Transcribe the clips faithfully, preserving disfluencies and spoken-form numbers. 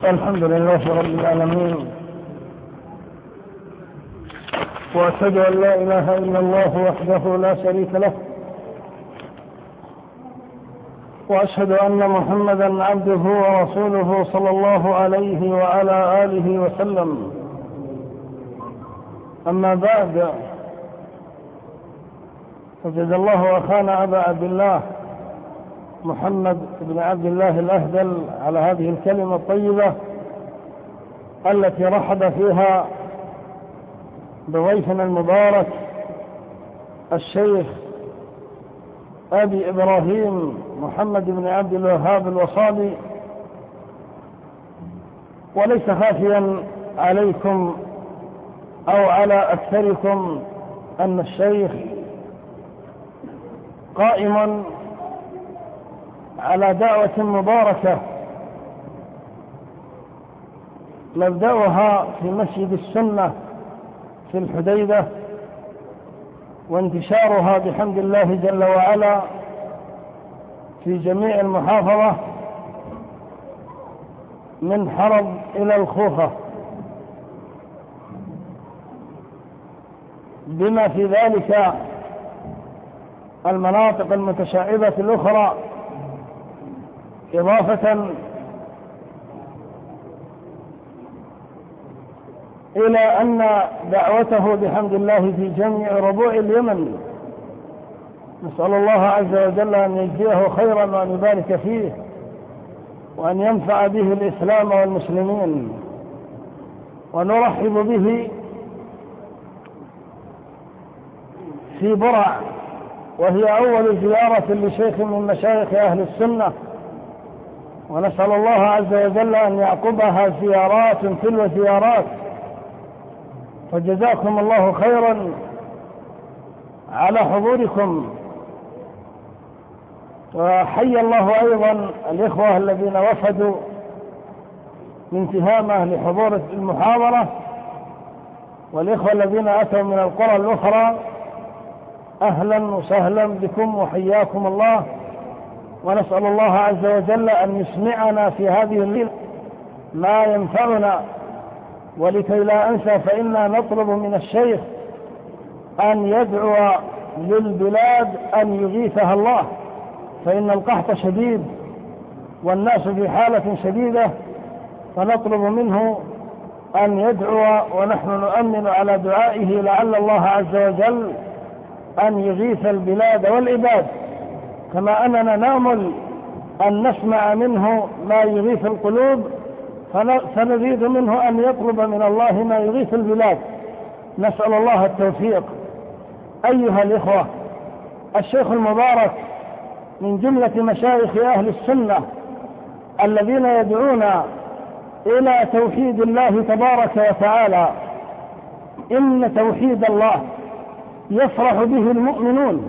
الحمد لله رب العالمين، وأشهد أن لا إله إلا الله وحده لا شريك له، وأشهد أن محمدا عبده ورسوله صلى الله عليه وعلى آله وسلم. أما بعد، فجزا الله أخانا أبا عبد الله محمد بن عبد الله الأهدل على هذه الكلمة الطيبة التي رحب فيها بضيفنا المبارك الشيخ أبي إبراهيم محمد بن عبد الوهاب الوصابي. وليس خافيا عليكم أو على أكثركم أن الشيخ قائم على دعوة مباركة نبدأها في مسجد السنة في الحديدة، وانتشارها بحمد الله جل وعلا في جميع المحافظة من حرب إلى الخوخة، بما في ذلك المناطق المتشعبة الأخرى، إضافة إلى أن دعوته بحمد الله في جميع ربوع اليمن. نسأل الله عز وجل أن يجزيه خيرا وأن يبارك فيه وأن ينفع به الإسلام والمسلمين. ونرحب به في برع، وهي أول زيارة لشيخ من مشايخ أهل السنة، ونسأل الله عز وجل أن يعقبها زيارات تلو زيارات. فجزاكم الله خيرا على حضوركم، وحي الله أيضا الإخوة الذين وفدوا من تهامة لحضور المحاضرة، والإخوة الذين أتوا من القرى الأخرى، أهلا وسهلا بكم وحياكم الله. ونسأل الله عز وجل أن يسمعنا في هذه الليلة ما ينفعنا. ولكي لا أنسى، فإنا نطلب من الشيخ أن يدعو للبلاد أن يغيثها الله، فإن القحط شديد والناس في حالة شديدة، فنطلب منه أن يدعو، ونحن نؤمن على دعائه لعل الله عز وجل أن يغيث البلاد والعباد، كما أننا نأمل أن نسمع منه ما يغيث القلوب، فنريد منه أن يطلب من الله ما يغيث البلاد. نسأل الله التوفيق. أيها الإخوة، الشيخ المبارك من جملة مشايخ أهل السنة الذين يدعون إلى توحيد الله تبارك وتعالى. إن توحيد الله يفرح به المؤمنون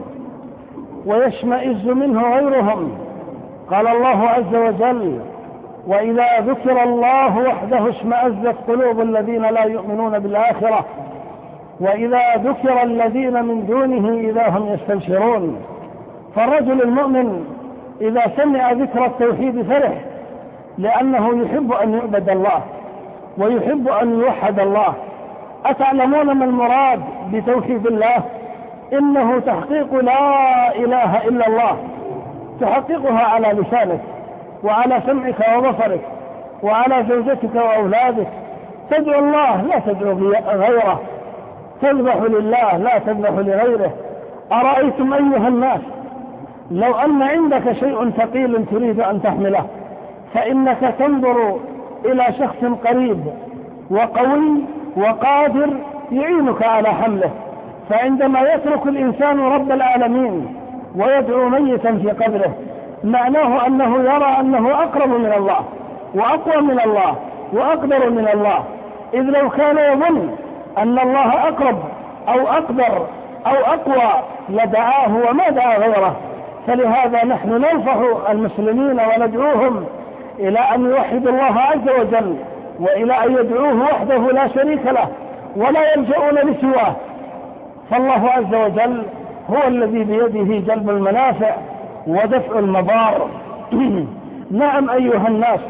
ويشمئز منه غيرهم. قال الله عز وجل: وإذا ذكر الله وحده اشمأزت قلوب الذين لا يؤمنون بالآخرة وإذا ذكر الذين من دونه إذا هم يستبشرون. فالرجل المؤمن إذا سمع ذكر التوحيد فرح، لأنه يحب أن يعبد الله ويحب أن يوحد الله. أتعلمون ما المراد بتوحيد الله؟ إنه تحقيق لا إله إلا الله، تحققها على لسانك وعلى سمعك وبصرك وعلى زوجتك وأولادك. تدعو الله لا تدعو غيره، تذبح لله لا تذبح لغيره. أرأيتم أيها الناس لو أن عندك شيء ثقيل تريد أن تحمله، فإنك تنظر إلى شخص قريب وقوي وقادر يعينك على حمله. فعندما يترك الإنسان رب العالمين ويدعو ميتا في قبره، معناه أنه يرى أنه أقرب من الله وأقوى من الله وأقدر من الله. إذ لو كان يظن أن الله أقرب أو أقدر أو أقوى لدعاه وما دعا غيره. فلهذا نحن ننصح المسلمين وندعوهم إلى أن يوحدوا الله عز وجل، وإلى أن يدعوه وحده لا شريك له ولا يلجؤون لسواه. فالله عز وجل هو الذي بيده جلب المنافع ودفع المضار. نعم أيها الناس،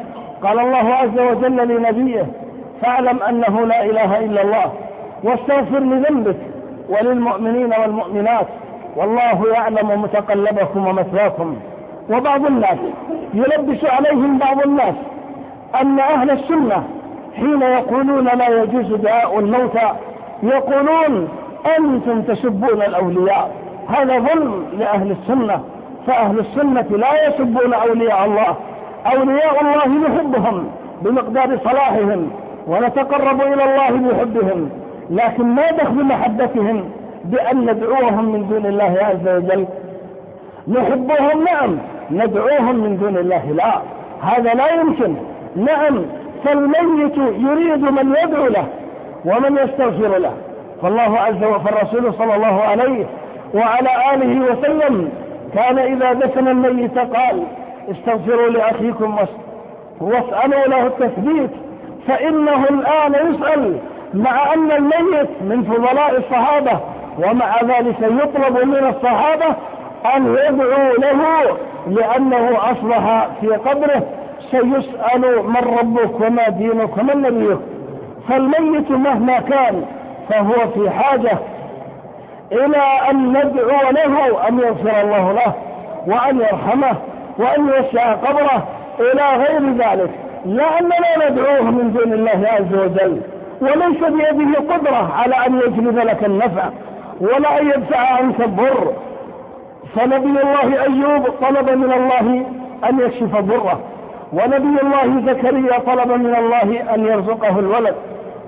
قال الله عز وجل لنبيه: فاعلم أنه لا إله إلا الله واستغفر لذنبك وللمؤمنين والمؤمنات والله يعلم متقلبكم ومثواكم. وبعض الناس يلبس عليهم بعض الناس أن أهل السنة حين يقولون لا يجوز دعاء الموتى يقولون أنتم تسبون الأولياء. هذا ظلم لأهل السنة، فأهل السنة لا يسبون أولياء الله. أولياء الله نحبهم بمقدار صلاحهم ونتقرب إلى الله بحبهم، لكن ما دخل محبتهم بأن ندعوهم من دون الله عز وجل. نحبهم نعم، ندعوهم من دون الله لا، هذا لا يمكن. نعم، فالميت يريد من يدعو له ومن يستغفر له، فالله عز وجل فالرسول صلى الله عليه وعلى آله وسلم كان إذا دفن الميت قال: استغفروا لأخيكم واسألوا له التثبيت فإنه الآن يسأل، مع أن الميت من فضلاء الصحابة، ومع ذلك يطلب من الصحابة أن يدعوا له لأنه أصبح في قبره سيسأل من ربك وما دينك ومن نبيك. فالميت مهما كان فهو في حاجة إلى أن ندعو له أن يغفر الله له وأن يرحمه وأن يوسع قبره إلى غير ذلك، لا أننا ندعوه من دون الله عز وجل، وليس بيده قدرة على أن يجلب لك النفع ولا أن يدفع عنك الضر. فنبي الله أيوب طلب من الله أن يكشف ضره، ونبي الله زكريا طلب من الله أن يرزقه الولد.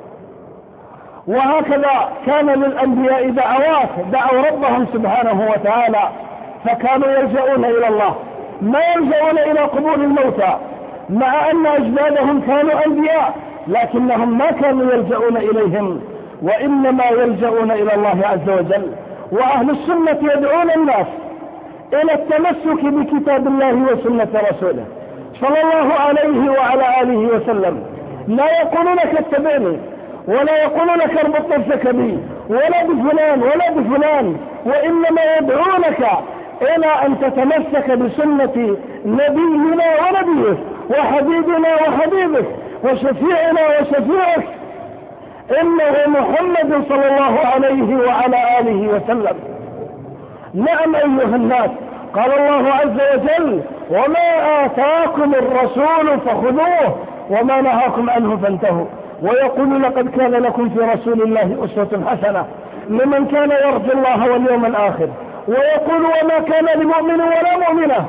وهكذا كان للأنبياء دعوات دعوا ربهم سبحانه وتعالى، فكانوا يلجؤون إلى الله، ما يلجؤون إلى قبور الموتى، مع أن أجدادهم كانوا أنبياء لكنهم ما كانوا يلجؤون إليهم، وإنما يلجؤون إلى الله عز وجل. وأهل السنة يدعون الناس إلى التمسك بكتاب الله وسنة رسوله صلى الله عليه وعلى آله وسلم. لا يقولون لك اتبعني، ولا يقولون لك اربط نفسك بي ولا بفلان ولا بفلان، وإنما يدعونك إلى أن تتمسك بسنة نبينا ونبيك وحبيبنا وحبيبك وشفيعنا وشفيعك، إنه محمد صلى الله عليه وعلى آله وسلم. نعم أيها الناس، قال الله عز وجل: وما آتاكم الرسول فخذوه وما نهاكم عنه فانتهوا. ويقول: لقد كان لكم في رسول الله أسوة حسنة لمن كان يرجو الله واليوم الآخر. ويقول: وما كان لمؤمن ولا مؤمنة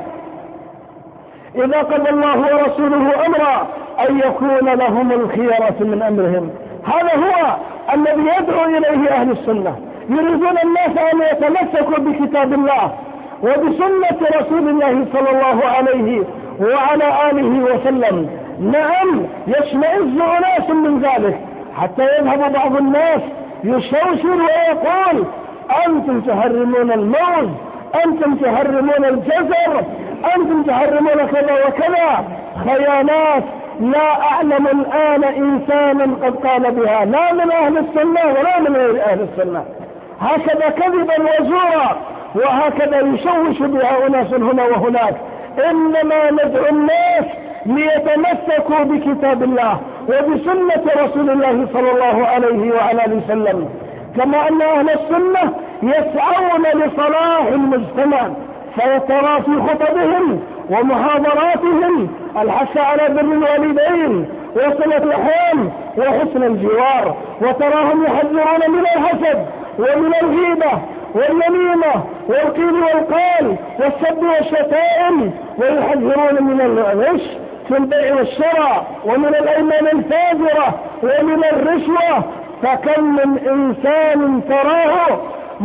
إذا قضى الله ورسوله أمرا أن يكون لهم الخيرة من أمرهم. هذا هو الذي يدعو إليه أهل السنة، يريدون الناس أن يتمسكوا بكتاب الله وبسنة رسول الله صلى الله عليه وعلى آله وسلم. نعم، يشمئز أناس من ذلك حتى يذهب بعض الناس يشوشر ويقول: أنتم تحرمون الموز، أنتم تحرمون الجزر، أنتم تحرمون كذا وكذا. خيانات لا أعلم الآن إنسانا قد قال بها، لا من أهل السنة ولا من غير أهل السنة. هكذا كذبا وزورا، وهكذا يشوش بها أناس هنا وهناك. إنما ندعو الناس ليتمسكوا بكتاب الله وبسنة رسول الله صلى الله عليه وعلى آله وسلم، كما أن أهل السنة يسعون لصلاح المجتمع، فيترى في خطبهم ومحاضراتهم الحث على بر الوالدين وصلة الرحم وحسن الجوار، وتراهم يحذرون من الحسد ومن الغيبة والنميمة والقيل والقال والسب والشتائم، ويحذرون من الغش في البيع والشراء ومن الأيمان الفاجرة ومن الرشوة. فكم من إنسان تراه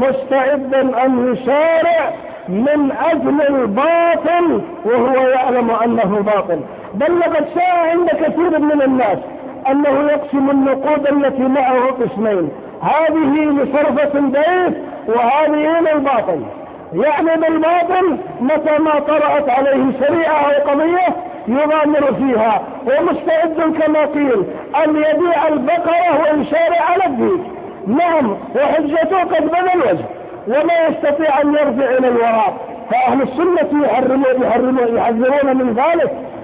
مستعدا أن يشارع من أجل الباطل وهو يعلم أنه باطل. بل لقد شاء عند كثير من الناس أنه يقسم النقود التي معه قسمين، هذه لصرفة البيت وهذه للباطل. يعني بالباطل متى ما طرأت عليه شريعة أو قضية يغامر فيها، ومستعد كما قيل أن يبيع البقرة ويشارع على الدين. نعم، وحجته قد بدا الوجه وما يستطيع أن يرجع إلى الوراء. فأهل السنة يحرمون يحرمون يحذرون من ذلك،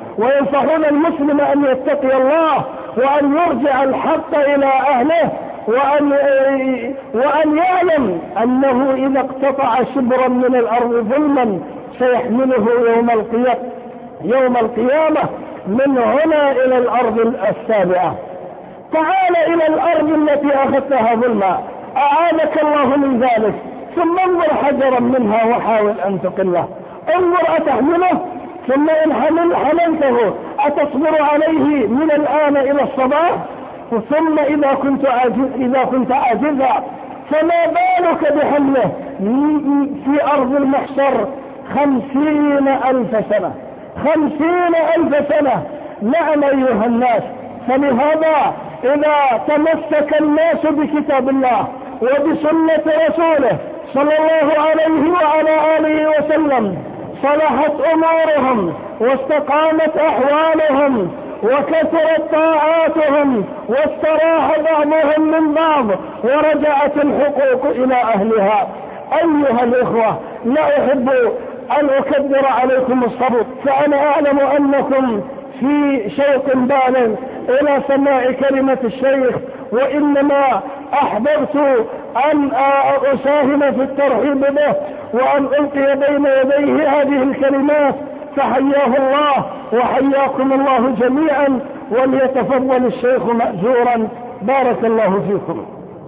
وينصحون المسلم أن يتقي الله وأن يرجع الحق إلى أهله، وأن, وأن يعلم أنه إذا اقتطع شبرا من الأرض ظلما سيحمله يوم القيامة يوم القيامة من هنا إلى الأرض السابعة. تعال إلى الأرض التي أخذتها ظلما أعاذك الله من ذلك، ثم انظر حجرا منها وحاول أن تقله، انظر أتحمله، ثم إن حمل حملته أتصبر عليه من الآن إلى الصباح، ثم إذا كنت عاجز إذا كنت عاجزا فما بالك بحمله في أرض المحشر خمسين ألف سنة خمسين ألف سنة. نعم أيها الناس، فلهذا إذا تمسك الناس بكتاب الله وبسنة رسوله صلى الله عليه وعلى آله وسلم صلحت أمورهم واستقامت أحوالهم وكثرت طاعاتهم واستراح بعضهم من بعض ورجعت الحقوق إلى أهلها. أيها الإخوة، لا أحب أن أكبر عليكم الصبر، فأنا أعلم أنكم في شوق بالغ إلى سماع كلمة الشيخ، وإنما أحببت أن أساهم في الترحيب به وأن ألقي بين يديه هذه الكلمات، فحياه الله وحياكم الله جميعا، وليتفضل الشيخ مأجورا. بارك الله فيكم.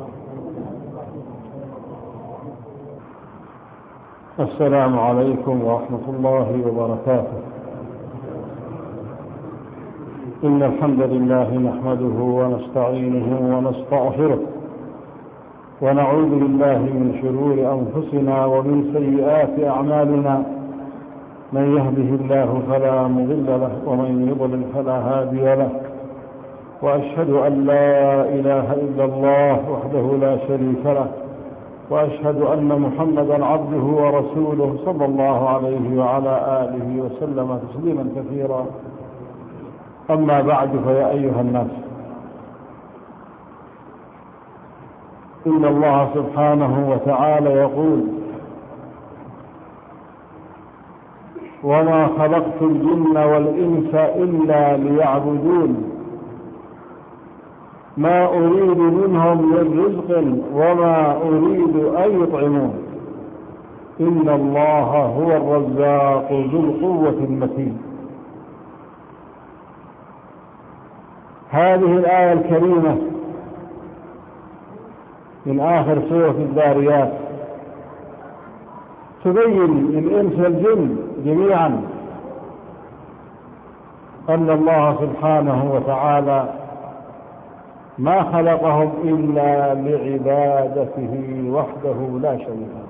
السلام عليكم ورحمة الله وبركاته. إن الحمد لله نحمده ونستعينه ونستغفره، ونعوذ بالله من شرور أنفسنا ومن سيئات أعمالنا، من يهده الله فلا مضل له ومن يضلل فلا هادي له، وأشهد أن لا إله إلا الله وحده لا شريك له، وأشهد أن محمدا عبده ورسوله صلى الله عليه وعلى آله وسلم تسليما كثيرا. أما بعد، فيا أيها الناس، إن الله سبحانه وتعالى يقول: وما خلقت الجن والإنس إلا ليعبدون ما أريد منهم من رزق وما أريد أن يطعمون إن الله هو الرزاق ذو القوة المتين. هذه الآية الكريمة من آخر سورة الذاريات تبين للإنس والجن جميعا أن الله سبحانه وتعالى ما خلقهم إلا لعبادته وحده لا شريك له.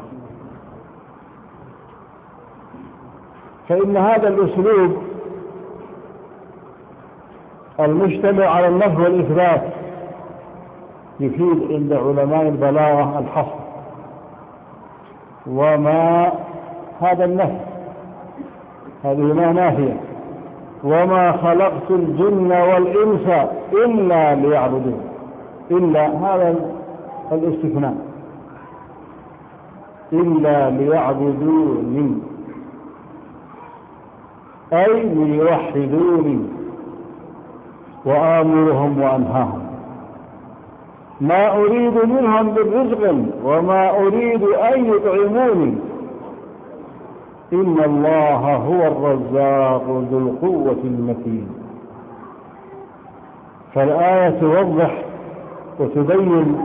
فإن هذا الأسلوب المجتمع على النفي والإثبات يفيد عند علماء البلاغة الحصر، وما هذا النفي هذه ما نافية، وما خلقت الجن والإنس إلا ليعبدون، إلا هذا الاستثناء، إلا ليعبدوني أي ليوحدوني وآمرهم وأنهاهم، ما أريد منهم بالرزق وما أريد أن يطعموني إن الله هو الرزاق ذو القوة المتين. فالآية توضح وتبين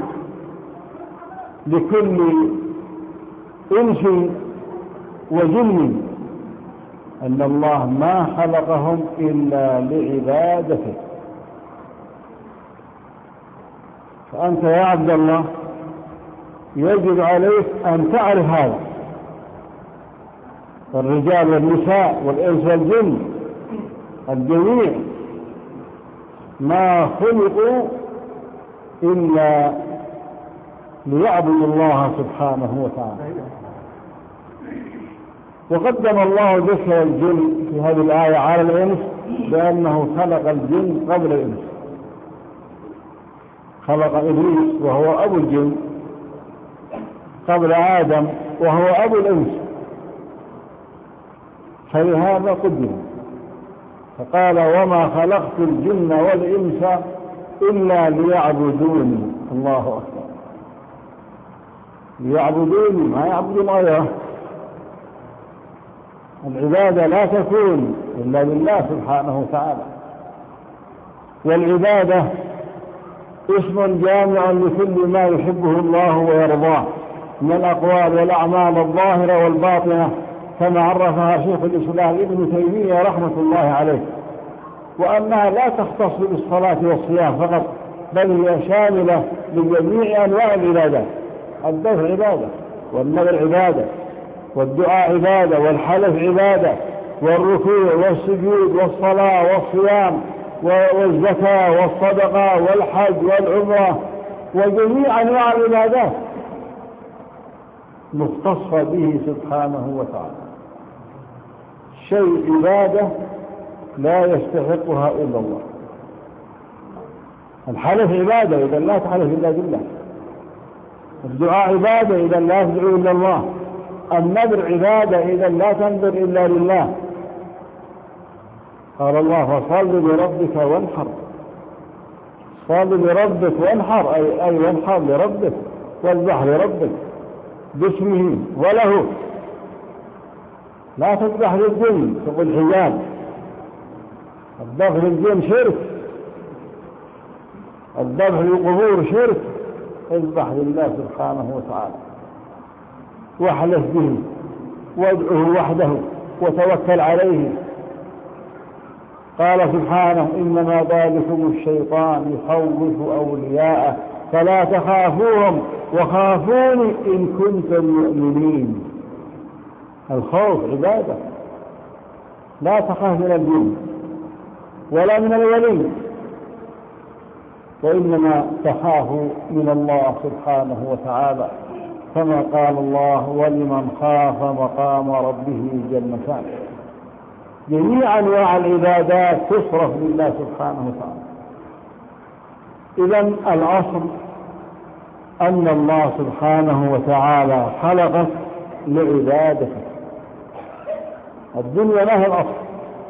لكل إنس وجن أن الله ما خلقهم إلا لعبادته. فأنت يا عبد الله يجب عليك أن تعرف هذا. الرجال والنساء والإنس والجن الجميع ما خلقوا إلا ليعبدوا الله سبحانه وتعالى. وقدم الله ذكر الجن في هذه الآية على الإنس بأنه خلق الجن قبل الإنس، خلق إبليس وهو أبو الجن قبل آدم وهو أبو الإنس، فلهذا قدم. فقال وما خلقت الجن والإنس إلا ليعبدوني. الله أكبر. ليعبدوني، ما يعبدون غيره. العبادة لا تكون إلا لله سبحانه وتعالى، والعبادة اسم جامع لكل ما يحبه الله ويرضاه من الأقوال والأعمال الظاهرة والباطنة، كما عرفها شيخ الإسلام ابن تيمية رحمة الله عليه، وأنها لا تختص بالصلاة والصيام فقط، بل هي شاملة لجميع أنواع العبادات. الذبح عبادة، والنذر عبادة، والدعاء عبادة، والحلف عبادة، والركوع والسجود والصلاة والصيام والزكاة والصدقة والحج والعمرة وجميع أنواع العبادات مختصة به سبحانه وتعالى. شيء عبادة لا يستحقها إلا الله. الحلف عبادة إذا لا تحلف إلا بالله، الدعاء عبادة إذا لا تدعو إلا الله، النذر عبادة إذا لا تنذر إلا لله. قال الله فصل لربك وانحر. صل لربك وانحر أي, أي وانحر لربك واذبح لربك باسمه وله. لا تذبح للجن تقول حجاب، الذبح للجن شرك، الذبح للقبور شرك. اذبح لله سبحانه وتعالى واحلف به وادعه وحده وتوكل عليه. قال سبحانه إنما ذلكم الشيطان يخوف أولياءه فلا تخافوهم وخافوني إن كنتم مؤمنين. الخوف عبادة، لا تخاف من الجن ولا من الولي، وإنما تخاف من الله سبحانه وتعالى، كما قال الله ولمن خاف مقام ربه جنتان. جميع أنواع العبادات تصرف لله سبحانه وتعالى. إذن الأصل أن الله سبحانه وتعالى خلقك لعبادته. الدنيا له الأصل،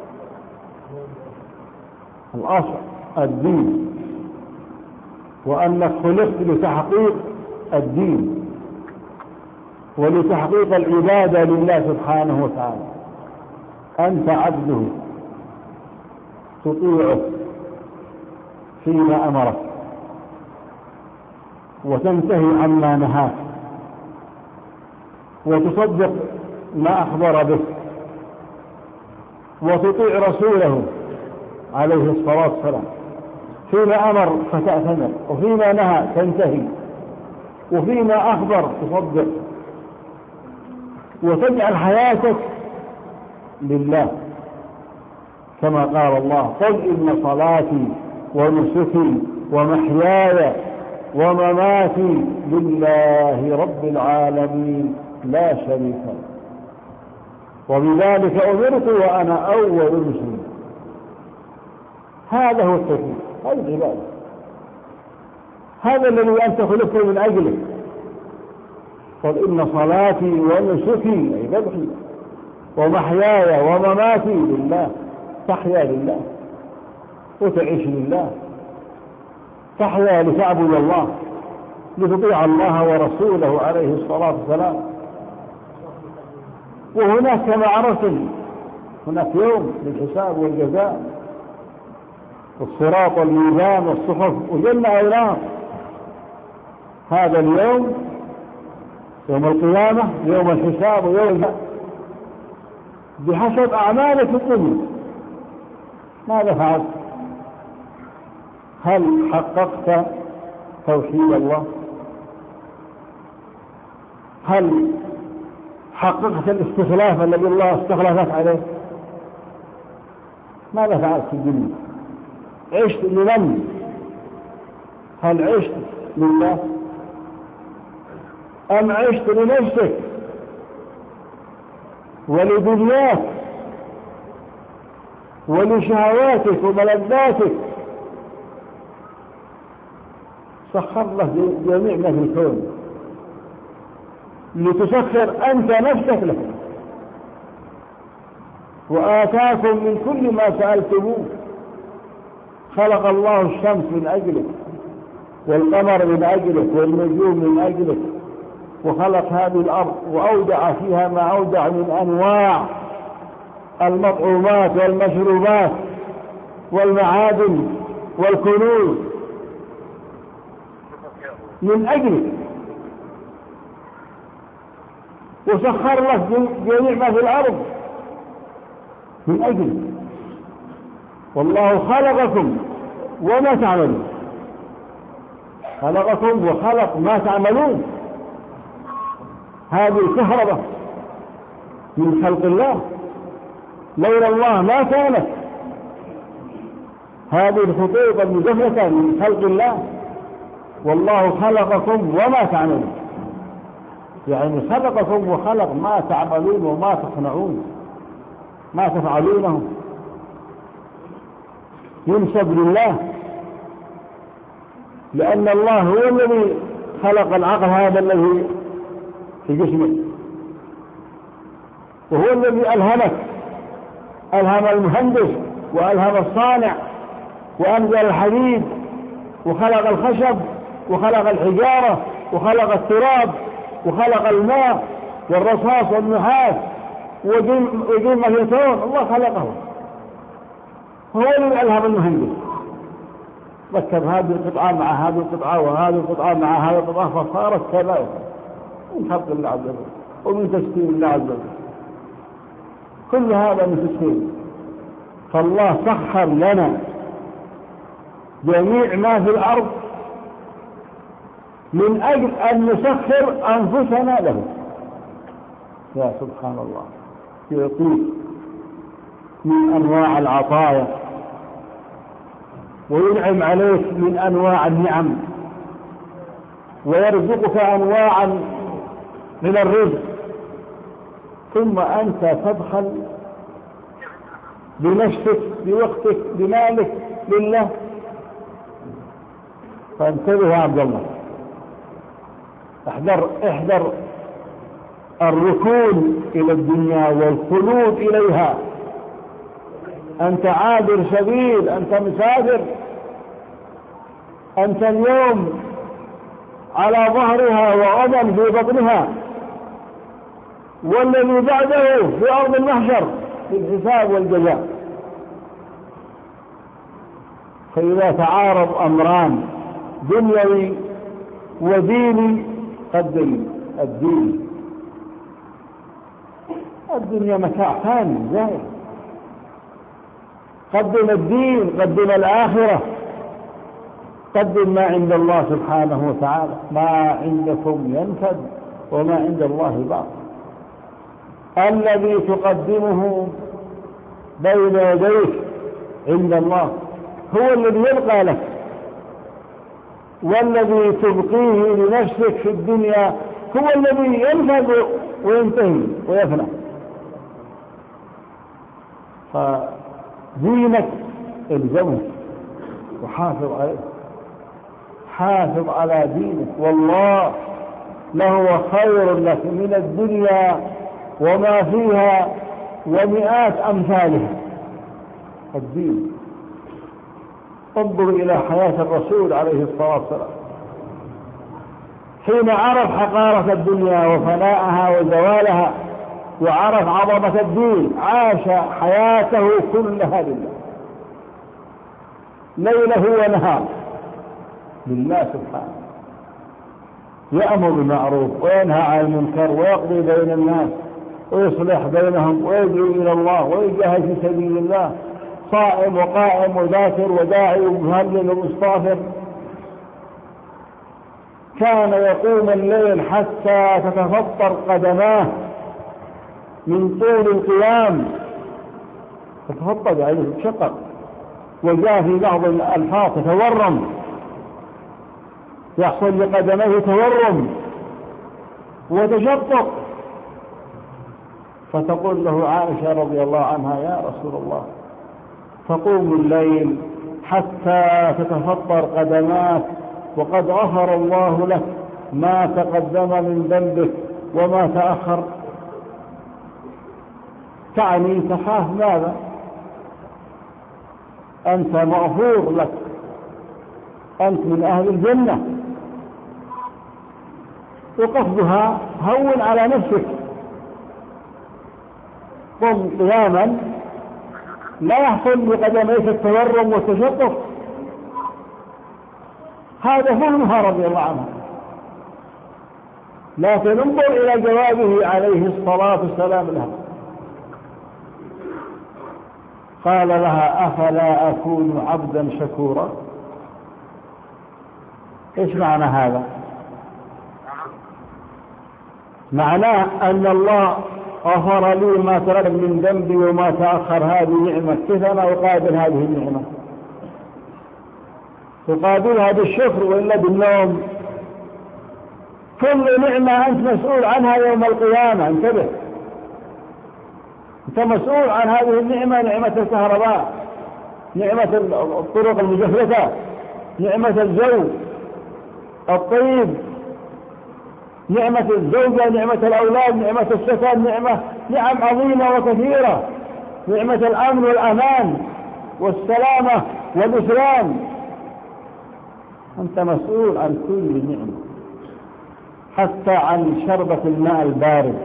الأصل الدين، وأنك خلقت لتحقيق الدين ولتحقيق العبادة لله سبحانه وتعالى. أنت عبده تطيعه فيما أمرك وتنتهي عما نهاك وتصدق ما أخبر به وتطيع رسوله عليه الصلاة والسلام. فيما أمر فتأتمر، وفيما نهى تنتهي، وفيما أخبر تصدق، وتجعل حياتك لله، كما قال الله قل إن صلاتي ونسكي ومحياي ومماتي لله رب العالمين لا شريك له وبذلك أمرت وأنا أول المسلمين. هذا هو التوحيد، هذه العبادة، هذا الذي أنت خلقت من أجله. قل إن صلاتي ونسكي أي ذبحي ومحياي ومماتي لله. تحيا لله وتعيش لله، تحيا لتعبد الله، لتطيع الله ورسوله عليه الصلاة والسلام. وهناك كما عرفتم هناك يوم للحساب والجزاء والصراط والميزان والصحف وجنة أيضا. هذا اليوم يوم القيامة، يوم الحساب ويوم الجزاء بحسب أعمالك الدنيا. ماذا فعلت؟ هل حققت توحيد الله؟ هل حققت الاستخلاف الذي الله استخلفك عليه؟ ماذا فعلت في الدنيا؟ عشت لمن؟ هل عشت لله أم عشت لنفسك ولدنياك ولشهواتك وملذاتك؟ سخر له جميع ما في الكون لتسخر أنت نفسك له. وآتاكم من كل ما سألتموه. خلق الله الشمس من أجلك، والقمر من أجلك، والنجوم من أجلك، وخلق هذه الأرض وأودع فيها ما أودع من أنواع المطعومات والمشروبات والمعادن والكنوز من أجلك، وسخر لك جميع ما في الأرض من أجلك. والله خلقكم وما تعملون، خلقكم وخلق ما تعملون. هذه الكهرباء من خلق الله، لولا الله ما كانت. هذه الخطوط المجففة من خلق الله. والله خلقكم وما تعملون، يعني خلقكم وخلق ما تعملون وما تصنعون، ما تفعلونه ينسب لله، لأن الله هو الذي خلق العقل هذا الذي في جسمك، وهو الذي ألهمك، ألهم المهندس وألهم الصانع، وأنزل الحديد وخلق الخشب وخلق الحجارة وخلق التراب وخلق الماء والرصاص والنحاس وجيم مغناطيسون. الله خلقه، هو الذي ألهم المهندس، ركب هذه القطعة مع هذه القطعة وهذه القطعة مع هذه القطعة فصارت كذا، من خلق الله عز وجل ومن تسخير الله عز وجل. كل هذا من تسخير. فالله سخر لنا جميع ما في الأرض من أجل أن نسخر أنفسنا له. يا سبحان الله، يعطيك من أنواع العطايا وينعم عليك من أنواع النعم ويرزقك أنواعا من الرزق، ثم أنت تبخل بنفسك بوقتك بمالك لله. فانتبه يا عبد الله، احذر احذر الركون إلى الدنيا والخلود إليها. أنت عابر سبيل، أنت مسافر، أنت اليوم على ظهرها وغدا في بطنها، والذي بعده في أرض المحشر في الحساب والجزاء. فإذا تعارض أمران دنيوي وديني قدم الدين. الدنيا متاع ثاني زائد، قدم الدين، قدم الآخرة، قدم ما عند الله سبحانه وتعالى. ما عندكم ينفد وما عند الله باق. الذي تقدمه بين يديك عند الله هو الذي يبقى لك، والذي تبقيه لنفسك في الدنيا هو الذي ينفد وينتهي ويفنى. فدينك الزمه وحافظ عليه، حافظ على دينك، والله لهو خير لك من الدنيا وما فيها ومئات أمثالها. الدين. انظر إلى حياة الرسول عليه الصلاة والسلام حين عرف حقارة الدنيا وفناءها وزوالها وعرف عظمة الدين، عاش حياته كلها لله، ليله ونهار لله سبحانه. يأمر بالمعروف وينهى عن المنكر ويقضي بين الناس ويصلح بينهم ويدعو إلى الله ويجاهد في سبيل الله، صائم وقائم وذاكر وداعي ومهلل ومستغفر. كان يقوم الليل حتى تتفطر قدماه من طول القيام، تتفطر يعني تتشقق، وجاء في بعض الألفاظ تتورم، يحصل لقدميه تورم وتشقق. فتقول له عائشة رضي الله عنها: يا رسول الله، تقوم الليل حتى تتفطر قدماك وقد غفر الله لك ما تقدم من ذنبك وما تأخر، تعني تخاف ماذا؟ أنت مغفور لك، أنت من أهل الجنة، وقصدها هون على نفسك، قم قياما لا يحصل بقدميك التورم والتشقق. هذا فهمها رضي الله عنها. لكن انظر إلى جوابه عليه الصلاة والسلام لها، قال لها أفلا أكون عبدا شكورا. إيش معنى هذا؟ معناه أن الله غفر لي ما تقدم من ذنبي وما تأخر، هذه نعمة، كيف أنا أقابل هذه النعمة؟ تقابلها بالشكر وإلا بالنوم. كل نعمة أنت مسؤول عنها يوم القيامة، انتبه، أنت مسؤول عن هذه النعمة، نعمة الكهرباء، نعمة الطرق المجففة، نعمة الجو الطيب، نعمة الزوجة، نعمة الأولاد، نعمة السكن، نعمة نعم عظيمة وكثيرة، نعمة الأمن والأمان والسلامة والإسلام. أنت مسؤول عن كل نعمة، حتى عن شربة الماء البارد.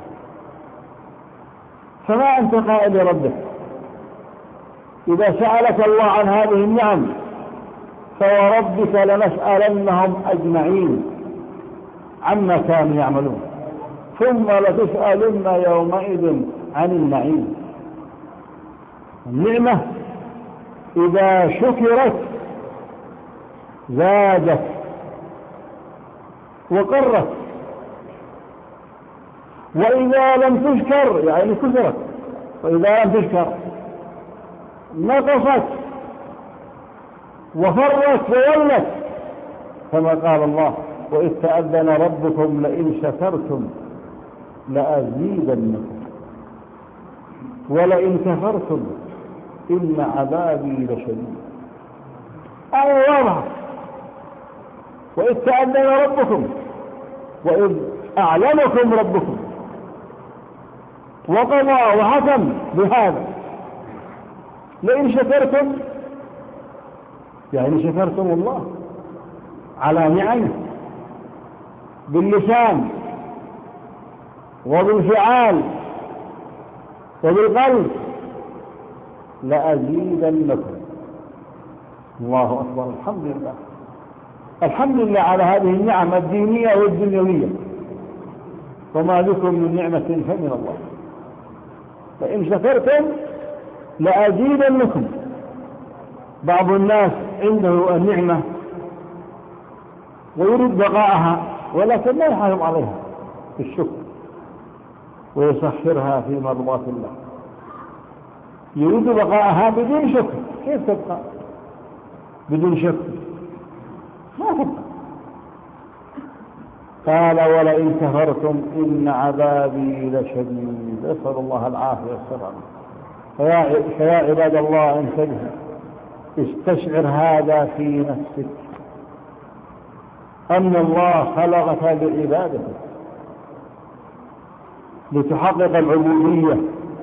فما أنت قائل لربك؟ إذا سألك الله عن هذه النعم فوربك لنسألنهم أجمعين عما كانوا يعملون، ثم لتسألن يومئذ عن النعيم. النعمة إذا شكرت زادت وقرت، وإذا لم تشكر يعني كثرت، وإذا لم تشكر نقصت وفرت وولت، كما قال الله وإذ تأذن ربكم لئن شكرتم لأزيدنكم ولئن كفرتم إن عذابي لشديد. آية واضحة. وإذ تأذن ربكم، وإذ أعلمكم ربكم وقضى وحكم بهذا، لئن شكرتم يعني شكرتم الله على نعمه باللسان وبالفعال وبالقلب لأزيدنكم. الله أكبر. الحمد لله، الحمد لله على هذه النعم الدينية والدنيوية، وما لكم من نعمة فمن الله. فإن شكرتم لأزيدنكم. بعض الناس عنده النعمة ويريد بقاءها، ولكن لا يحافظ عليها بالشكر ويسخرها في مرضاة الله. يريد بقاءها بدون شكر، كيف تبقى بدون شكر؟ ما تبقى. قال ولئن كفرتم إن عذابي لشديد. أسأل الله العافية والسلامة. فيا عباد الله انتبهوا، استشعر هذا في نفسك، أن الله خلقك لعبادته، لتحقق العبودية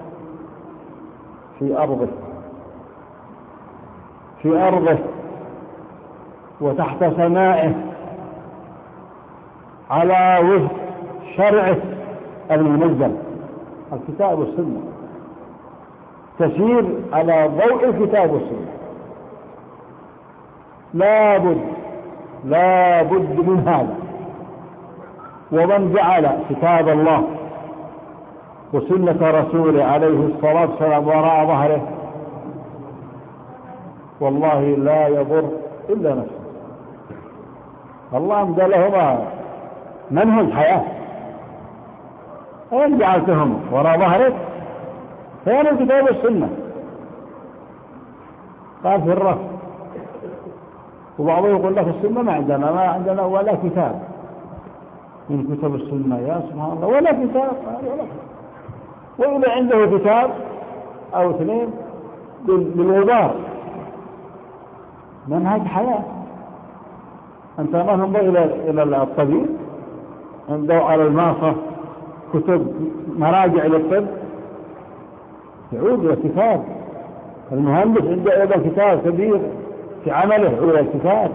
في أرضه في أرضه وتحت سمائه، على وفق شرعه المنزل الكتاب والسنة، تسير على ضوء الكتاب والسنة. لا بد لا بد من هذا. ومن جعل كتاب الله وسنة رسوله عليه الصلاة والسلام وراء ظهره والله لا يضر إلا نفسه. الله أمدى لهما منهج حياة، وإن جعلتهم وراء ظهرك فين الكتاب والسنة؟ قال في الرف. وبعضهم يقول لك السنة ما عندنا ما عندنا ولا كتاب من كتب السنة. يا سبحان الله، ولا كتاب ولا كتاب. وإذا عنده كتاب أو اثنين بالوضار منهج حياة. أنت ما تنظر إلى إلى الطبيب عنده على الماصة كتب مراجع للطب يعود إلى الكتاب. المهندس عنده أيضا كتاب كبير في عمله إلى الكتاب.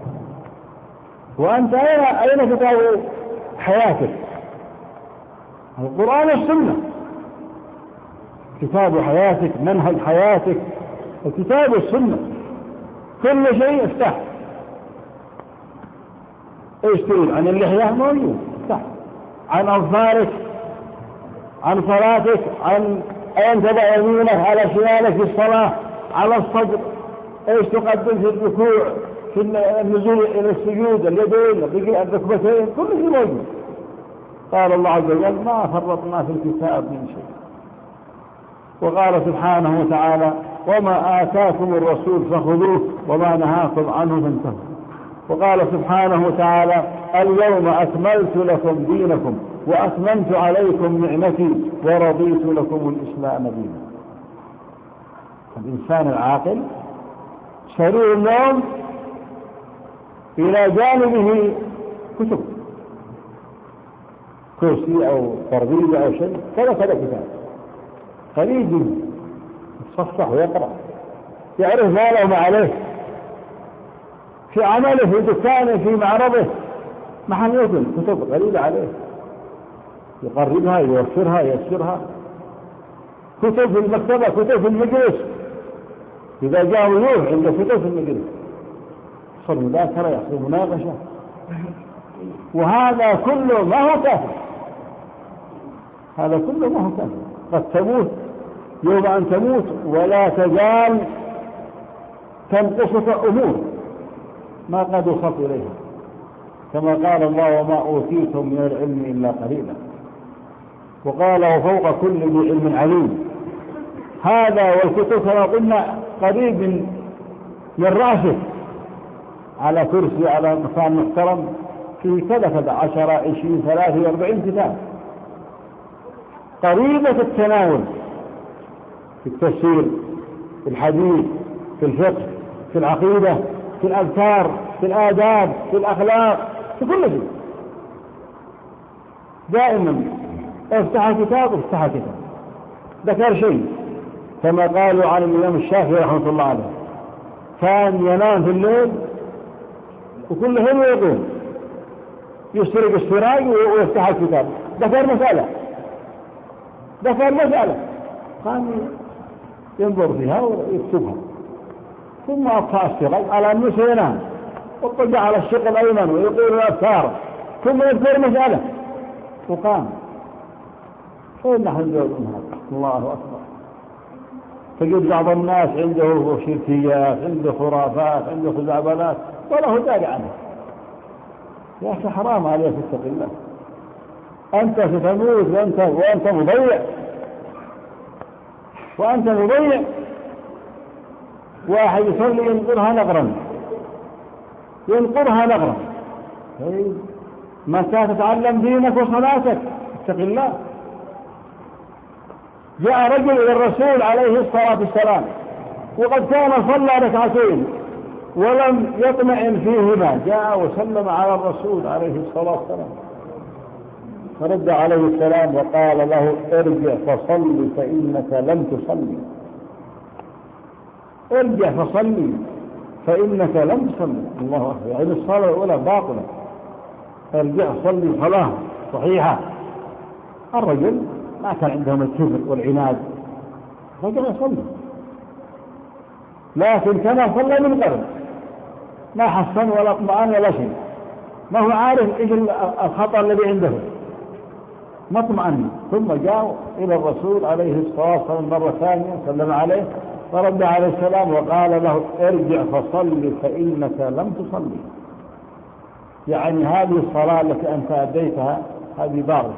وأنت أين أين كتاب حياتك؟ القرآن والسنة كتاب حياتك، منهج حياتك الكتاب والسنة. كل شيء افتح. ايش تريد؟ عن اللحية موجود افتح، عن أظفارك، عن صلاتك، عن أين تضع يمينك على شمالك في الصلاة، على الصدر، ايش تقدم في الركوع، في النزول إلى السجود، اليدين، الركبتين، كل شيء موجود. قال الله عز وجل ما فرطنا في الكتاب من شيء. وقال سبحانه وتعالى وما آتاكم الرسول فخذوه وما نهاكم عنه فانتهوا. وقال سبحانه وتعالى اليوم أكملت لكم دينكم وأتممت عليكم نعمتي ورضيت لكم الإسلام دينا. الإنسان العاقل سريع النوم إلى جانبه كتب، كرسي أو تربية أو شيء، كذا كذا كتاب قليل يتصفح ويقرأ، يعرف ما له ما عليه في عمله، في دكانه، في معرضه، محل يكن كتب قليلة عليه، يقربها يوفرها ييسرها. كتب في المكتبة، كتب في المجلس، إذا جاء ضيوف عنده كتب في المجلس، يحصل مذاكرة، يحصل مناقشة. وهذا كله ما هو كافر، هذا كله ما هو كافر. قد تموت يوم أن تموت ولا تزال تنقصك أمور ما قد وصلت إليها، كما قال الله وما أوتيتم من العلم إلا قليلا. وقال وفوق كل ذي علم عليم. هذا والكتب كما قلنا قريب من من رأسه، على كرسي، على مكان محترم، فيه كذا كذا عشرة عشرين ثلاثة أربعين كتاب قريبة التناول، في التفسير، في الحديث، في الفقه، في العقيدة، في الأذكار، في الآداب، في الأخلاق، في كل شيء. دائما افتح كتاب افتح كتاب. ذكر شيء كما قالوا عن الإمام الشافعي رحمه الله عليه، كان ينام في الليل وكل هم يقوم يسرق السراج ويفتح الكتاب. ذكر مسألة ذكر مسألة قال ينظر فيها ويكتبها، ثم أطفأ السراج على أنه سينام، واضطجع على الشق الأيمن ويقول الأذكار، ثم يذكر مسألة وقام. فإن نحن نجاوب هذا. الله أكبر. تجد بعض الناس عنده شركيات، عنده خرافات، عنده خزعبلات ولا هو داري عنه. يا أخي حرام عليك، اتق الله، أنت ستموت وأنت, وأنت مضيع وأنت مضيع. واحد يصلي ينقرها نقرا ينقرها نقرا متى تتعلم دينك وصلاتك؟ اتق الله. جاء رجل إلى الرسول عليه الصلاة والسلام وقد كان صلى ركعتين ولم يطمئن فيهما، جاء وسلم على الرسول عليه الصلاة والسلام، فرد عليه السلام وقال له ارجع فصلي فإنك لم تصلي. ارجع فصلي فإنك لم تصلي. الله أكبر. يعني الصلاة الأولى باطلة، ارجع صلي صلاة صحيحة. الرجل ما كان عندهم الكبر والعناد، رجع يصلي، لكن كان صلى من قبل ما حسن ولا اطمئن ولا شيء، ما هو عارف ايش الخطأ الذي عنده، ما اطمئن. ثم جاء إلى الرسول عليه الصلاة والسلام مرة ثانية سلم عليه فرد عليه السلام وقال له ارجع فصلي فإنك لم تصلي. يعني هذه الصلاة التي أنت أديتها هذه باطلة،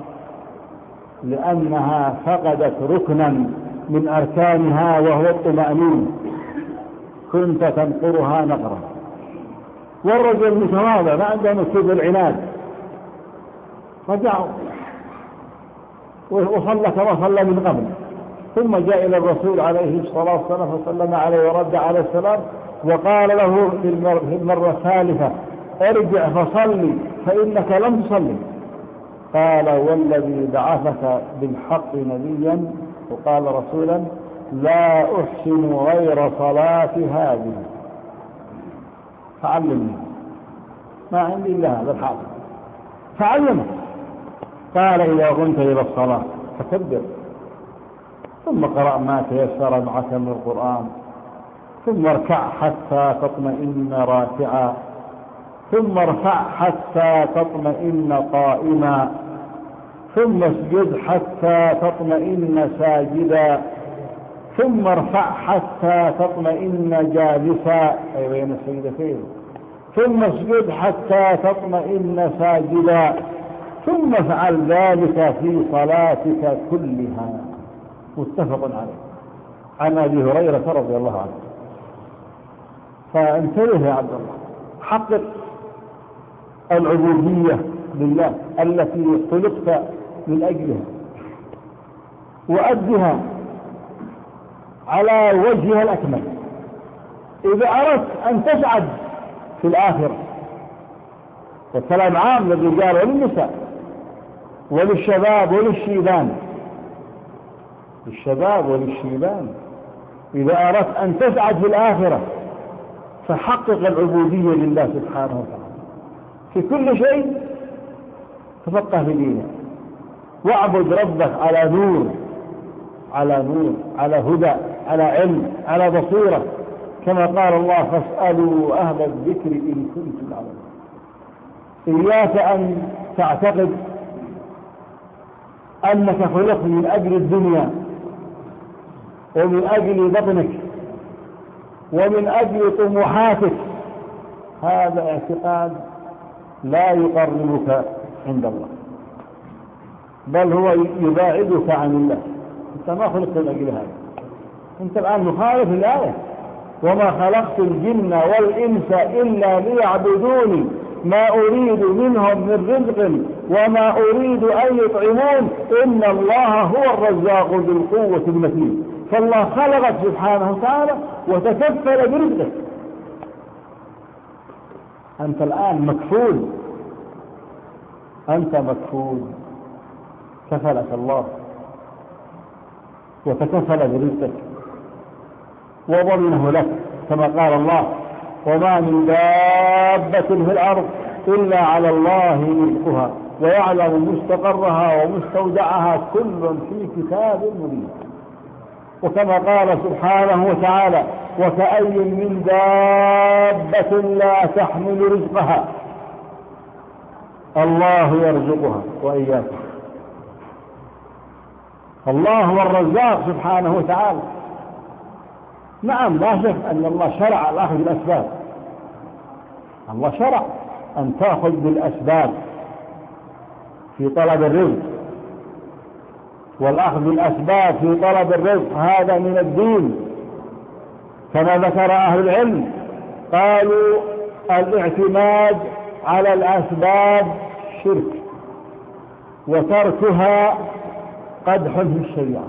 لأنها فقدت ركنا من أركانها وهو الطمأنينة، كنت تنقرها نقرا. والرجل متواضع ما عنده نكوب العناد، رجعوا وصلى كما صلى من قبل. ثم جاء إلى الرسول عليه الصلاة والسلام فسلم عليه ورد عليه السلام وقال له في المرة الثالثة ارجع فصلي فإنك لم تصلي. قال والذي بعثك بالحق نبيا وقال رسولا لا أحسن غير صلاة هذه فعلمني، ما عندي إلا هذا الحافظ فعلمه. قال إذا قمت إلى الصلاة فكبر، ثم قرأ ما تيسر معك من القرآن، ثم اركع حتى تطمئن راكعا، ثم ارفع حتى تطمئن قائما، ثم اسجد حتى تطمئن ساجدا، ثم ارفع حتى تطمئن جالسا أي بين السجدتين، ثم اسجد حتى تطمئن ساجدا، ثم افعل ذلك في صلاتك كلها. متفق عليه عن أبي هريرة رضي الله عنه. فانتبه يا عبد الله، حقق العبودية لله التي خلقت من أجلها، وأدها على وجهها الأكمل. إذا أردت أن تسعد في الآخرة، والكلام عام للرجال وللنساء وللشباب وللشيبان، للشباب وللشيبان، إذا أردت أن تسعد في الآخرة فحقق العبودية لله سبحانه وتعالى في كل شيء. تفقه في دينك واعبد ربك على نور، على نور، على هدى، على علم، على بصيرة، كما قال الله فاسألوا أهل الذكر إن كنتم تعلمون. إياك أن تعتقد أنك خلقت من أجل الدنيا ومن أجل بطنك ومن أجل طموحاتك، هذا اعتقاد لا يقربك عند الله، بل هو يباعدك عن الله. أنت ما خلقت من أجل هذا، أنت الآن مخالف الآية وما خلقت الجن والإنس إلا ليعبدوني ما أريد منهم من رزق وما أريد أن يطعمون إن الله هو الرزاق ذو القوة المتين. فالله خلقك سبحانه وتعالى وتكفل برزقك. أنت الآن مكفول، أنت مكفول، كفلك الله وتكفل برزقك وضمنه لك، كما قال الله وما من دابة في الأرض إلا على الله رزقها ويعلم مستقرها ومستودعها كل في كتاب مبين. وكما قال سبحانه وتعالى وكأي من دابة لا تحمل رزقها الله يرزقها وإياكم. الله هو الرزاق سبحانه وتعالى. نعم لا شك أن الله شرع الأخذ بالأسباب، الله شرع أن تأخذ بالأسباب في طلب الرزق، والأخذ بالأسباب في طلب الرزق هذا من الدين، كما ذكر أهل العلم قالوا الاعتماد على الأسباب شرك وتركها قدح في الشريعة،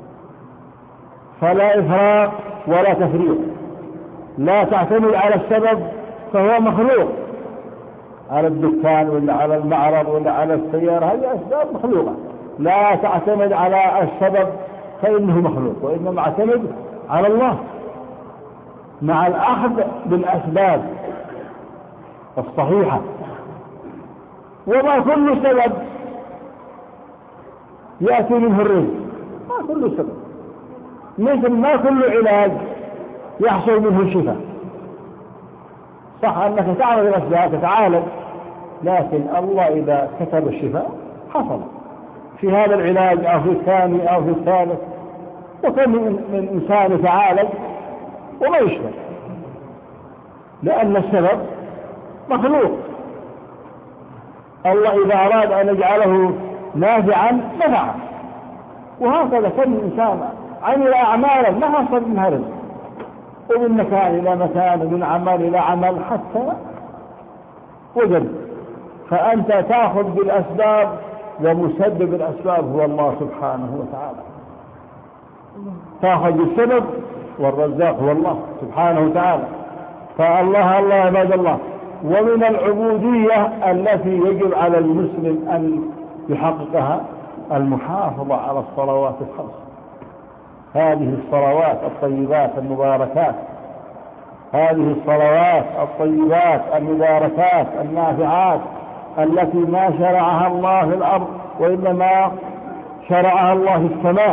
فلا إفراط ولا تفريط. لا تعتمد على السبب فهو مخلوق، على الدكان ولا على المعرض ولا على السيارة، هذه أسباب مخلوقة. لا تعتمد على السبب فإنه مخلوق، وإنما اعتمد على الله مع الأخذ بالأسباب الصحيحة. وما كل سبب يأتي منه الرزق، ما كل سبب، مثل ما كل علاج يحصل منه الشفاء. صح أنك تعمل الأسباب تتعالج، لكن الله إذا كتب الشفاء حصل في هذا العلاج أو في الثاني أو في الثالث. وكم من إنسان يتعالج وما يشفى لأن السبب مخلوق. الله إذا أراد أن يجعله نافعا نفعه. وهكذا كم إنسان عمل أعمالا ما حصل منها رزق، ومن مكان إلى مكان ومن عمل إلى عمل حتى وجد. فأنت تأخذ بالأسباب ومسبب الأسباب هو الله سبحانه وتعالى. تأخذ بالسبب والرزاق هو الله سبحانه وتعالى. فالله الله عباد الله. ومن العبودية التي يجب على المسلم أن يحققها المحافظة على الصلوات الخمس. هذه الصلوات الطيبات المباركات، هذه الصلوات الطيبات المباركات النافعات التي ما شرعها الله في الأرض وإنما شرعها الله في السماء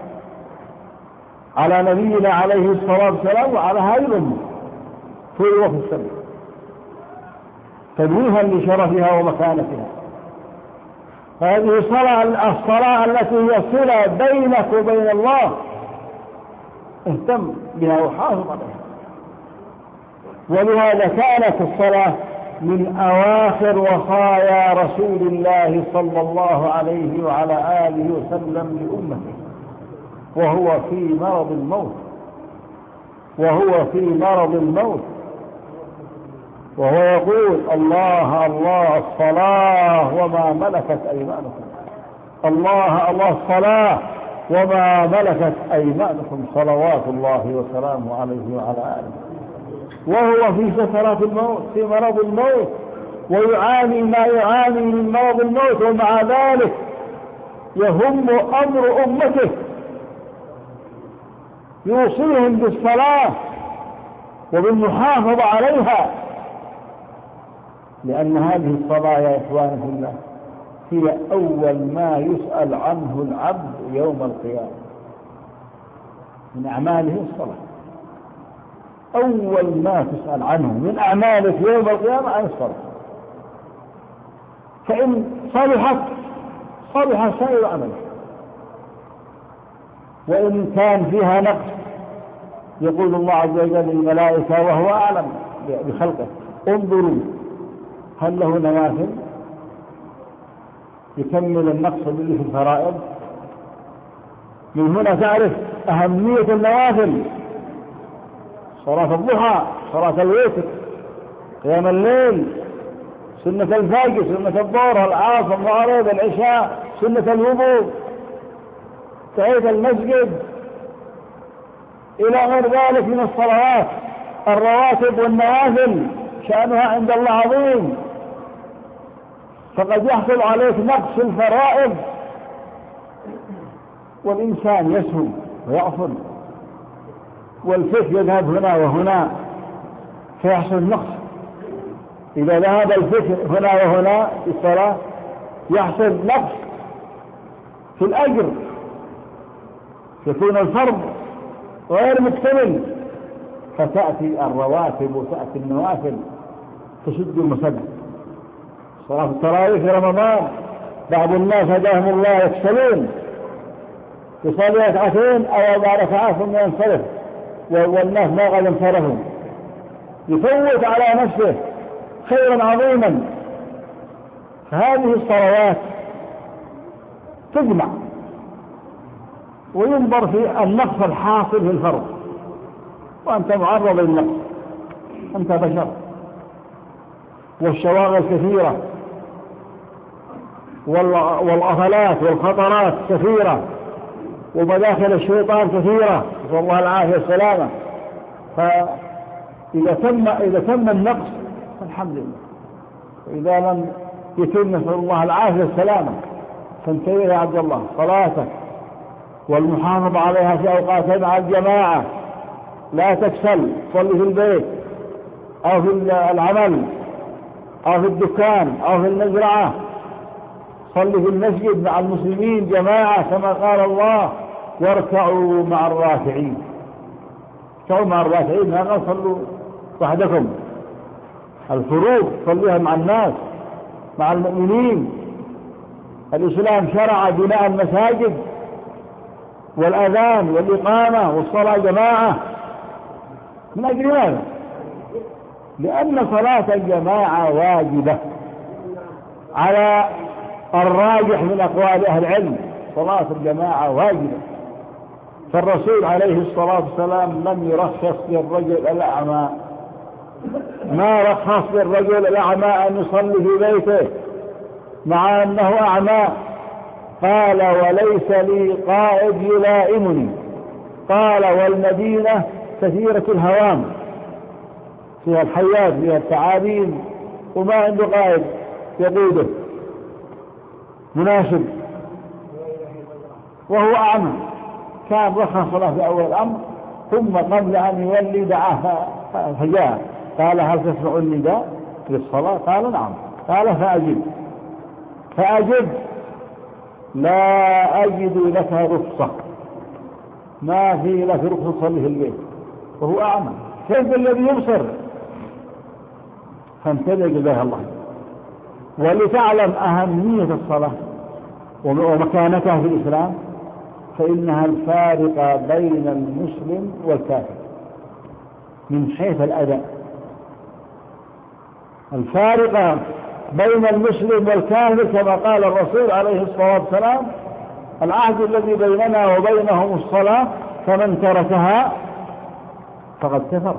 على نبينا عليه الصلاة والسلام وعلى هذه الأمة في الوقت السماء تنويها لشرفها ومكانتها. هذه الصلاة الصلاة التي هي صلة بينك وبين الله، اهتم بها وحافظ عليها. ولهذا كانت الصلاة من أواخر وصايا رسول الله صلى الله عليه وعلى آله وسلم لأمته وهو في مرض الموت وهو في مرض الموت وهو يقول: الله الله الصلاة وما ملكت أيمانكم، الله الله الصلاة وما ملكت أيمانكم، صلوات الله وسلامه عليه وعلى آله. وهو في سكرات الموت، في مرض الموت، ويعاني ما يعاني من مرض الموت، ومع ذلك يهم أمر أمته، يوصيهم بالصلاة وبالمحافظة عليها، لأن هذه الصلاة يا إخواني في الله هي أول ما يسأل عنه العبد يوم القيامة. من أعماله الصلاة، أول ما تسأل عنه من أعمالك يوم القيامة عن الصلاة. فإن صلحت صلح سائر عملك، وإن كان فيها نقص يقول الله عز وجل للملائكة وهو أعلم بخلقه: انظروا هل له نوافل يكمل النقص اللي في الفرائض. من هنا تعرف أهمية النوافل: صلاة الضحى، صلاة الوتر، قيام الليل، سنة الفجر، سنة الظهر، العصر، المغرب، العشاء، سنة الوضوء، تحية المسجد، إلى غير ذلك من الصلوات الرواتب والنوافل، شأنها عند الله عظيم. فقد يحصل عليك نقص الفرائض والإنسان يسهو ويغفل، والفكر يذهب هنا وهنا فيحصل نقص. إذا ذهب الفكر هنا وهنا في الصلاة يحصل نقص في الأجر، يكون الفرض غير مكتمل، فتأتي الرواتب وتأتي النوافل تشد المسد. صلاة التراويح في رمضان بعض الناس هداهم الله يكسلون، يصلي ركعتين أو أربع ركعات ثم ينصرف، والناس ما قد انصرفوا، يفوت على نفسه خيرا عظيما. فهذه الصلوات تجمع، وينظر في النقص الحاصل في الفرض، وأنت معرض للنقص، أنت بشر، والشواغل كثيرة، والأغلات والخطرات كثيرة، ومداخل الشيطان كثيرة، نسأل الله العافية والسلامة. فإذا تم إذا تم النقص فالحمد لله، وإذا لم يتم نسأل الله العافية والسلامة. فانتبه يا عبد الله، صلاتك والمحافظة عليها في أوقاتها مع الجماعة، لا تكسل، صلي في البيت أو في العمل أو في الدكان أو في المزرعة، صلي في المسجد مع المسلمين جماعة كما قال الله: واركعوا مع الراكعين. اركعوا مع الراكعين، ما قال صلوا وحدكم. الفروض صليها مع الناس، مع المؤمنين. الإسلام شرع بناء المساجد والأذان والإقامة والصلاة جماعة. من أجل ماذا؟ لأن صلاة الجماعة واجبة على الراجح من أقوال أهل العلم، صلاة الجماعة واجبة. فالرسول عليه الصلاة والسلام لم يرخص للرجل الأعمى، ما رخص للرجل الأعمى أن يصلي في بيته مع أنه أعمى. قال: وليس لي قائد يلائمني. قال: والمدينة كثيرة الهوام، فيها الحيات، فيها التعابين، وما عنده قائد يقوده مناسب، وهو أعمى. كان رخص صلاة في أول الأمر، ثم قبل أن يولي دعاه فجاء قال هل تسمع النداء للصلاة؟ قال نعم. قال فأجب فأجب لا أجد لك رخصة، ما في لك رخصة تصلي في البيت وهو أعمى، كيف الذي يبصر؟ فانتبه جزاه الله. ولتعلم أهمية الصلاة ومكانتها في الإسلام، فإنها الفارقة بين المسلم والكافر من حيث الأداء. الفارقة بين المسلم والكافر كما قال الرسول عليه الصلاة والسلام: العهد الذي بيننا وبينهم الصلاة، فمن تركها فقد كفر.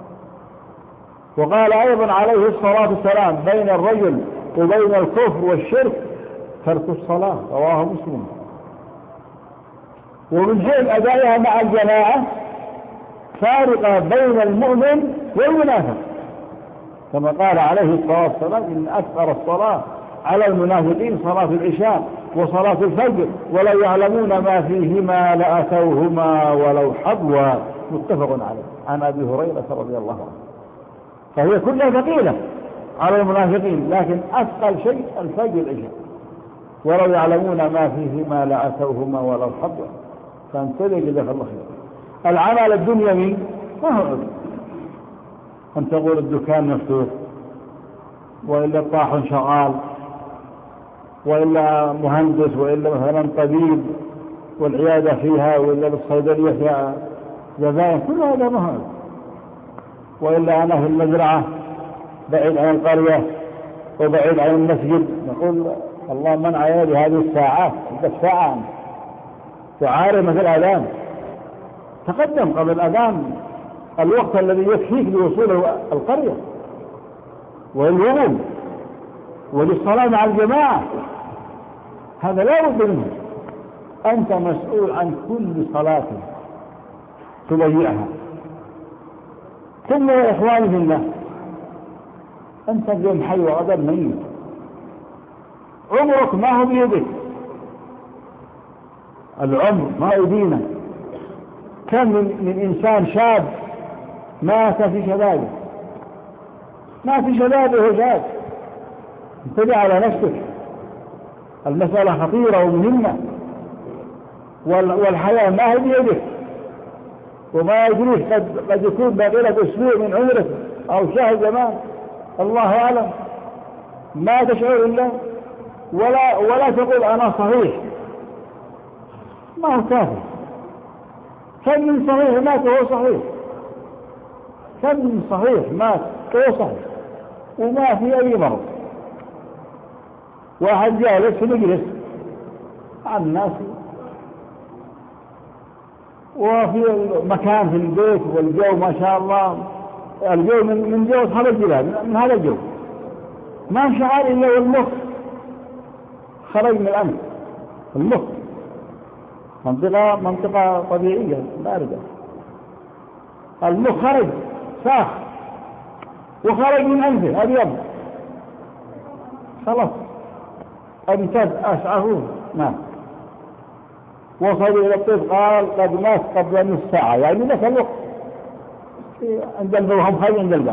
وقال أيضا عليه الصلاة والسلام: بين الرجل وبين الكفر والشرك ترك الصلاة، رواه مسلم. ومن حيث أدائها مع الجماعة فارقة بين المؤمن والمنافق، كما قال عليه الصلاة والسلام: إن أكثر الصلاة على المنافقين صلاة العشاء وصلاة الفجر ولو يعلمون ما فيهما لأتوهما ولو حبوا. متفق عليه عن أبي هريرة رضي الله عنه. فهي كلها ثقيلة على المنافقين، لكن أثقل شيء الفجر والعشاء، ولو يعلمون ما فيهما لأتوهما ولو حبوا. فانتبه جزاك الله خير. العمل الدنيوي ما هو عذر، أن تقول الدكان مفتوح، وإلا الطاحن شغال، وإلا مهندس، وإلا مثلا طبيب والعيادة فيها، وإلا بالصيدلية فيها زبائن، كل هذا ما هو. وإلا أنا في المزرعة بعيد عن القرية وبعيد عن المسجد، نقول الله منع يدي هذه الساعات، عندك ساعة تعارض مثل الأذان. تقدم قبل الأذان الوقت الذي يكفيك لوصول القرية والوضوء وللصلاة مع الجماعة، هذا لا بد منه. أنت مسؤول عن كل صلاة تضيعها. ثم يا إخواني في الله، أنت اليوم حي وغدا ميت، عمرك ما هو بيدك، العمر ما يدينا. كم من, من إنسان شاب مات في شبابه، ما في شبابه شاب. انتبه على نفسك، المسألة خطيرة ومهمة، والحياة ما هي بيدك، وما يدريك قد, قد يكون باقي لك أسبوع من عمرك أو شهر زمان، الله أعلم. ما تشعر إلا ولا, ولا تقول أنا صحيح، ما هو كافر. كم من صحيح مات وهو صحيح، كم من صحيح مات وهو صحيح وما في أي مرض. واحد جالس في مجلس عن الناس وفي مكان في البيت والجو ما شاء الله، الجو من, من جو هذا الجبال، من هذا الجو ما شعر إلا والمخ خرج من الأمس. المخ منطقة منطقة طبيعية باردة، المخ خرج ساخ وخرج من أنفه أبيض، خلاص امتد أشعره مات. وصلوا إلى الطب قال قد مات قبل نصف ساعة، يعني لك الوقت عند البوهم خرج عند الباب.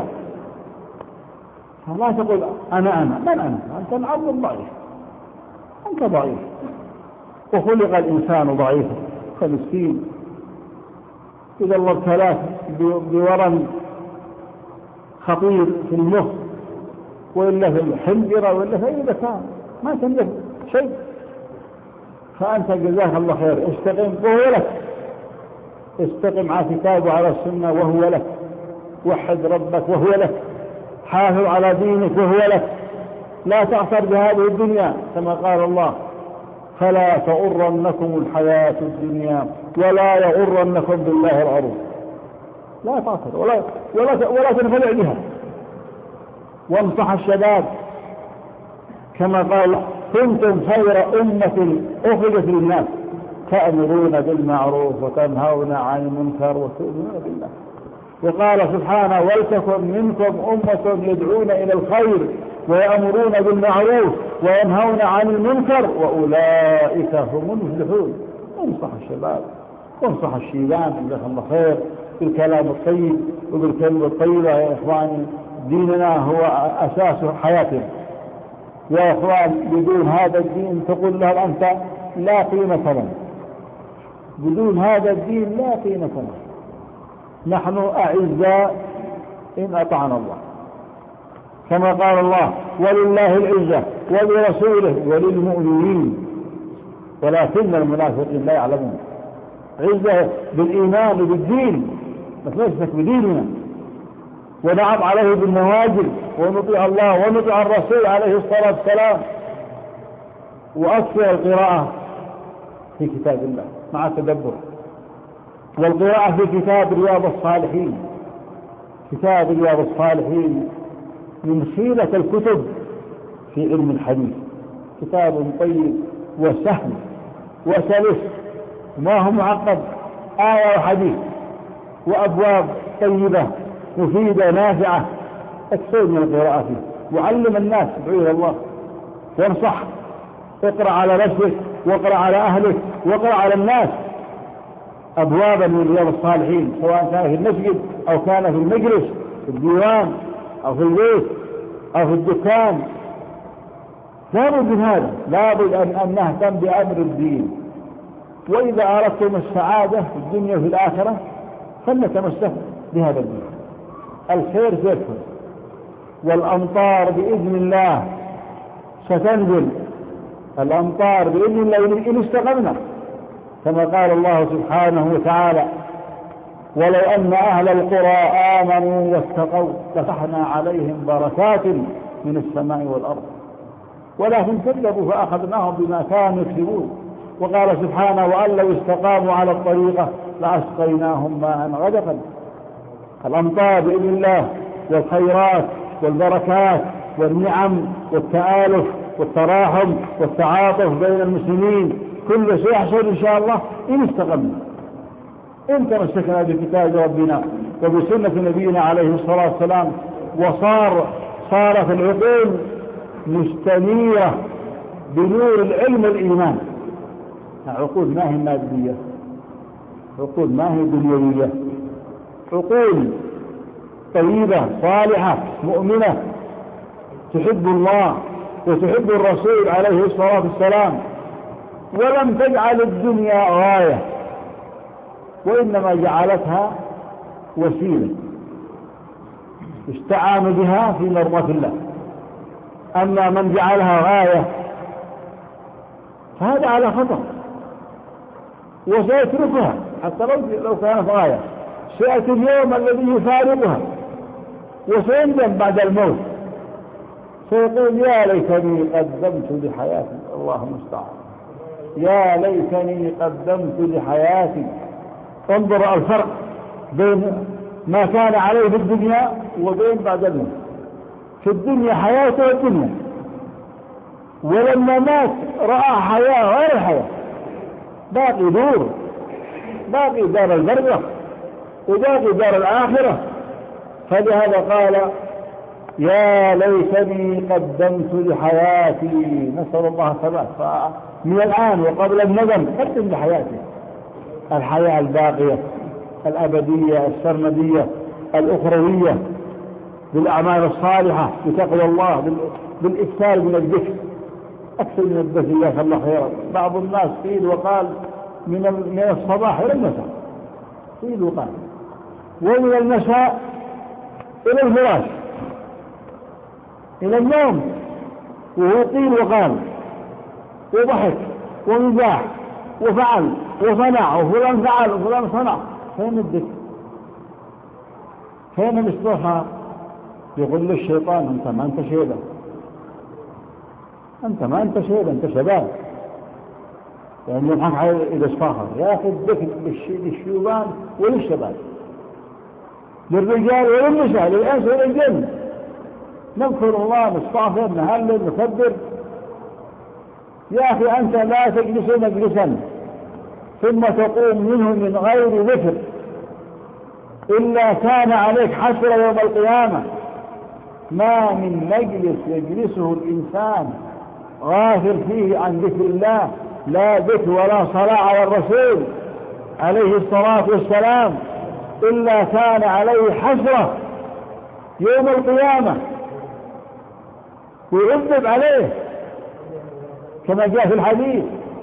فلا تقول أنا أنا من أنا، أنت العبد ضعيف، أنت ضعيف، وخلق الإنسان ضعيفا فمسكين. إذا الله ابتلاه بورم خطير في المخ وإلا في الحنجرة وإلا في أي مكان ما تملك شيء، فأنت جزاك الله خير استقم وهو لك، استقم على الكتاب وعلى السنة وهو لك، وحد ربك وهو لك، حافظ على دينك وهو لك، لا تعثر بهذه الدنيا كما قال الله: فلا تغرنكم الحياة الدنيا ولا يغرنكم بالله الغرور. لا تعثر ولا, ولا, ولا تنفلع بها. وانصح الشباب كما قال: كنتم خير أمة أخرجت للناس تأمرون بالمعروف وتنهون عن المنكر وتؤمنون بالله. وقال سبحانه: ولتكن منكم أمة يدعون إلى الخير ويأمرون بالمعروف وينهون عن المنكر وأولئك هم المفلحون. انصح الشباب وانصح الشيبان جزاك الله خير بالكلام الطيب وبالكلمة الطيبة. يا إخواني ديننا هو أساس حياتنا يا إخوان، بدون هذا الدين تقول له أنت لا قيمة لنا، بدون هذا الدين لا قيمة لنا. نحن أعزاء إن أطعنا الله، كما قال الله ولله العزة ولرسوله وللمؤمنين ولكن المنافقين لا يعلمون. عزة بالإيمان وبالدين، نتمسك بديننا ونعم عليه بالنواجذ ونطيع الله ونطيع الرسول عليه الصلاة والسلام، وأكثر القراءة في كتاب الله مع التدبر، والقراءة في كتاب رياض الصالحين. كتاب رياض الصالحين من خيرة الكتب في علم الحديث، كتاب طيب وسهل وسلس ما هو معقد، آية وحديث وأبواب طيبة مفيدة نافعة. اكثر من القراءة فيه وعلم الناس ادعو الله وانصح، اقرأ على نفسك واقرأ على أهلك واقرأ على الناس أبوابا من رياض الصالحين، سواء كان في المسجد أو كان في المجلس في الديوان أو في البيت أو في الدكان. لابد من هذا، لابد أن نهتم بأمر الدين. وإذا أردتم السعادة في الدنيا وفي الآخرة فلنتمسك بهذا الدين. الخير سيكون، والأمطار بإذن الله ستنزل، الأمطار بإذن الله إن استقمنا، كما قال الله سبحانه وتعالى ولو أن أهل القرى آمنوا واتقوا لفتحنا عليهم بركات من السماء والأرض ولكن كذبوا فأخذناهم بما كانوا يكسبون. وقال سبحانه وأن لو استقاموا على الطريقة لأسقيناهم ماء غدقا. الأمطار بإذن الله والخيرات والبركات والنعم والتآلف والتراحم والتعاطف بين المسلمين كل شيء يحصل إن شاء الله إن استقمنا، إن تمسكنا بكتاب ربنا وبسنة نبينا عليه الصلاة والسلام، وصار صارت العقول مستنيرة بنور العلم والإيمان. عقول ما هي مادية، عقول ما هي دنيوية، عقول طيبة صالحة مؤمنة تحب الله وتحب الرسول عليه الصلاة والسلام، ولم تجعل الدنيا غاية وإنما جعلتها وسيلة استعان بها في مرضاة الله. أما من جعلها غاية فهذا على خطر وسيتركها حتى لو لو كانت غاية. سيأتي اليوم الذي يفارقها وسيندم بعد الموت، سيقول يا ليتني قدمت لحياتي. الله المستعان، يا ليتني قدمت لحياتي. انظر الفرق بين ما كان عليه في الدنيا وبين بعد الموت. في الدنيا حياته والدنيا، ولما مات رأى حياة غير حياة، باقي دور، باقي دار البرزخ وباقي دار الآخرة. فلهذا قال يا ليتني قدمت لحياتي. نسأل الله الثبات من الآن وقبل الندم، قدم لحياتي الحياة الباقية الأبدية السرمدية الأخروية بالأعمال الصالحة بتقوى الله بالإكثار من الذكر، أكثر من الذكر جزاك الله خيرا. بعض الناس قيل وقال من من الصباح إلى المساء، قيل وقال، ومن المساء إلى الفراش إلى النوم، وهو قيل وقال وضحك ومزاح وفعل وصنع وفلان فعل وفلان صنع. فين الذكر؟ فين الاستغفار؟ يقول للشيطان أنت ما أنت شيبة، أنت ما أنت شيبة، أنت شباب. يعني يضحك على الإسفاخر. يا أخي الذكر للشيوبان وللشباب، للرجال وللنساء، للأنس وللجن. نذكر الله نستغفر نهلل نكبر. يا أخي أنت لا تجلس مجلسا ثم تقوم منه من غير ذكر إلا كان عليك حسرة يوم القيامة. ما من مجلس يجلسه الإنسان غافل فيه عن ذكر الله، لا ذكر ولا صلاة على الرسول، عليه الصلاة والسلام إلا كان عليه حسرة يوم القيامة ويعذب عليه كما جاء في الحديث،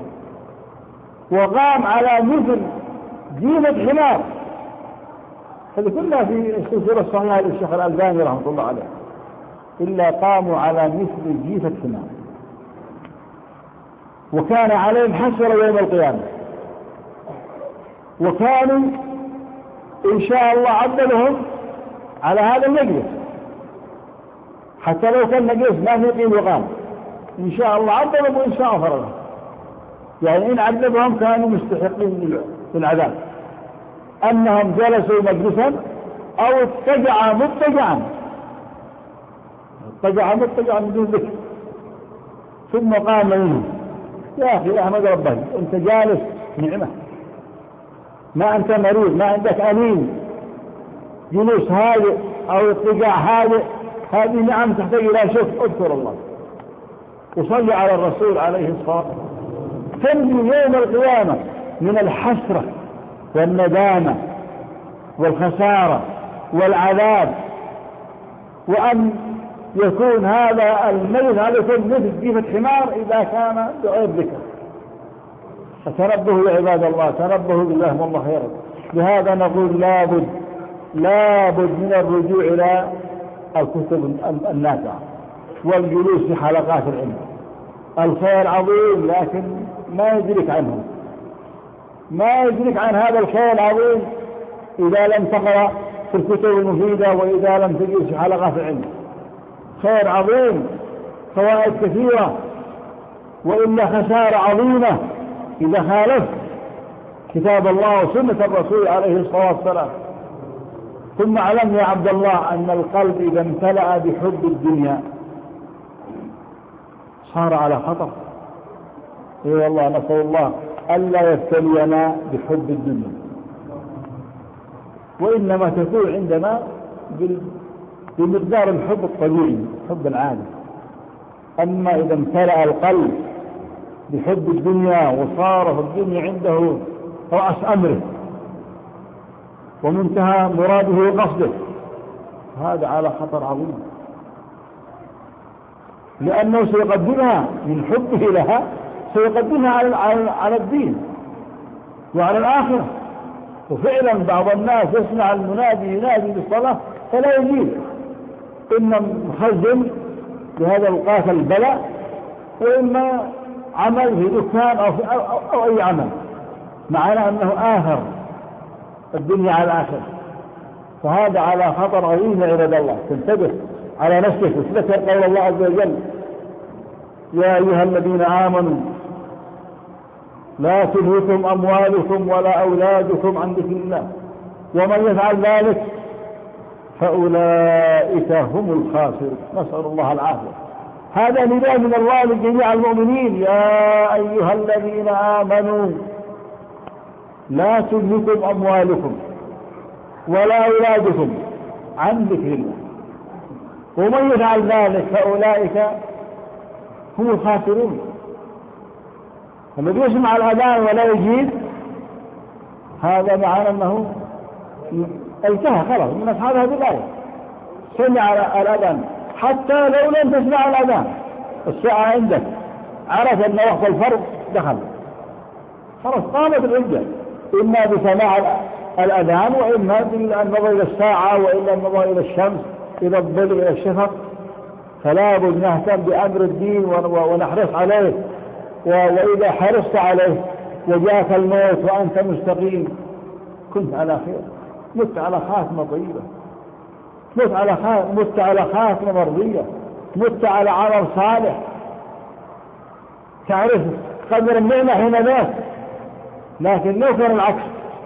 وقام على مثل جيفة حمار. هذه كلها في السلسلة الصحيحة للشيخ الألباني رحمه الله عليه. إلا قاموا على مثل جيفة حمار، وكان عليهم حسرة يوم القيامة، وكانوا إن شاء الله عدلهم على هذا المجلس، حتى لو كان مجلس ما في قيل وقام إن شاء الله عدلهم وإن شاء الله فرغهم، يعني إن عذبهم كانوا مستحقين للعذاب، أنهم جلسوا مجلسا أو اتجع متجعا اتجع متجعا بدون ذكر ثم قام منه. يا أخي أحمد ربك، أنت جالس نعمة، ما أنت مريض، ما عندك أنين، جلوس هادئ أو اتجاع هادئ، هذه نعم تحتاج إلى شكر. اذكر الله وصلي على الرسول عليه الصلاة والسلام. تنجو يوم القيامة من الحسرة والندامة والخسارة والعذاب، وأن يكون هذا الميت على كل مثل جيفة حمار إذا كان بغير ذكر. فتنبهوا يا عباد الله، تنبهوا بالله والله خيرا. لهذا نقول لابد لابد من الرجوع إلى الكتب النافعة والجلوس في حلقات العلم. الخير عظيم لكن ما يدرك عنه، ما يدرك عن هذا الخير العظيم إذا لم تقرأ في الكتب المفيدة وإذا لم تجلس في حلقات العلم. خير عظيم، فوائد كثيرة، وإلا خسارة عظيمة إذا خالفت كتاب الله وسنة الرسول عليه الصلاة والسلام. ثم اعلم يا عبد الله أن القلب إذا امتلأ بحب الدنيا صار على خطر. اي والله، نسأل الله ألا يبتلينا بحب الدنيا، وإنما تكون عندنا بمقدار الحب الطبيعي، الحب العادي. أما إذا امتلأ القلب بحب الدنيا وصار في الدنيا عنده رأس أمره ومنتهى مراده وقصده، هذا على خطر عظيم، لأنه سيقدمها من حبه لها سيقدمها على على الدين وعلى الآخرة. وفعلا بعض الناس يسمع المنادي ينادي بالصلاة فلا يجيب، إما مخزن بهذا القاتل البلاء، وإما عمل في دكان أو, أو, أو, أو أي عمل، معنى أنه آخر الدنيا على الآخرة. فهذا على خطر عظيم يا عباد الله. تنتبه على نفسك وتذكر قول الله عز وجل: يا أيها الذين آمنوا لا تلهكم أموالكم ولا أولادكم عن ذكر الله ومن يفعل ذلك فأولئك هم الخاسرون. نسأل الله العافية. هذا نداء من الله لجميع المؤمنين: يا أيها الذين آمنوا لا تلهكم أموالكم ولا أولادكم عن ذكر الله ومن يفعل ذلك فأولئك هم الخاسرون. الذي يسمع الأذان ولا يجيب هذا معنى أنه انتهى خلاص من أصحاب هذه الآية. سمع الأذان حتى لو لم تسمع الأذان، الساعة عندك عرف أن وقت الفرض دخل، خلاص قامت الحجة، إما بسماع الأذان وإما بالنظر إلى الساعة وإلا النظر إلى الشمس إلى الظل إلى الشفق. فلا بد نهتم بأمر الدين ونحرص عليه، وإذا حرصت عليه وجاءك الموت وأنت مستقيم كنت على خير، مت على خاتمة طيبة، مت على مت على خاتمة مرضية، مت على عمل صالح، تعرف قدر النعمة حين مات. لكن لو كان العكس،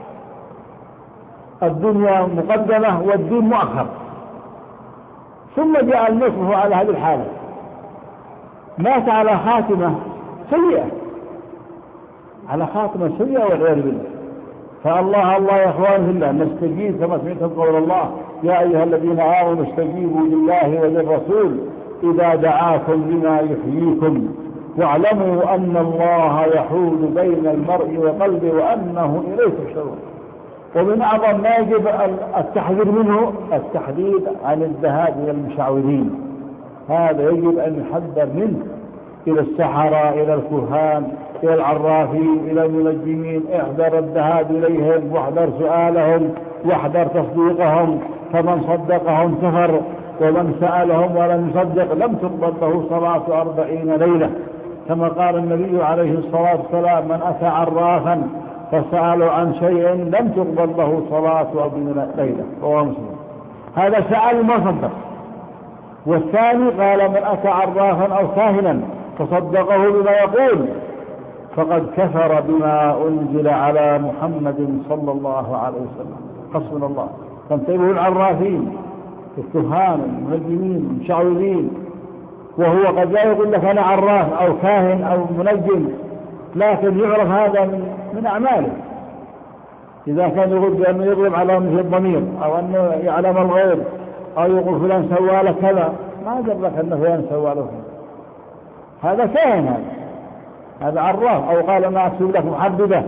الدنيا مقدمة والدين مؤخر، ثم جاء الموت على هذه الحالة، مات على خاتمة سيئة، على خاتمة سيئة والعياذ بالله. فالله الله يا اخوان في الله نستجيب كما سمعتم قول الله: يا ايها الذين امنوا استجيبوا لله وللرسول اذا دعاكم لما يحييكم واعلموا أن الله يحول بين المرء وقلبه وأنه إليه تحشرون. ومن أعظم ما يجب التحذير منه التحذير عن الذهاب إلى المشعوذين، هذا يجب أن يحذر منه، إلى السحرة، إلى الكهان، إلى العرافين، إلى المنجمين، احذر الذهاب إليهم واحذر سؤالهم واحذر تصديقهم، فمن صدقهم كفر ومن سألهم ولم يصدق لم تقبل له صلاة أربعين ليلة، كما قال النبي عليه الصلاة والسلام من أتى عرافا فسأله عن شيء لم تقبل له صلاة أربعين ليلة، رواه مسلم. هذا سأل ما صدق. والثاني قال من أتى عرافا أو كاهنا فصدقه بما يقول فقد كفر بما أنزل على محمد صلى الله عليه وسلم. حسبنا الله. فانتبهوا العرافين الكهان المنجمين المشعوذين، وهو قد لا يقول لك أنا عراف أو كاهن أو منجم، لكن يعرف هذا من, من أعماله. إذا كان يقول بأنه يضرب على مثل الضمير أو أنه يعلم الغيب أو يقول فلان سوى لك كذا، ما درك أن فلان سوى له، هذا كاهن، هذا هذا عراف. أو قال أنا أكتب لك محددة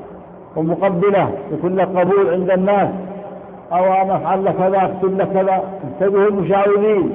ومقبلة يكون لك قبول عند الناس، أو أنا أفعل لك كذا أكتب لك كذا. انتبهوا المشعوذين،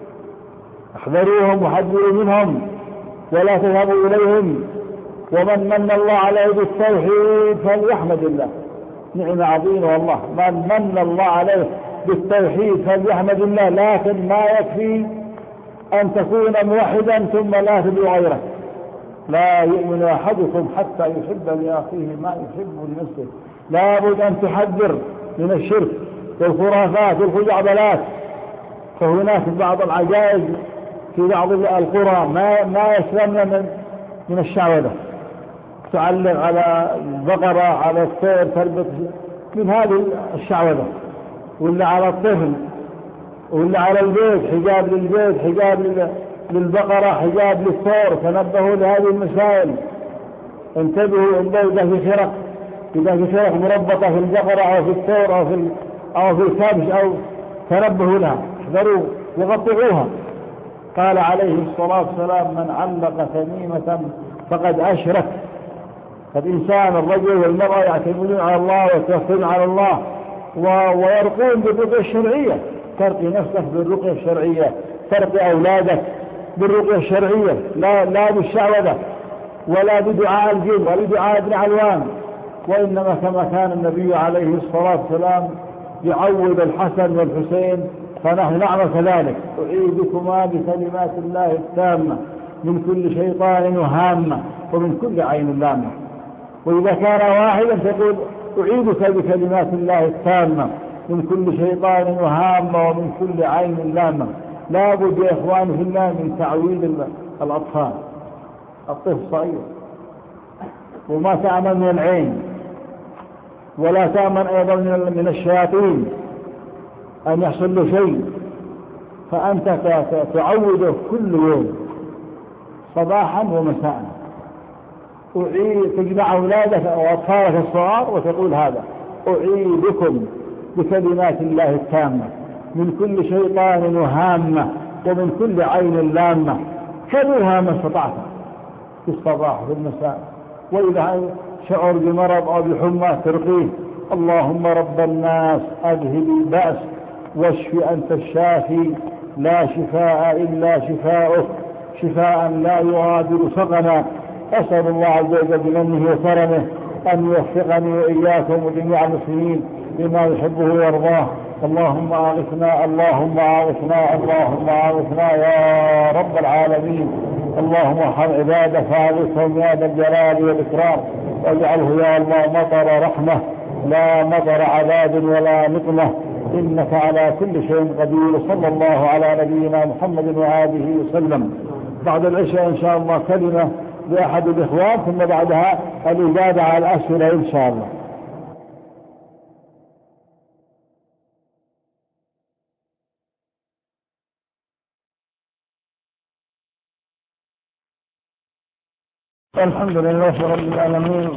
احذروهم وحذروا منهم ولا تذهبوا إليهم. ومن من الله عليه بالتوحيد فليحمد الله، نعمة عظيمة والله. من من الله عليه بالتوحيد فليحمد الله، لكن ما يكفي أن تكون موحدا ثم لا تدعو غيره. لا يؤمن أحدكم حتى يحب لأخيه ما يحب لنفسه. لا بد أن تحذر من الشرك والخرافات والخزعبلات. فهناك بعض العجائز في بعض القرى ما ما يسلمنا من من الشعوذة، تعلق على البقرة على الطير تربط من هذه الشعوذة، ولا على الطفل، ولا على البيت حجاب للبيت، حجاب للبقرة، حجاب للطير. تنبهوا لهذه المسائل، انتبهوا. إذا في خرق إذا في خرق مربطة في البقرة أو في الطير أو في أو في الكبش أو تنبهوا لها، احذروا وقطعوها. قال عليه الصلاة والسلام من علق تميمة فقد أشرك. فالإنسان الرجل والمرأة يعتمدون على الله ويتوكلون على الله ويرقون بالرقية الشرعية. ترقي نفسك بالرقية الشرعية، ترقي أولادك بالرقية الشرعية، لا لا بالشعوذة ولا بدعاء الجن ولا بدعاء ابن علوان، وإنما كما كان النبي عليه الصلاة والسلام يعوذ الحسن والحسين، فنحن نعمل كذلك. أعيذكما بكلمات الله التامة من كل شيطان وهامة ومن كل عين لامة. وإذا كان واحدا تقول أعيذك بكلمات الله التامة من كل شيطان وهامة ومن كل عين لامة. لا بد يا إخواني في الله من تعويذ الأطفال. الطفل صغير وما تأمن من العين ولا تأمن أيضا من الشياطين أن يحصل له شيء، فأنت تعوده كل يوم صباحا ومساء. أعيد تجمع أولادك وأطفالك الصغار وتقول هذا أعيدكم بكلمات الله التامة من كل شيطان وهامة ومن كل عين لامة. كررها ما استطعت في الصباح وفي المساء. وإذا شعر بمرض أو بحمى ترقيه اللهم رب الناس أذهب البأس واشف أنت الشافي لا شفاء إلا شفاؤك شفاء لا يغادر سقما. أسأل الله عز وجل بمنه وكرمه أن يوفقني وإياكم وجميع المسلمين بما يحبه ويرضاه. اللهم أغثنا اللهم أغثنا اللهم أغثنا يا رب العالمين. اللهم ارحم عبادك فاغثهم يا ذا الجلال والإكرام، واجعله يا الله مطر رحمة لا مطر عذاب ولا نقمة، إنك على كل شيء قدير. صلى الله على نبينا محمد وآله وسلم. بعد العشاء إن شاء الله كلمة لأحد الإخوان، ثم بعدها الإجابة على الأسئلة إن شاء الله. الحمد لله رب العالمين،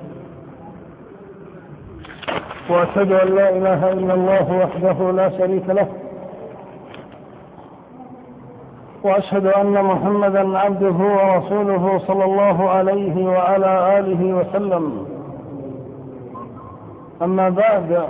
وأشهد أن لا إله إلا الله وحده لا شريك له، وأشهد أن محمدا عبده ورسوله صلى الله عليه وعلى آله وسلم. أما بعد،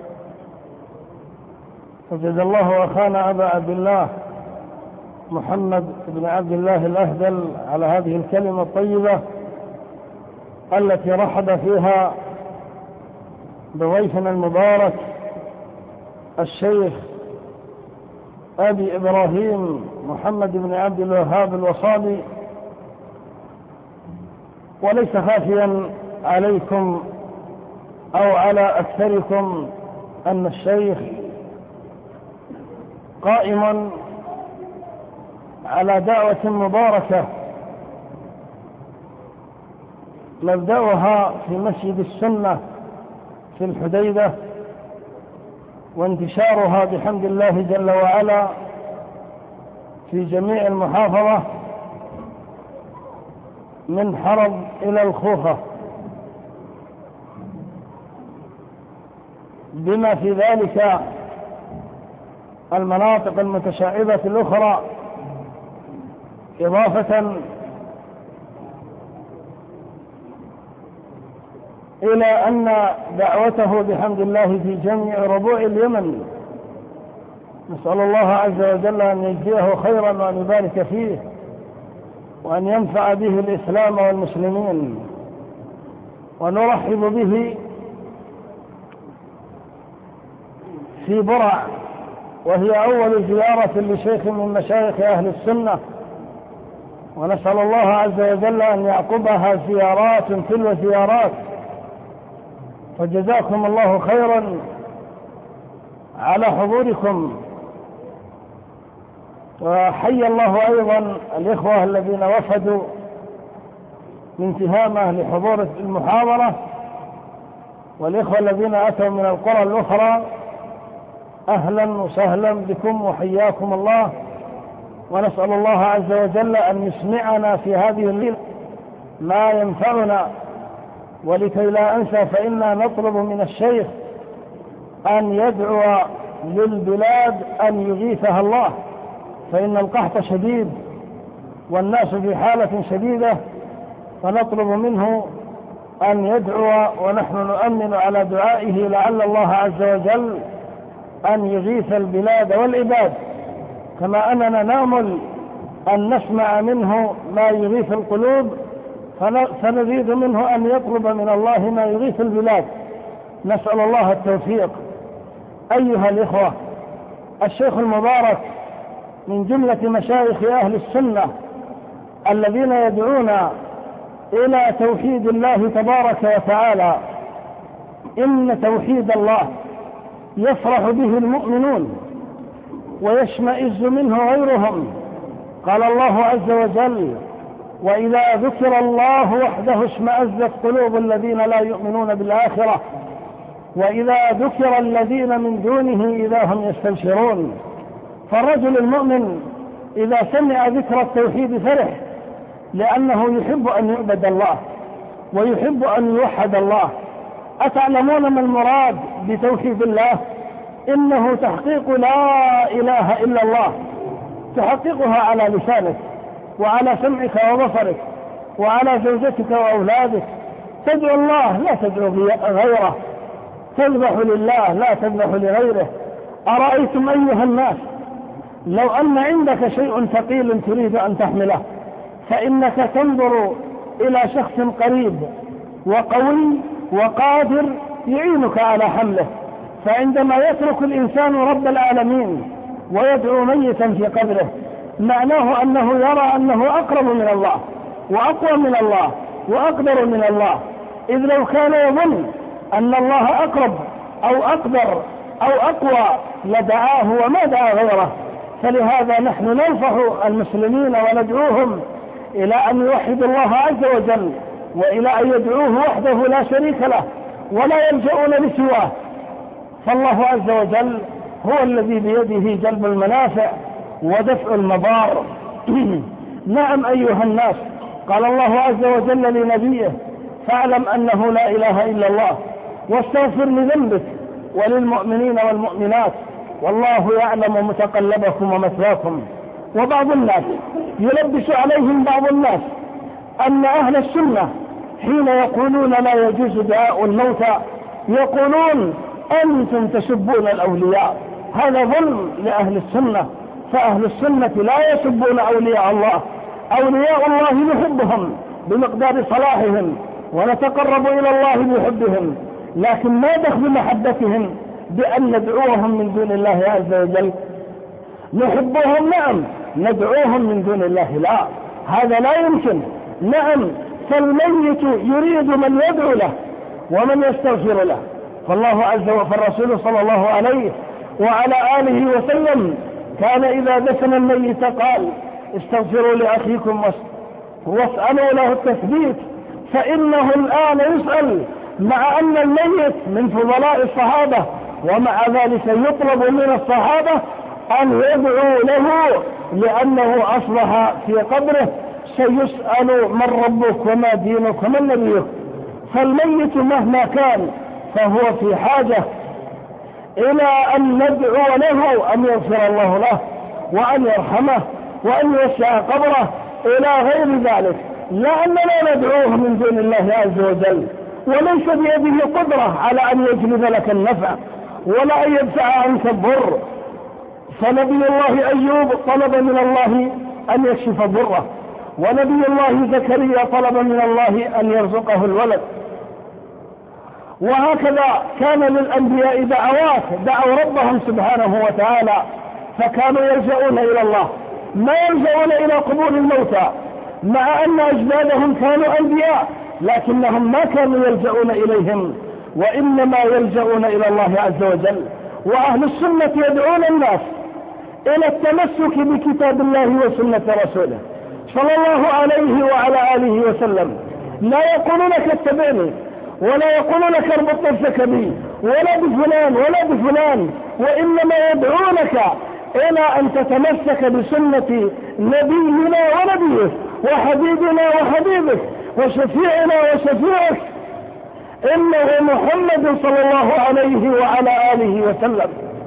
فجزا الله أخانا أبا عبد الله محمد بن عبد الله الأهدل على هذه الكلمة الطيبة التي رحب فيها بضيفنا المبارك الشيخ أبي إبراهيم محمد بن عبد الوهاب الوصابي. وليس خافيا عليكم أو على أكثركم أن الشيخ قائم على دعوة مباركة نبدأها في مسجد السنة في الحديدة، وانتشارها بحمد الله جل وعلا في جميع المحافظة من حرب إلى الخوخة، بما في ذلك المناطق المتشعبة الأخرى، إضافة إلى أن دعوته بحمد الله في جميع ربوع اليمن. نسأل الله عز وجل أن يجزيه خيرا وأن يبارك فيه وأن ينفع به الإسلام والمسلمين. ونرحب به في برع، وهي أول زيارة لشيخ من مشايخ أهل السنة، ونسأل الله عز وجل أن يعقبها زيارات تلو زيارات. فجزاكم الله خيرا على حضوركم. وحي الله أيضا الإخوة الذين وفدوا من تهامة لحضور المحاضرة، والإخوة الذين أتوا من القرى الأخرى، أهلا وسهلا بكم وحياكم الله. ونسأل الله عز وجل أن يسمعنا في هذه الليلة ما ينفعنا. ولكي لا أنسى، فإنا نطلب من الشيخ أن يدعو للبلاد أن يغيثها الله، فإن القحط شديد والناس في حالة شديدة، فنطلب منه أن يدعو، ونحن نؤمن على دعائه لعل الله عز وجل أن يغيث البلاد والعباد، كما أننا نأمل أن نسمع منه ما يغيث القلوب، فنريد منه أن يطلب من الله ما يغيث البلاد. نسأل الله التوفيق. أيها الإخوة، الشيخ المبارك من جملة مشايخ أهل السنة الذين يدعون إلى توحيد الله تبارك وتعالى. إن توحيد الله يفرح به المؤمنون ويشمئز منه غيرهم. قال الله عز وجل: وإذا ذكر الله وحده اشمأزت قلوب الذين لا يؤمنون بالآخرة وإذا ذكر الذين من دونه إذا هم يستبشرون. فالرجل المؤمن إذا سمع ذكر التوحيد فرح، لأنه يحب أن يعبد الله ويحب أن يوحد الله. أتعلمون ما المراد بتوحيد الله؟ إنه تحقيق لا إله إلا الله، تحقيقها على لسانك وعلى سمعك وبصرك وعلى زوجتك وأولادك. تدعو الله لا تدعو غيره، تذبح لله لا تذبح لغيره. أرأيتم أيها الناس لو أن عندك شيء ثقيل تريد أن تحمله، فإنك تنظر إلى شخص قريب وقوي وقادر يعينك على حمله. فعندما يترك الإنسان رب العالمين ويدعو ميتا في قبره، معناه أنه يرى أنه أقرب من الله وأقوى من الله وأقدر من الله، إذ لو كان يظن أن الله أقرب أو أقدر أو أقوى لدعاه وما دعا غيره. فلهذا نحن ننصح المسلمين وندعوهم إلى أن يوحدوا الله عز وجل، وإلى أن يدعوه وحده لا شريك له ولا يلجؤون لسواه. فالله عز وجل هو الذي بيده جلب المنافع ودفع المضار. نعم أيها الناس، قال الله عز وجل لنبيه: فاعلم أنه لا إله إلا الله واستغفر لذنبك وللمؤمنين والمؤمنات والله يعلم متقلبكم ومثواكم. وبعض الناس يلبس عليهم بعض الناس أن أهل السنة حين يقولون لا يجوز دعاء الموتى يقولون أنتم تسبون الأولياء. هذا ظلم لأهل السنة، فأهل السنة لا يسبون أولياء الله. أولياء الله نحبهم بمقدار صلاحهم ونتقرب إلى الله بحبهم، لكن ما دخل محبتهم بأن ندعوهم من دون الله عز وجل. نحبهم نعم، ندعوهم من دون الله لا، هذا لا يمكن. نعم، فالميت يريد من يدعو له ومن يستغفر له، فالله عز وجل فالرسول صلى الله عليه وعلى آله وسلم كان إذا دفن الميت قال استغفروا لأخيكم واسألوا له التثبيت، فإنه الآن يسأل مع أن الميت من فضلاء الصحابة، ومع ذلك يطلب من الصحابة أن يدعوا له لأنه أصبح في قبره سيسأل من ربك وما دينك ومن نبيك. فالميت مهما كان فهو في حاجة إلى أن ندعو له أن يغفر الله له وأن يرحمه وأن يوسع قبره إلى غير ذلك، لا أننا ندعوه من دون الله عز وجل، وليس بيده قدرة على أن يجلب لك النفع ولا أن يدفع عنك الضر. فنبي الله أيوب طلب من الله أن يكشف ضره، ونبي الله زكريا طلب من الله أن يرزقه الولد. وهكذا كان للأنبياء دعوات دعوا ربهم سبحانه وتعالى، فكانوا يلجؤون إلى الله، ما يلجؤون إلى قبور الموتى، مع أن أجدادهم كانوا أنبياء لكنهم ما كانوا يلجؤون إليهم، وإنما يلجؤون إلى الله عز وجل. وأهل السنة يدعون الناس إلى التمسك بكتاب الله وسنة رسوله صلى الله عليه وعلى آله وسلم. لا يقول لك اتبعني، ولا يقول لك اربط نفسك بي، ولا بفلان ولا بفلان، وإنما يدعونك إلى أن تتمسك بسنة نبينا ونبيك وحبيبنا وحبيبك وشفيعنا وشفيعك، إنه محمد صلى الله عليه وعلى آله وسلم.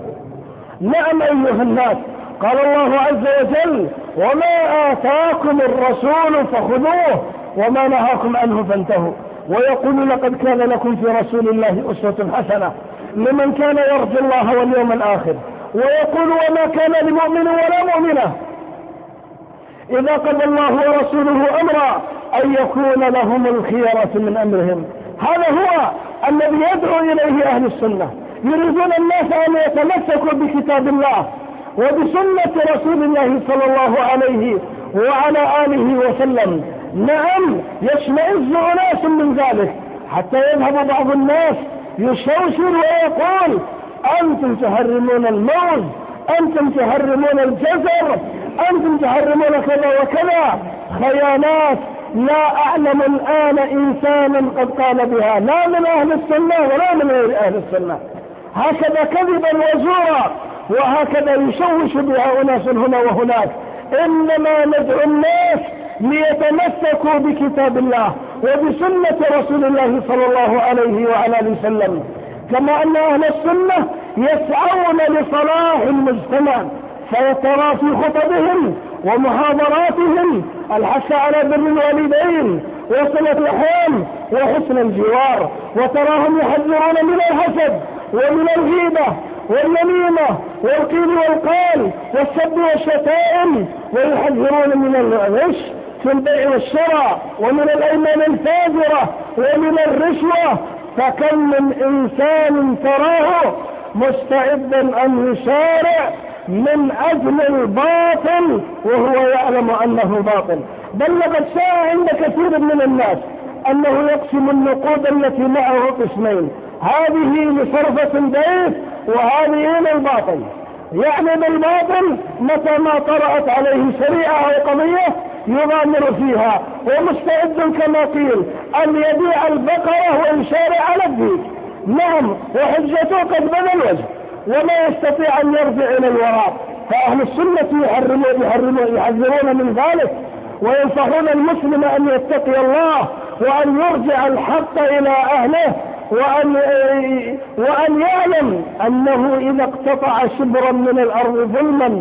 نعم أيها الناس، قال الله عز وجل وما آتاكم الرسول فخذوه وما نهاكم عنه فانتهوا، ويقول لقد كان لكم في رسول الله أسوة حسنة لمن كان يرجو الله واليوم الآخر، ويقول وما كان لمؤمن ولا مؤمنة إذا قضى الله ورسوله أمرا أن يكون لهم الخيرة من أمرهم. هذا هو الذي يدعو إليه أهل السنة، يريدون الناس أن يتمسكوا بكتاب الله وبسنة رسول الله صلى الله عليه وعلى آله وسلم. نعم، يشمئز أناس من ذلك حتى يذهب بعض الناس يشوشر ويقول أنتم تحرمون الموز، أنتم تحرمون الجزر، أنتم تحرمون كذا وكذا، خيانات لا أعلم الآن إنسانا قد قال بها، لا من أهل السنة ولا من غير أهل السنة. هكذا كذبا وزورا، وهكذا يشوش بها أناس هنا وهناك. إنما ندعو الناس ليتمسكوا بكتاب الله وبسنة رسول الله صلى الله عليه وعلى آله وسلم، كما أن أهل السنة يسعون لصلاح المجتمع، فيترى في خطبهم ومحاضراتهم الحث على بر الوالدين وصلة الرحم وحسن الجوار، وتراهم يحذرون من الحسد ومن الغيبة والنميمة والقيل والقال والسب والشتائم، ويحذرون من الغش في البيع والشراء ومن الأيمان الفاجرة ومن الرشوة. فكم من إنسان تراه مستعدا أن يشارع من أجل الباطل وهو يعلم أنه باطل. بل لقد شاء عند كثير من الناس أنه يقسم النقود التي معه قسمين، هذه لصرفة البيت وهذه للباطل، يعني بالباطل متى ما طرأت عليه شريعة أو قضية يغامر فيها، ومستعد كما قيل أن يبيع البقرة ويشارع على الدين. نعم، وحجته قد بدا الوجه وما يستطيع أن يرجع إلى الوراء. فأهل السنة يحرمون يحرمون يحذرون من ذلك، وينصحون المسلم أن يتقي الله وأن يرجع الحق إلى أهله، وأن وأن يعلم أنه إذا اقتطع شبرا من الأرض ظلما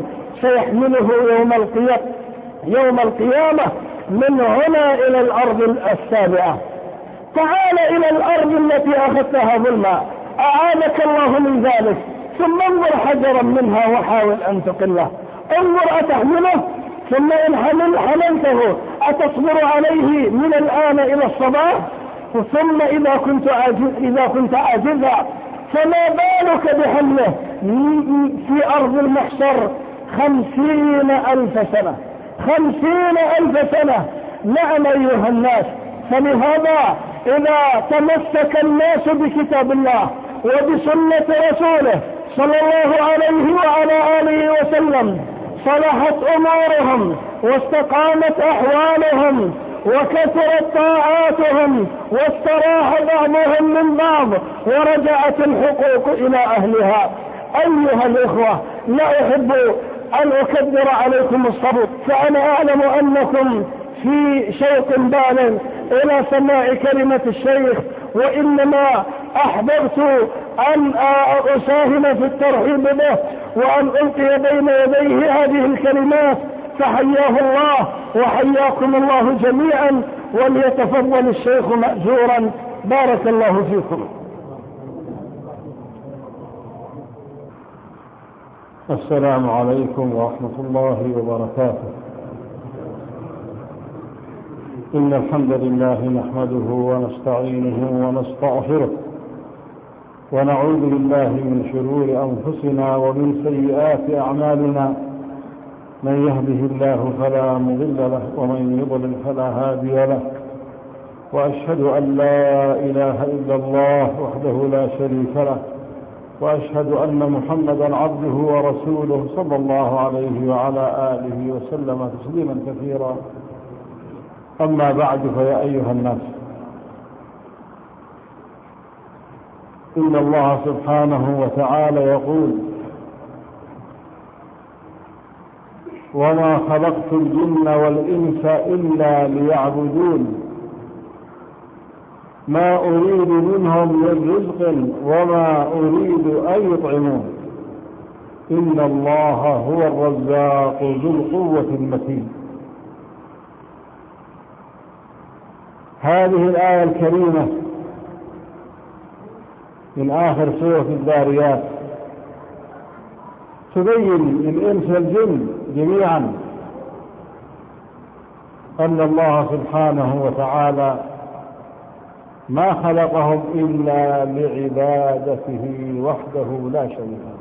سيحمله يوم القيامة يوم القيامة من هنا إلى الأرض السابعة. تعال إلى الأرض التي أخذتها ظلما، أعاذك الله من ذلك، ثم انظر حجرا منها وحاول أن تقله، انظر أتحمله، ثم إن حمل حملته أتصبر عليه من الآن إلى الصباح، ثم إذا كنت عاجز إذا كنت عاجزا فما بالك بحمله في أرض المحشر خمسين ألف سنة خمسين ألف سنة. نعم أيها الناس، فلهذا إذا تمسك الناس بكتاب الله وبسنة رسوله صلى الله عليه وعلى آله وسلم صلحت أمورهم واستقامت أحوالهم وكثرت طاعاتهم واستراح بعضهم من بعض ورجعت الحقوق إلى أهلها. أيها الإخوة، لا أحب أن أكبر عليكم الصبر، فأنا أعلم أنكم في شوق بالغ إلى سماع كلمة الشيخ، وإنما أحببت أن أساهم في الترحيب به وأن ألقي بين يديه هذه الكلمات، فحياه الله وحياكم الله جميعا، وليتفضل الشيخ مأجورا. بارك الله فيكم. السلام عليكم ورحمة الله وبركاته. إن الحمد لله نحمده ونستعينه ونستغفره، ونعوذ بالله من شرور أنفسنا ومن سيئات أعمالنا، من يهده الله فلا مضل له ومن يضلل فلا هادي له، وأشهد أن لا إله إلا الله وحده لا شريك له، وأشهد أن محمدا عبده ورسوله صلى الله عليه وعلى آله وسلم تسليما كثيرا. أما بعد، فيا أيها الناس، إن الله سبحانه وتعالى يقول: وما خلقت الجن والإنس إلا ليعبدون ما أريد منهم من رزق وما أريد أن يطعمون إن الله هو الرزاق ذو القوة المتين. هذه الآية الكريمة من آخر سورة الذاريات تبين للإنس والجن جميعا أن الله سبحانه وتعالى ما خلقهم إلا لعبادته وحده لا شريك له.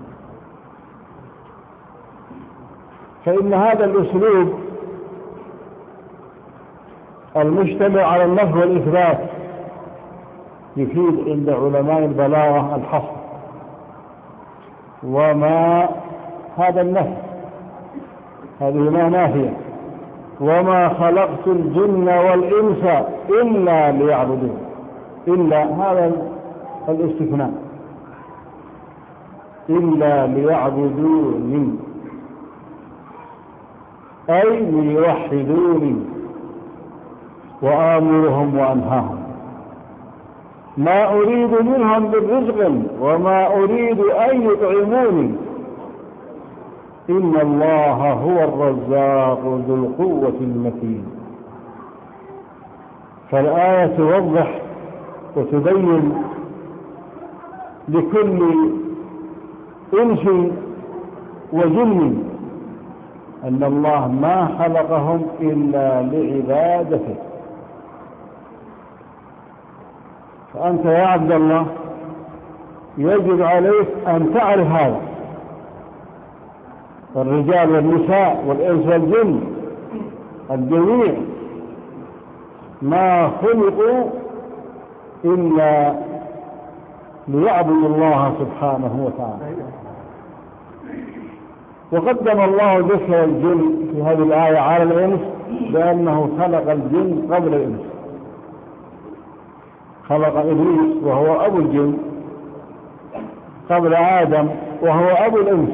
فإن هذا الأسلوب المجتمع على النفي والإثبات يفيد عند علماء البلاغة الحصر، وما هذا النفي هذه ما نافية، وما خلقت الجن والإنس إلا ليعبدون، إلا هذا الاستثناء، إلا ليعبدوني أي ليوحدوني وآمرهم وأنهاهم، ما أريد منهم بالرزق وما أريد أن يطعموني إن الله هو الرزاق ذو القوة المتين. فالآية توضح وتبين لكل إنس وجن أن الله ما خلقهم إلا لعبادته. فأنت يا عبد الله يجب عليك أن تعرف هذا، الرجال والنساء والإنس والجن الجميع ما خلقوا إلا ليعبدوا الله سبحانه وتعالى. وقدم الله ذكر الجن في هذه الآية على الإنس بأنه خلق الجن قبل الإنس، خلق إبليس وهو أبو الجن قبل آدم وهو أبو الإنس،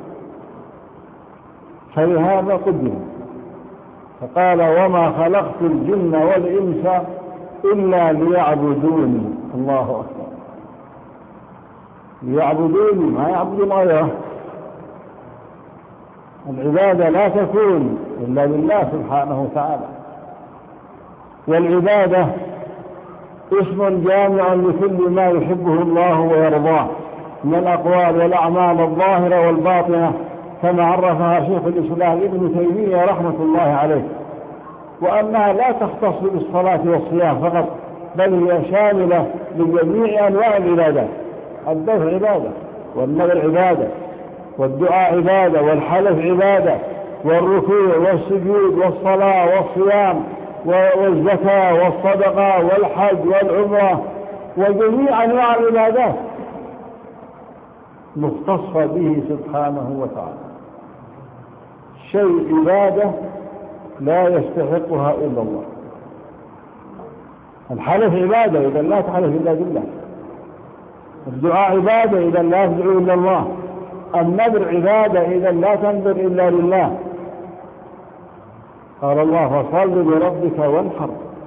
فلهذا قدم فقال: وما خلقت الجن والإنس إلا ليعبدوني. الله أكبر، ليعبدوني، ما يعبدون غيره. العبادة لا تكون إلا لله سبحانه وتعالى. والعبادة اسم جامع لكل ما يحبه الله ويرضاه من الأقوال والأعمال الظاهرة والباطنة، كما عرفها شيخ الإسلام ابن تيمية رحمة الله عليه، وأنها لا تختص بالصلاة والصيام فقط، بل هي شاملة لجميع أنواع العبادات. الذبح عبادة، والنذر عبادة، والدعاء عبادة، والحلف عبادة، والركوع والسجود والصلاة والصيام والزكاة والصدقة والحج والعمرة وجميع أنواع العبادات مختصة به سبحانه وتعالى. شيء عبادة لا يستحقها إلا الله. الحلف عبادة إذا لا تحلف إلا بالله، الدعاء عبادة إذا لا تدعو إلا الله، النذر عبادة إذا لا تنذر إلا لله. قال الله فصل لربك وانحر،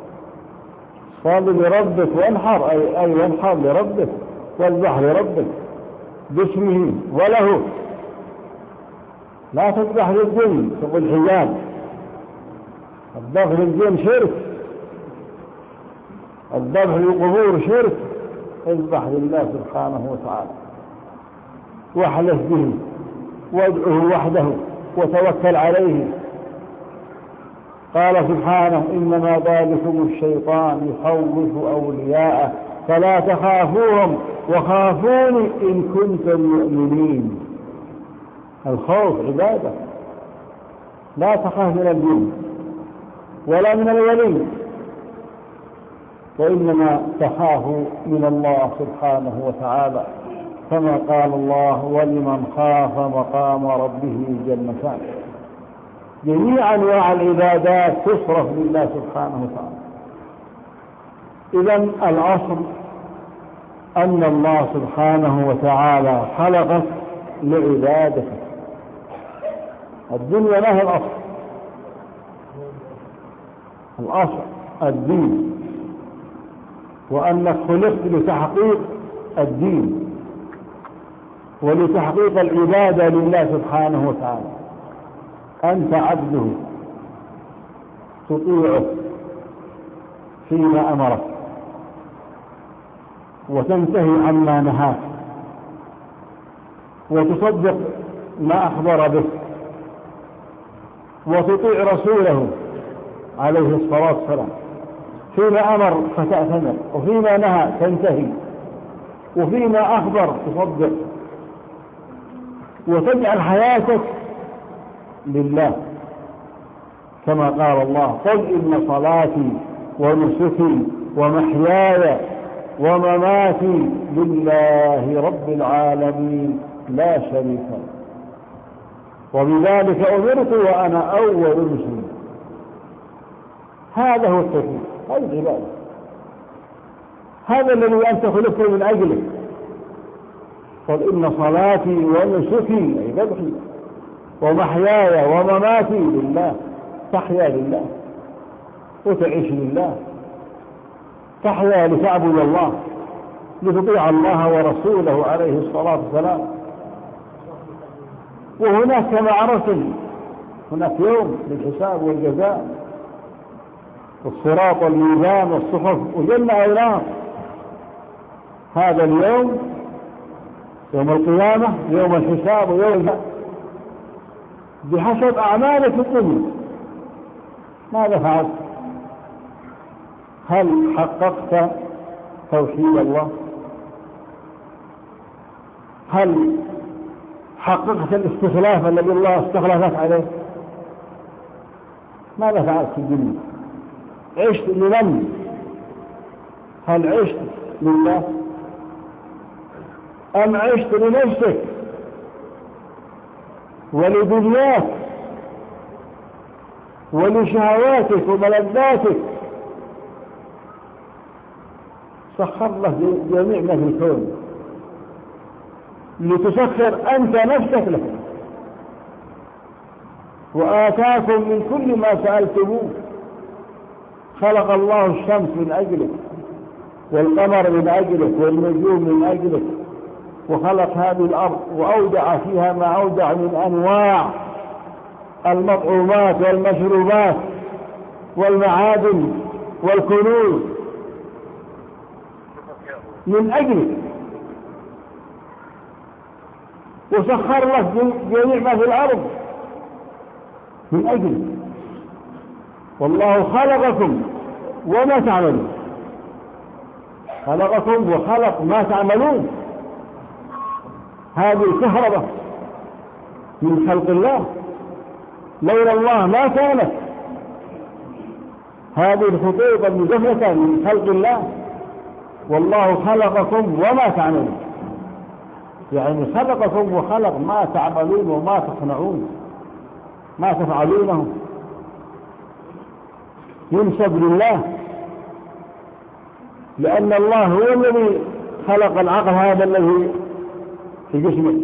صل لربك وانحر أي, أي وانحر لربك واذبح لربك باسمه وله. لا تذبح للجن تقول حجاب، الذبح للجن شرك، الذبح للقبور شرك. اذبح لله سبحانه وتعالى واحلف به وادعه وحده وتوكل عليه. قال سبحانه إنما ذلكم الشيطان يخوف أولياءه فلا تخافوهم وخافوني إن كنتم مؤمنين. الخوف عبادة، لا تخاف من الجن ولا من الولي، وإنما تخاف من الله سبحانه وتعالى، كما قال الله ولمن خاف مقام ربه جنتان. جميع أنواع العبادات تصرف لله سبحانه وتعالى. إذن الأصل أن الله سبحانه وتعالى خلقك لعبادته. الدنيا له الأصل، الأصل الدين، وأنك خلقت لتحقيق الدين ولتحقيق العبادة لله سبحانه وتعالى. أنت عبده تطيعه فيما أمرك وتنتهي عما نهاك وتصدق ما أخبر به وتطيع رسوله عليه الصلاة والسلام. فيما أمر فتأتمر، وفيما نهى تنتهي، وفيما أخبر تصدق، وتجعل حياتك لله، كما قال الله قل إن صلاتي ونسكي ومحياي ومماتي لله رب العالمين لا شريك له وبذلك أمرت وأنا أول المسلمين. هذا هو التوحيد، هذه العبادة، هذا الذي أنت خلقت من أجله. قل إن صلاتي ونسكي أي ذبحي ومحياي ومماتي لله، تحيا لله وتعيش لله، تحيا لتعبد الله، لتطيع الله ورسوله عليه الصلاة والسلام. وهناك كما عرفتم هناك يوم للحساب والجزاء والصراط والميزان والصحف وجنة ونار. هذا اليوم يوم القيامة، يوم الحساب ويوم الجزاء بحسب أعمالك في الدنيا. ماذا فعلت؟ هل حققت توحيد الله؟ هل حققت الاستخلاف الذي الله استخلفك عليه؟ ماذا فعلت في الدنيا؟ عشت لمن؟ هل عشت لله أم عشت لنفسك ولدنياك ولشهواتك وملذاتك؟ سخر له جميع ما في الكون لتسخر أنت نفسك له، وآتاكم من كل ما سألتموه. خلق الله الشمس من أجلك والقمر من أجلك والنجوم من أجلك، وخلق هذه الأرض وأودع فيها ما أودع من أنواع المطعومات والمشروبات والمعادن والكنوز من أجلك، وسخر لك جميع ما في الأرض من أجلك. والله خلقكم وما تعملون، خلقكم وخلق ما تعملون. هذه الكهرباء من خلق الله، لولا الله ما كانت. هذه الخطوط المجففة من خلق الله. والله خلقكم وما تعملون، يعني خلقكم وخلق ما تعملون وما تصنعون، ما تفعلونه ينسب لله، لأن الله هو الذي خلق العقل هذا الذي في جسمك،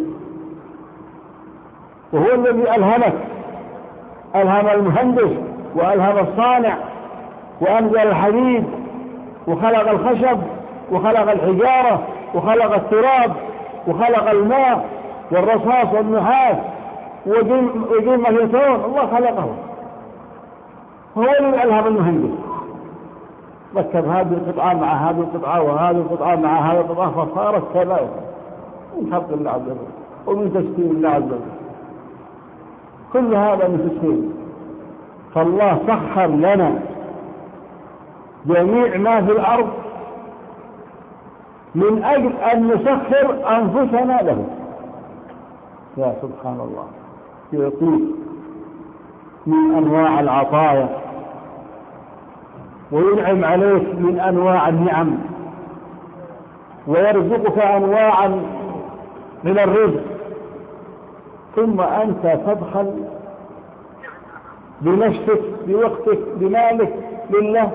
وهو الذي ألهمك، ألهم المهندس وألهم الصانع، وأنزل الحديد وخلق الخشب وخلق الحجارة وخلق التراب وخلق الماء والرصاص والنحاس وجيم ما في الكون. الله خلقه، هو الذي ألهم المهندس، ركب هذه القطعة مع هذه القطعة وهذه القطعة مع هذه القطعة فصارت كذلك من خلق الله عز وجل ومن تسخير الله عز وجل. كل هذا من تسخير. فالله سخر لنا جميع ما في الأرض من أجل أن نسخر أنفسنا له. يا سبحان الله، يعطيك من أنواع العطايا وينعم عليك من أنواع النعم ويرزقك أنواعا من الرزق، ثم أنت تبخل بنفسك بوقتك بمالك لله.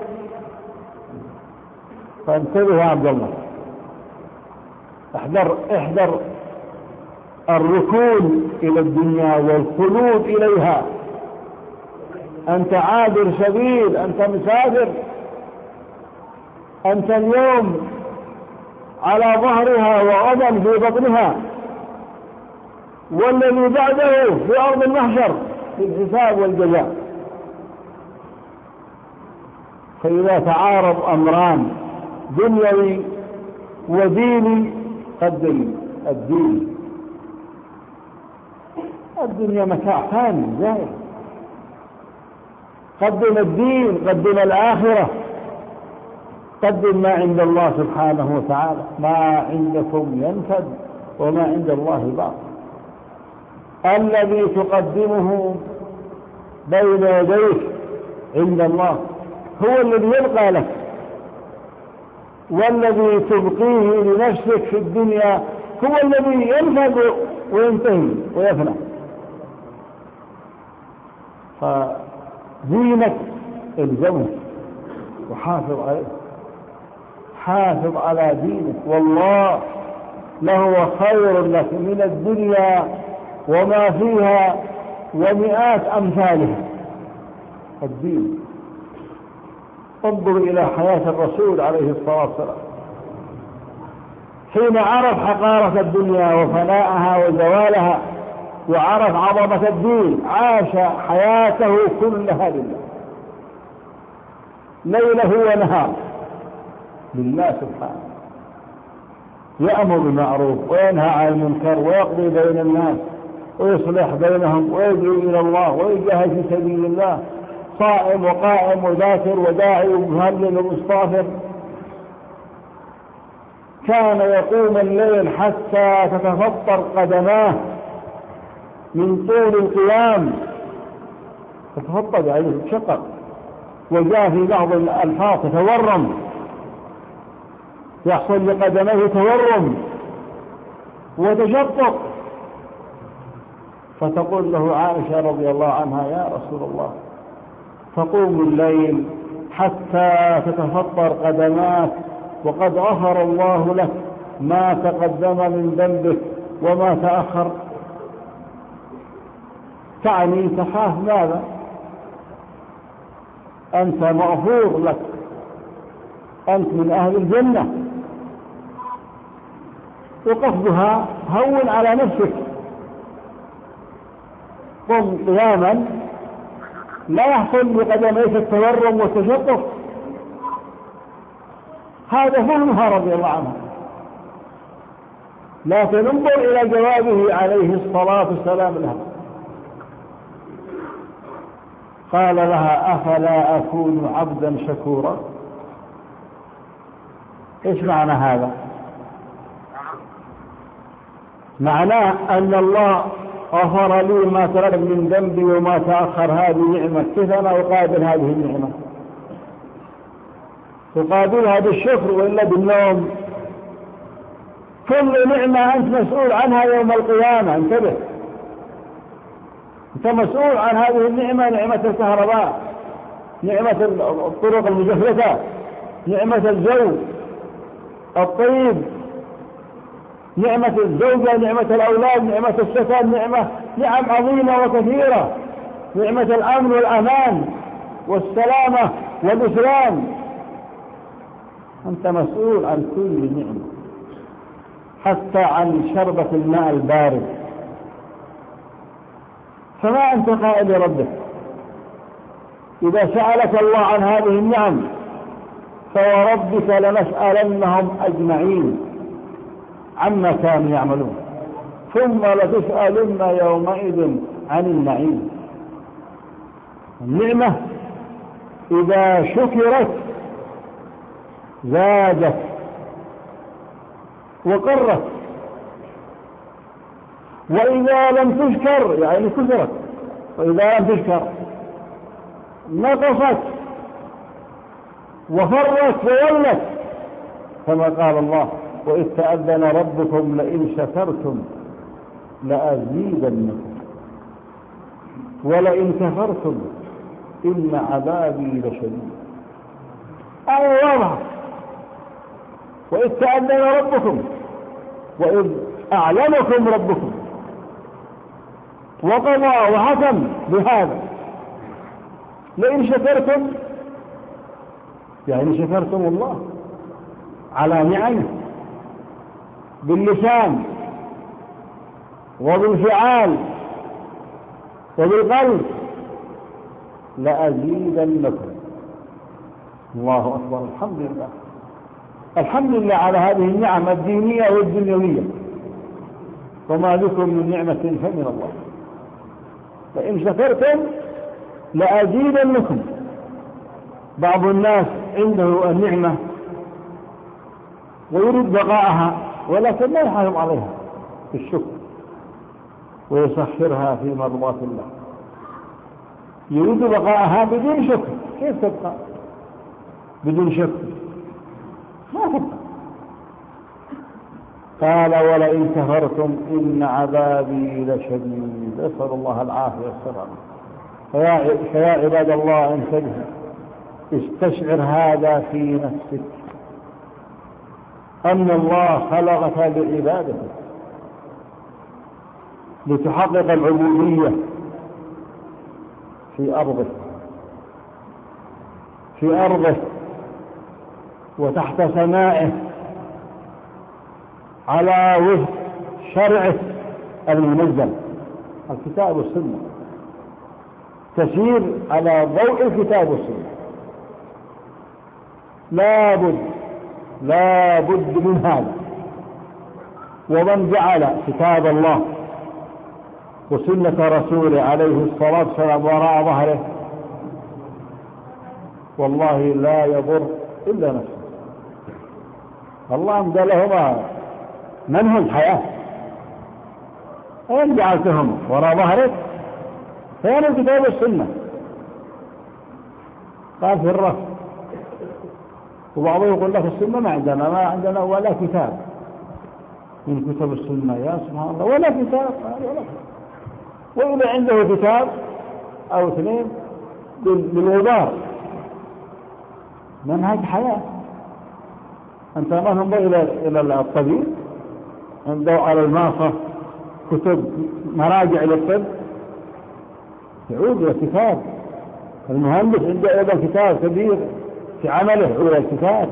فانتبه يا عبد الله، احذر احذر الركون إلى الدنيا والخلود إليها. أنت عابر سبيل، أنت مسافر، أنت اليوم على ظهرها وغدا في بطنها، والذي بعده في أرض المحشر في الحساب والجزاء. فإذا تعارض أمران دنيوي وديني قدم الدين. الدنيا متاع ثاني زائد، قدم الدين، قدم الآخرة، قدم ما عند الله سبحانه وتعالى. ما عندكم ينفد وما عند الله باق. الذي تقدمه بين يديك عند الله هو الذي يبقى لك، والذي تبقيه لنفسك في الدنيا هو الذي ينفد وينتهي ويفنى. فدينك الزمه وحافظ عليه، حافظ على دينك، والله لهو خير لك من الدنيا وما فيها ومئات أمثالها. الدين. انظر إلى حياة الرسول عليه الصلاة والسلام حين عرف حقارة الدنيا وفناءها وزوالها وعرف عظمة الدين، عاش حياته كلها لله، ليله ونهار لله سبحانه. يأمر بالمعروف وينهى عن المنكر ويقضي بين الناس ويصلح بينهم ويدعو إلى الله ويجاهد في سبيل الله، صائم وقائم وذاكر وداعي ومهلل ومستغفر. كان يقوم الليل حتى تتفطر قدماه من طول القيام، تتفطر يعني تتشقق، وجاء في بعض الألفاظ تتورم، يحصل لقدميه تورم وتشقق. فتقول له عائشة رضي الله عنها: يا رسول الله، تقوم الليل حتى تتفطر قدماك وقد غفر الله لك ما تقدم من ذنبك وما تأخر. تعني تخاف ماذا؟ أنت مغفور لك، أنت من أهل الجنة، وقصدها هون على نفسك، قم قياما لا يحصل بقدميك التورم والتشقق. هذا فهمها رضي الله عنها. لكن انظر إلى جوابه عليه الصلاة والسلام لها، قال لها أفلا أكون عبدا شكورا. إيش معنى هذا؟ معناه أن الله غفر لي ما تقدم من ذنبي وما تأخر، هذه نعمة، كيف أنا أقابل هذه النعمة؟ تقابلها بالشكر وإلا بالنوم. كل نعمة أنت مسؤول عنها يوم القيامة، انتبه، أنت مسؤول عن هذه النعمة، نعمة الكهرباء، نعمة الطرق المجففة، نعمة الجو الطيب، نعمة الزوجة، نعمة الأولاد، نعمة السكن، نعمة نعم عظيمة وكثيرة، نعمة الأمن والأمان والسلامة والإسلام. أنت مسؤول عن كل نعمة، حتى عن شربة الماء البارد. فما أنت قائل لربك؟ إذا سألك الله عن هذه النعم فوربك لنسألنهم أجمعين عما كانوا يعملون، ثم لتسألن يومئذ عن النعيم. النعمة إذا شكرت زادت وقرت، وإذا لم تشكر يعني كثرت، وإذا لم تشكر نقصت وفرت وولت، كما قال الله وإذ تأذن ربكم لئن شكرتم لأزيدنكم ولئن كفرتم إن عذابي لشديد. آية واضحة. وإذ تأذن ربكم، وإذ أعلمكم ربكم وقضى وحكم بهذا، لئن شكرتم يعني شكرتم الله على نعمه باللسان وبالفعال وبالقلب لأزيدنكم. الله أكبر. الحمد لله، الحمد لله على هذه النعم الدينية والدنيوية، وما بكم من نعمة فمن الله. فإن شكرتم لأزيدنكم. بعض الناس عنده النعمة ويريد بقاءها ولكن لا يحافظ عليها بالشكر ويسخرها في مرضاة الله. يريد بقاءها بدون شكر، كيف تبقى بدون شكر؟ ما تبقى. قال ولئن كفرتم إن عذابي لشديد. أسأل الله العافية والسلامة. فيا عباد الله انتبهوا، استشعر هذا في نفسك، أن الله خلقك لعبادته، لتحقق العبودية في أرضه في أرضه وتحت سمائه على وفق شرعه المنزل الكتاب والسنة، تسير على ضوء الكتاب والسنة. لا بد لا بد من هذا. ومن جعل كتاب الله وسنة رسوله عليه الصلاة والسلام وراء ظهره والله لا يضر إلا نفسه. الله أمدى لهما منهج حياة، أين جعلتهم وراء ظهرك؟ فين الكتاب والسنة؟ قال في الرف. وبعضهم يقول لك السنة ما عندنا ما عندنا ولا كتاب من كتب السنة. يا سبحان الله، ولا كتاب ولا كتاب. وإذا عنده كتاب أو اثنين بالوضار منهج حياة. أنت ما تنظر إلى إلى الطبيب عنده على الماصة كتب مراجع للطب، يعود إلى كتاب. المهندس عنده أيضا كتاب كبير في عمله إلى الكتاب.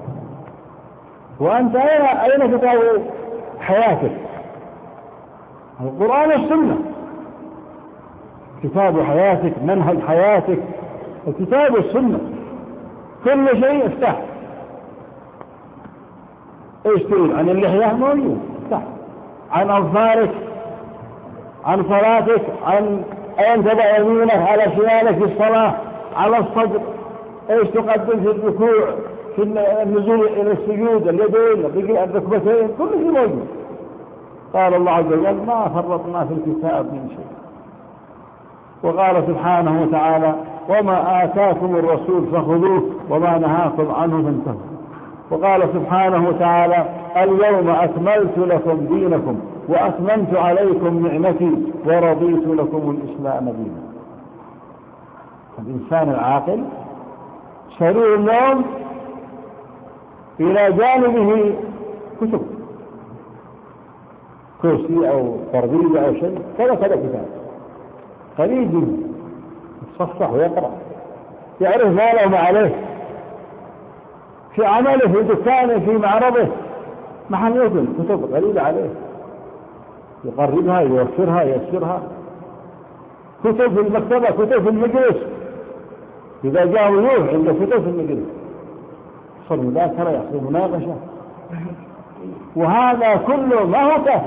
وأنت أين كتاب حياتك؟ القرآن والسنة. كتاب حياتك، منهج حياتك، الكتاب والسنة، كل شيء افتح. ايش تريد؟ عن اللحية موجود، افتح. عن أظفارك، عن صلاتك، عن أين تضع يمينك على شمالك في الصلاة، على الصدر، ايش تقدم في الركوع، في النزول إلى السجود، اليدين، الركبتين، كل شيء موجود. قال الله عز وجل ما فرطنا في الكتاب من شيء. وقال سبحانه وتعالى وما آتاكم الرسول فخذوه وما نهاكم عنه فانتهوا. وقال سبحانه وتعالى اليوم أكملت لكم دينكم وأتممت عليكم نعمتي ورضيت لكم الإسلام دينا. الإنسان العاقل سريع النوم إلى جانبه كتب، كرسي أو تربية أو شيء، كذا كذا كتاب قليل يتصفح ويقرأ، يعرف ما له ما عليه، في عمله، في دكانه، في معرضه، محل يكن كتب قليلة عليه، يقربها، يوفرها، ييسرها. كتب في المكتبة، كتب في المجلس، إذا جاء ضيوف عنده كتب في المجلس، يحصل مذاكرة، يحصل مناقشة. وهذا كله ما هو كافر،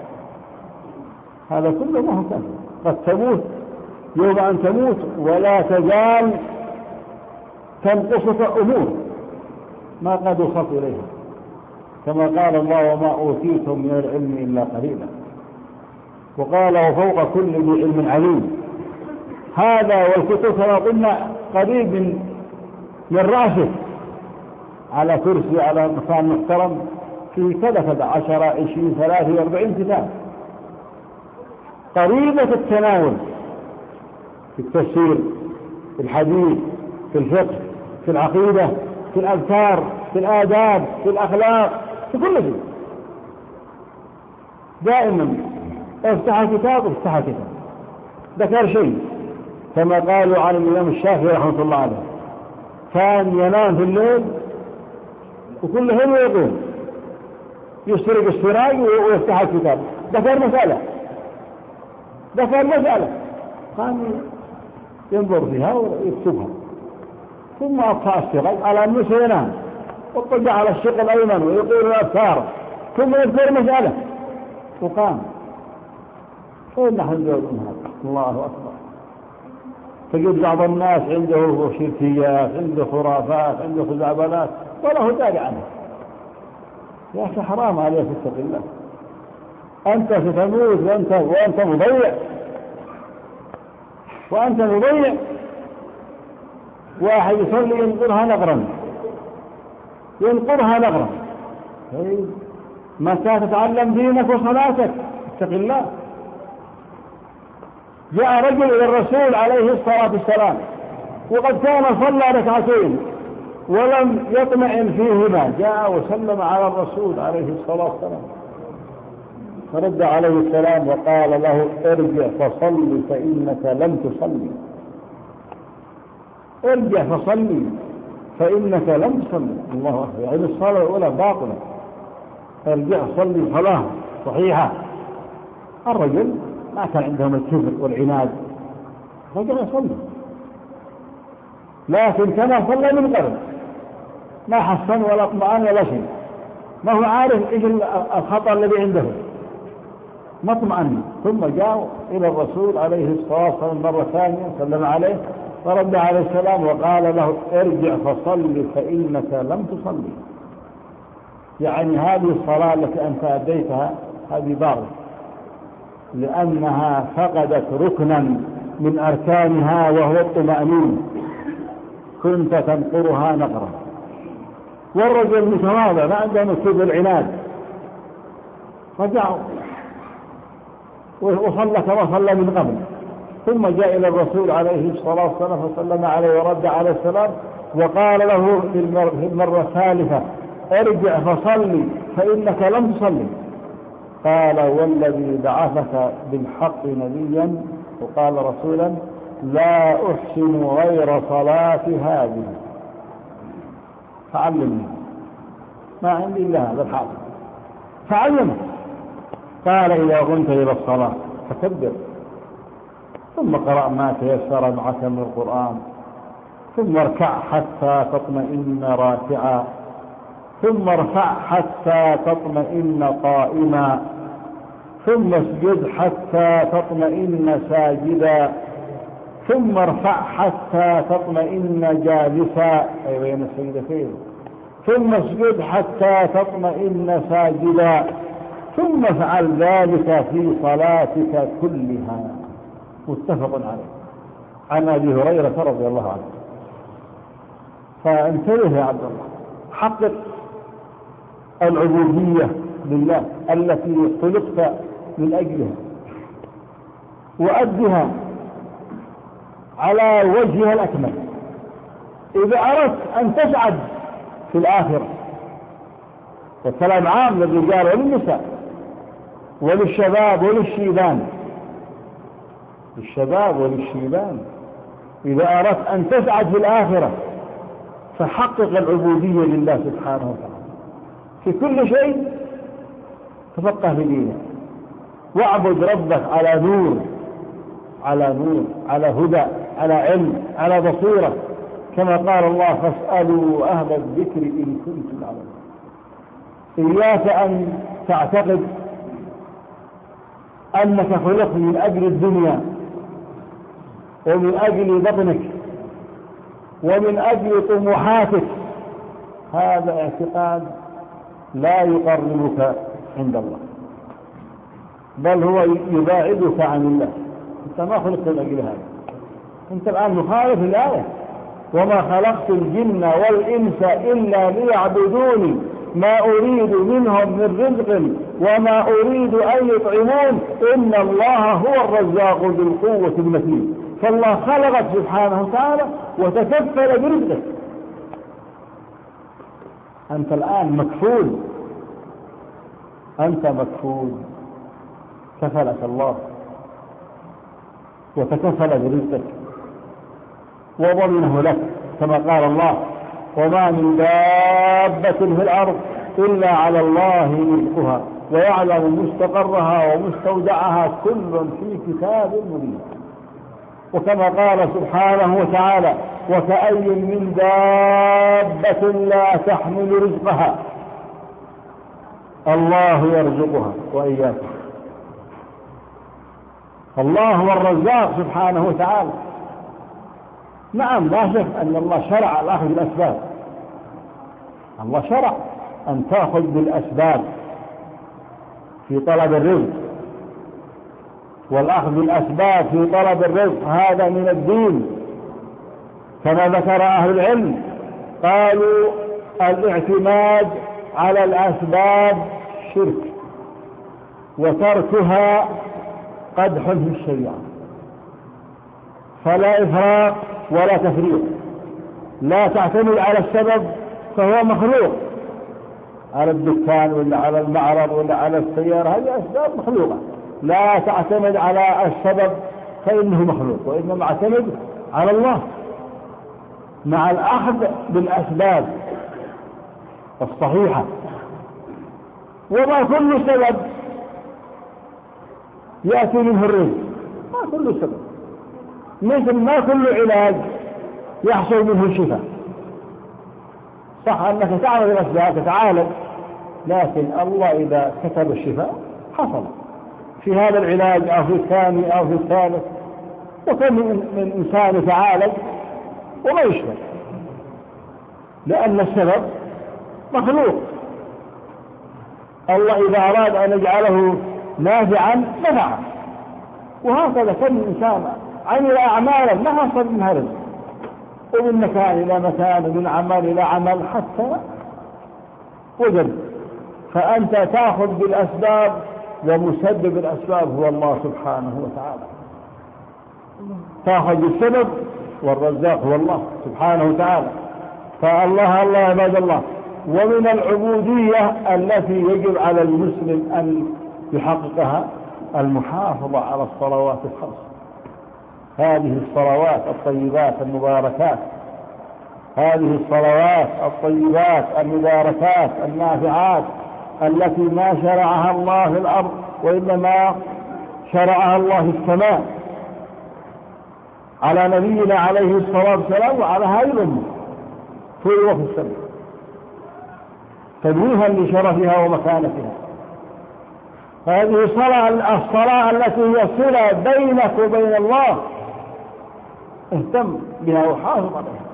هذا كله ما هو كافر. قد تموت يوم أن تموت ولا تزال تنقصك أمور ما قد وصلت إليها، كما قال الله وما أوتيتم من العلم إلا قليلا. وقال وفوق كل ذي علم عليم. هذا والكتب كما قلنا قريب من من رأسه، على كرسي، على مكان محترم، فيه كذا كذا عشرة عشرين ثلاثة أربعين كتاب قريبة التناول، في التفسير، في الحديث، في الفقه، في العقيدة، في الأذكار، في الآداب، في الأخلاق، في كل شيء. دائما افتح كتاب افتح كتاب. ذكر شيء كما قالوا عن الإمام الشافعي رحمه الله عليه، كان ينام في الليل وكل هم يقوم يسرق السراج ويفتح الكتاب. ذكر مسألة ذكر مسألة كان ينظر فيها ويكتبها، ثم أطفأ السراج على أنه سينام، واضطجع على الشق الأيمن ويقول الأذكار، ثم يذكر مسألة وقام. فإن نحن نجاوب هذا. الله أكبر. تجد بعض الناس عنده شركيات، عنده خرافات، عنده خزعبلات، ولا هو داري عنه. يا أخي حرام عليك، اتق الله، أنت ستموت وأنت, وأنت مضيع وأنت مضيع. واحد يصلي ينقرها نقرا ينقرها نقرا متى تتعلم دينك وصلاتك؟ اتق الله. جاء رجل إلى الرسول عليه الصلاة والسلام وقد كان صلى ركعتين ولم يطمئن فيهما، جاء وسلم على الرسول عليه الصلاة والسلام، فرد عليه السلام وقال له ارجع فصلي فإنك لم تصلي. ارجع فصلي فإنك لم تصلي. الله أكبر. يعني الصلاة الأولى باطلة، ارجع صلي صلاة صحيحة. الرجل ما كان عندهم الكبر والعناد، رجع يصلي، لكن كما صلى من قبل ما حسن ولا اطمئن ولا شيء، ما هو عارف ايش الخطأ الذي عنده، ما اطمئن. ثم جاء إلى الرسول عليه الصلاة والسلام مرة ثانية سلم عليه فرد عليه السلام وقال له ارجع فصلي فإنك لم تصلي. يعني هذه الصلاة التي أنت أديتها هذه باطلة، لأنها فقدت ركنا من أركانها وهو الطمأنينة، كنت تنقرها نقرا. والرجل متواضع ما عنده نكوب العناد، رجعوا وصلى كما صلى من قبل. ثم جاء إلى الرسول عليه الصلاة والسلام فسلم عليه ورد عليه السلام وقال له في المرة الثالثة ارجع فصلي فإنك لم تصلي. قال والذي بعثك بالحق نبيا وقال رسولا لا أحسن غير صلاة هذه فعلمني، ما عندي إلا هذا الحق فعلمه. قال إذا قمت إلى الصلاة فكبر ثم قرأ ما تيسر معك من القرآن، ثم اركع حتى تطمئن راكعا، ثم ارفع حتى تطمئن قائما، ثم اسجد حتى تطمئن ساجدا، ثم ارفع حتى تطمئن جالسا أي بين السجدتين، ثم اسجد حتى تطمئن ساجدا، ثم افعل ذلك في صلاتك كلها. متفق عليه عن أبي هريرة رضي الله عنه. فانتبه يا عبد الله، حقق العبودية لله التي خلقت من أجلها، وأدها على وجهها الأكمل. إذا أردت أن تسعد في الآخرة، والكلام عام للرجال وللنساء وللشباب وللشيبان، للشباب وللشيبان، إذا أردت أن تسعد في الآخرة فحقق العبودية لله سبحانه وتعالى في كل شيء. تفقه في دينك واعبد ربك على نور، على نور، على هدى، على علم، على بصيرة، كما قال الله: فاسألوا أهل الذكر إن كنتم تعلمون. إياك أن تعتقد أنك خلقت من أجل الدنيا ومن أجل بطنك ومن أجل طموحاتك. هذا اعتقاد لا يقربك عند الله، بل هو يباعدك عن الله. أنت ما خلقت من أجل هذا، أنت الآن مخالف الآية: وما خلقت الجن والإنس إلا ليعبدوني ما أريد منهم من رزق وما أريد أن يطعمون إن الله هو الرزاق ذو القوة المتين. فالله خلقك سبحانه وتعالى وتكفل برزقك. أنت الآن مكفول، أنت مكفول، كفلك الله وتكفل برزقك وضمنه لك، كما قال الله: وما من دابة في الأرض إلا على الله رزقها ويعلم مستقرها ومستودعها كل في كتاب مبين. وكما قال سبحانه وتعالى: وكأي من دابة لا تحمل رزقها الله يرزقها وإياكم. الله هو الرزاق سبحانه وتعالى. نعم، لا شك أن الله شرع الأخذ بالأسباب، الله شرع أن تأخذ بالأسباب في طلب الرزق، والأخذ بالأسباب في طلب الرزق هذا من الدين، كما ذكر أهل العلم قالوا: الاعتماد على الأسباب شرك، وتركها قدح في الشريعة، فلا إفراط ولا تفريط. لا تعتمد على السبب فهو مخلوق، على الدكان ولا على المعرض ولا على السيارة، هذه أسباب مخلوقة. لا تعتمد على السبب فإنه مخلوق، وإنما اعتمد على الله مع الأخذ بالأسباب الصحيحة. وما كل سبب يأتي منه الرزق، ما كل سبب، مثل ما كل علاج يحصل منه الشفاء. صح أنك تعمل الأسباب تتعالج، لكن الله إذا كتب الشفاء حصل في هذا العلاج أو في الثاني أو في الثالث. وكم من إنسان يتعالج وما يشفى، لأن السبب مخلوق. الله إذا أراد أن يجعله نافعا نفعه. وهكذا كم إنسان عمل أعمالا ما حصل منها رزق، ومن مكان إلى مكان ومن عمل إلى عمل حتى وجد. فأنت تأخذ بالأسباب، ومسبب الأسباب هو الله سبحانه وتعالى. تأخذ بالسبب والرزاق هو الله سبحانه وتعالى. فالله الله عباد الله. ومن العبودية التي يجب على المسلم أن يحققها المحافظة على الصلوات الخمس. هذه الصلوات الطيبات المباركات، هذه الصلوات الطيبات المباركات النافعات التي ما شرعها الله في الأرض وإنما شرعها الله في السماء. على نبينا عليه الصلاة والسلام وعلى هذه الأمة في الوقت السبب تنويها لشرفها ومكانتها. هذه الصلاة الصلاة التي هي صلة بينك وبين الله، اهتم بها وحافظ عليها.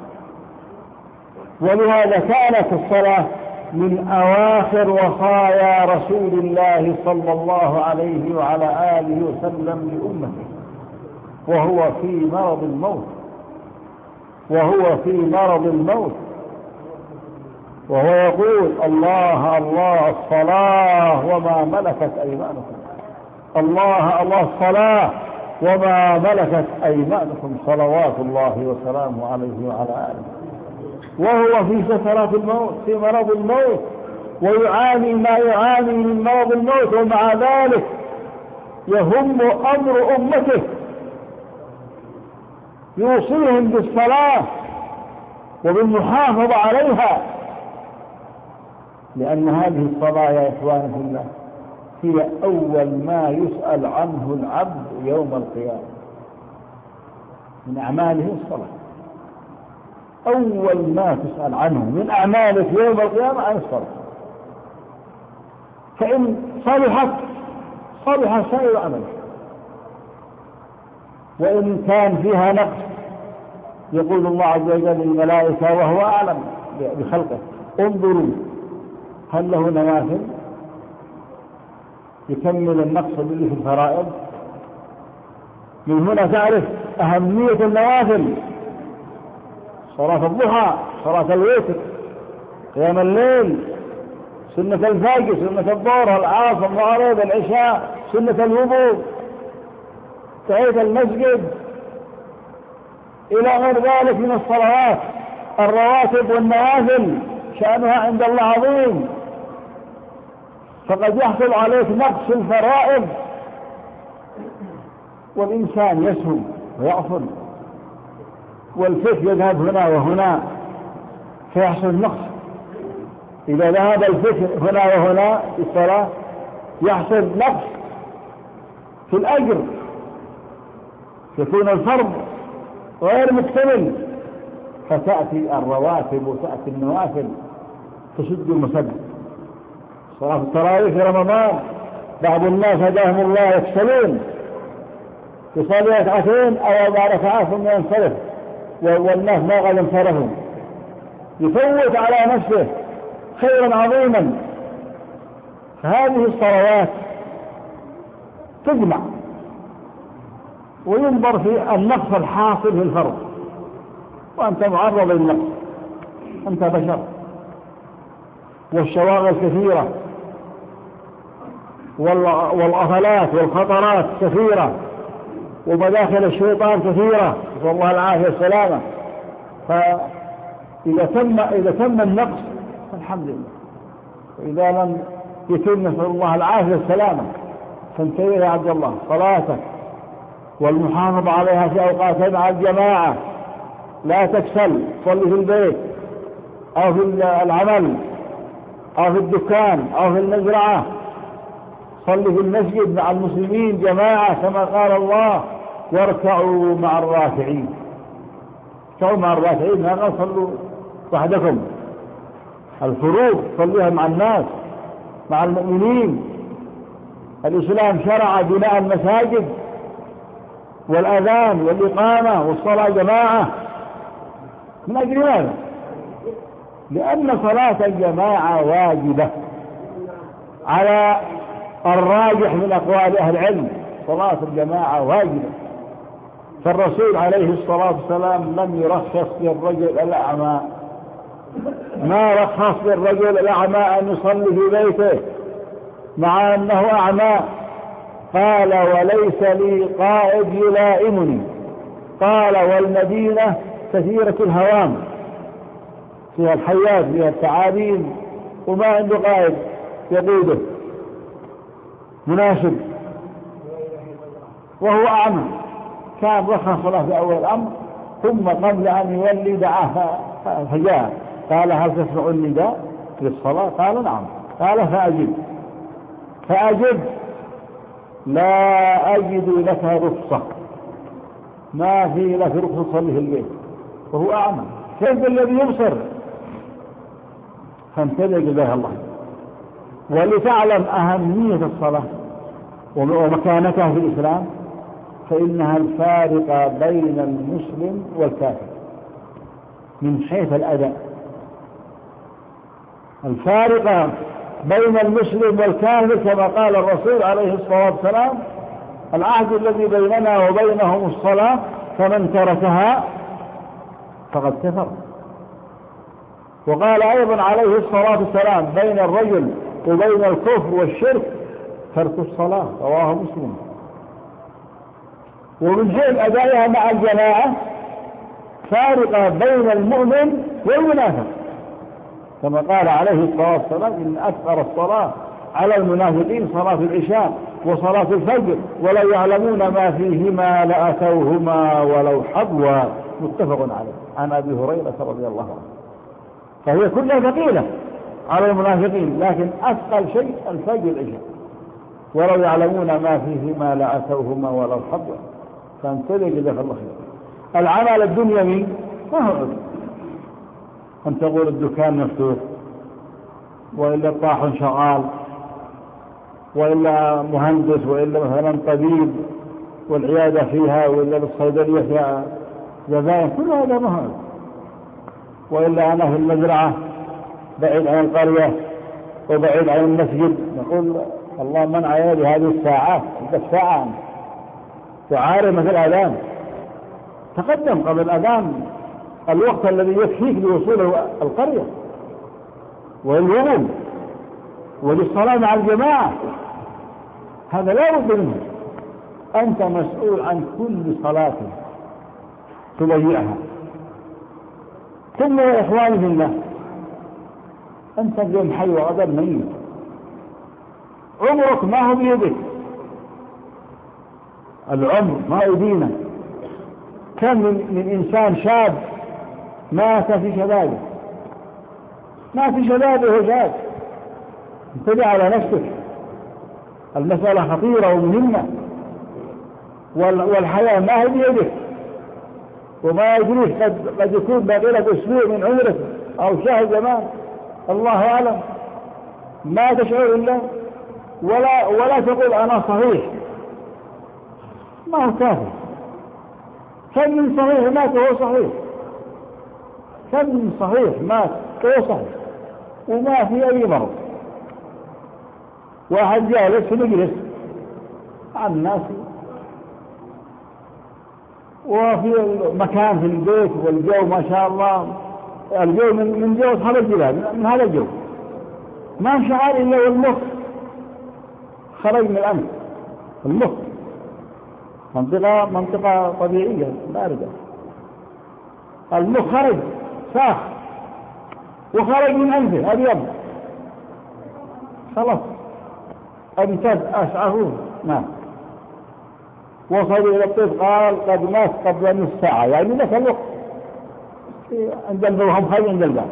ولهذا كانت الصلاة من أواخر وصايا رسول الله صلى الله عليه وعلى آله وسلم لأمته، وهو في مرض الموت وهو في مرض الموت وهو يقول: الله الله الصلاة وما ملكت أيمانكم، الله الله الصلاة وما ملكت أيمانكم، صلوات الله وسلامه عليه وعلى آله. وهو في سكرات الموت، في مرض الموت، ويعاني ما يعاني من مرض الموت، ومع ذلك يهم أمر أمته، يوصيهم بالصلاة وبالمحافظة عليها، لأن هذه الصلاة يا إخواني في الله هي أول ما يسأل عنه العبد يوم القيامة. من أعماله الصلاة، أول ما تسأل عنه من أعمالك يوم القيامة عن الصلاة. فإن صلحت صلح سائر عملك، وإن كان فيها نقص يقول الله عز وجل للملائكة وهو أعلم بخلقه: انظروا هل له نوافل يكمل النقص اللي في الفرائض. من هنا تعرف أهمية النوافل: صلاة الضحى، صلاة الوتر، قيام الليل، سنة الفجر، سنة الظهر، العصر، المغرب، العشاء، سنة الوضوء، تحية المسجد، إلى غير ذلك من الصلوات الرواتب والنوافل، شأنها عند الله عظيم. فقد يحصل عليك نقص الفرائض والإنسان يسهو ويعفل، والفكر يذهب هنا وهنا فيحصل نقص. إذا ذهب الفكر هنا وهنا في الصلاة يحصل نقص في الأجر، يكون الفرض غير مكتمل، فتأتي الرواتب وتأتي النوافل تشد المسد. صلاة التراويح في رمضان بعض الناس هداهم الله يكسلون، يصلي ركعتين أو أربع ركعات ثم ينصرف، والناس ما قد انصرفوا، يفوت على نفسه خيرا عظيما. فهذه الصلوات تجمع، وينظر في النقص الحاصل في الفرض، وأنت معرض للنقص، أنت بشر، والشواغل كثيرة، والأغلات والخطرات كثيرة، ومداخل الشيطان كثيرة، نسأل الله العافية والسلامة. فإذا تم إذا تم النقص فالحمد لله، وإذا لم يتم نسأل الله العافية والسلامة. فانتبه يا عبد الله، صلاتك والمحافظة عليها في أوقاتها مع الجماعة، لا تكسل، صلي في البيت أو في العمل أو في الدكان أو في المزرعة، صلي في المسجد مع المسلمين جماعة كما قال الله: واركعوا مع الراكعين. اركعوا مع الراكعين، ما قال صلوا وحدكم. الفروض صليها مع الناس، مع المؤمنين. الإسلام شرع بناء المساجد والأذان والإقامة والصلاة جماعة. من أجل ماذا؟ لأن صلاة الجماعة واجبة على الراجح من أقوال أهل العلم، صلاة الجماعة واجبة. فالرسول عليه الصلاة والسلام لم يرخص للرجل الأعمى، ما رخص للرجل الأعمى أن يصلي في بيته مع أنه أعمى. قال: وليس لي قائد يلائمني. قال: والمدينة كثيرة الهوام، فيها الحيات، فيها التعابين، وما عنده قائد يقوده مناسب، وهو أعمى. كان رخص له في أول الأمر، ثم قبل أن يولي دعاه فجاء قال: هل تسمع النداء للصلاة؟ قال: نعم. قال: فأجب. فأجب: لا أجد لك رخصة ما في لا في رخصة تصلي في البيت وهو أعمى، كيف الذي يبصر؟ فانتبه جزاك الله. ولتعلم أهمية الصلاة ومكانتها في الإسلام فإنها الفارقة بين المسلم والكافر من حيث الأداء. الفارقة بين المسلم والكافر كما قال الرسول عليه الصلاة والسلام: العهد الذي بيننا وبينهم الصلاة فمن تركها فقد كفر. وقال أيضا عليه الصلاة والسلام: بين الرجل وبين الكفر والشرك ترك الصلاة، رواه مسلم. ومن حيث أدائها مع الجماعة فارقة بين المؤمن والمنافق كما قال عليه الصلاة والسلام: إن أكثر الصلاة على المنافقين صلاة العشاء وصلاة الفجر ولو يعلمون ما فيهما لأتوهما ولو حبوا. متفق عليه عن أبي هريرة رضي الله عنه. فهي كلها ثقيلة على المنافقين، لكن أثقل شيء الفجر والعشاء، ولو يعلمون ما فيهما لأتوهما ولو حبوا. فانتبه جزاك الله خير. العمل الدنيوي ما هو عذر أن تقول الدكان مفتوح، وإلا الطاحن شغال، وإلا مهندس، وإلا مثلا طبيب والعيادة فيها، وإلا بالصيدلية فيها زبائن، كل هذا ما هو. وإلا أنا في المزرعة بعيد عن القرية وبعيد عن المسجد، نقول الله منع يدي هذه الساعات، عندك ساعة تعارض مثل الأذان. تقدم قبل الأذان الوقت الذي يكفيك لوصول القرية والوضوء وللصلاة مع الجماعة، هذا لا بد منه. أنت مسؤول عن كل صلاة تضيعها. ثم يا إخواني في الله، أنت اليوم حي وغدا ميت، عمرك ما هو بيدك، العمر ما يدينا. كم من, من إنسان شاب مات في شبابه، ما في شبابه وشاب. انتبه على نفسك، المسألة خطيرة ومهمة، والحياة ما هي بيدك، وما يدريك قد, قد يكون باقي لك أسبوع من عمرك أو شهر زمان، الله أعلم. ما تشعر إلا ولا, ولا تقول أنا صحيح، ما هو كافر. كم من صحيح مات وهو صحيح، كم من صحيح مات وهو صحيح وما في أي مرض. واحد جالس في مجلس مع الناس وفي مكان في البيت والجو ما شاء الله، الجو من, من جو أصحاب الجبال، من هذا الجو ما شعر إلا والمخ خرج من الأمس. المخ منطقة منطقة طبيعية باردة، المخ خرج ساخ وخرج من أنفه أبيض، خلاص امتد أشعره مات. وصلوا إلى الطب قال قد مات قبل نصف ساعة، يعني لك الوقت عند البوهم خرج عند الباب.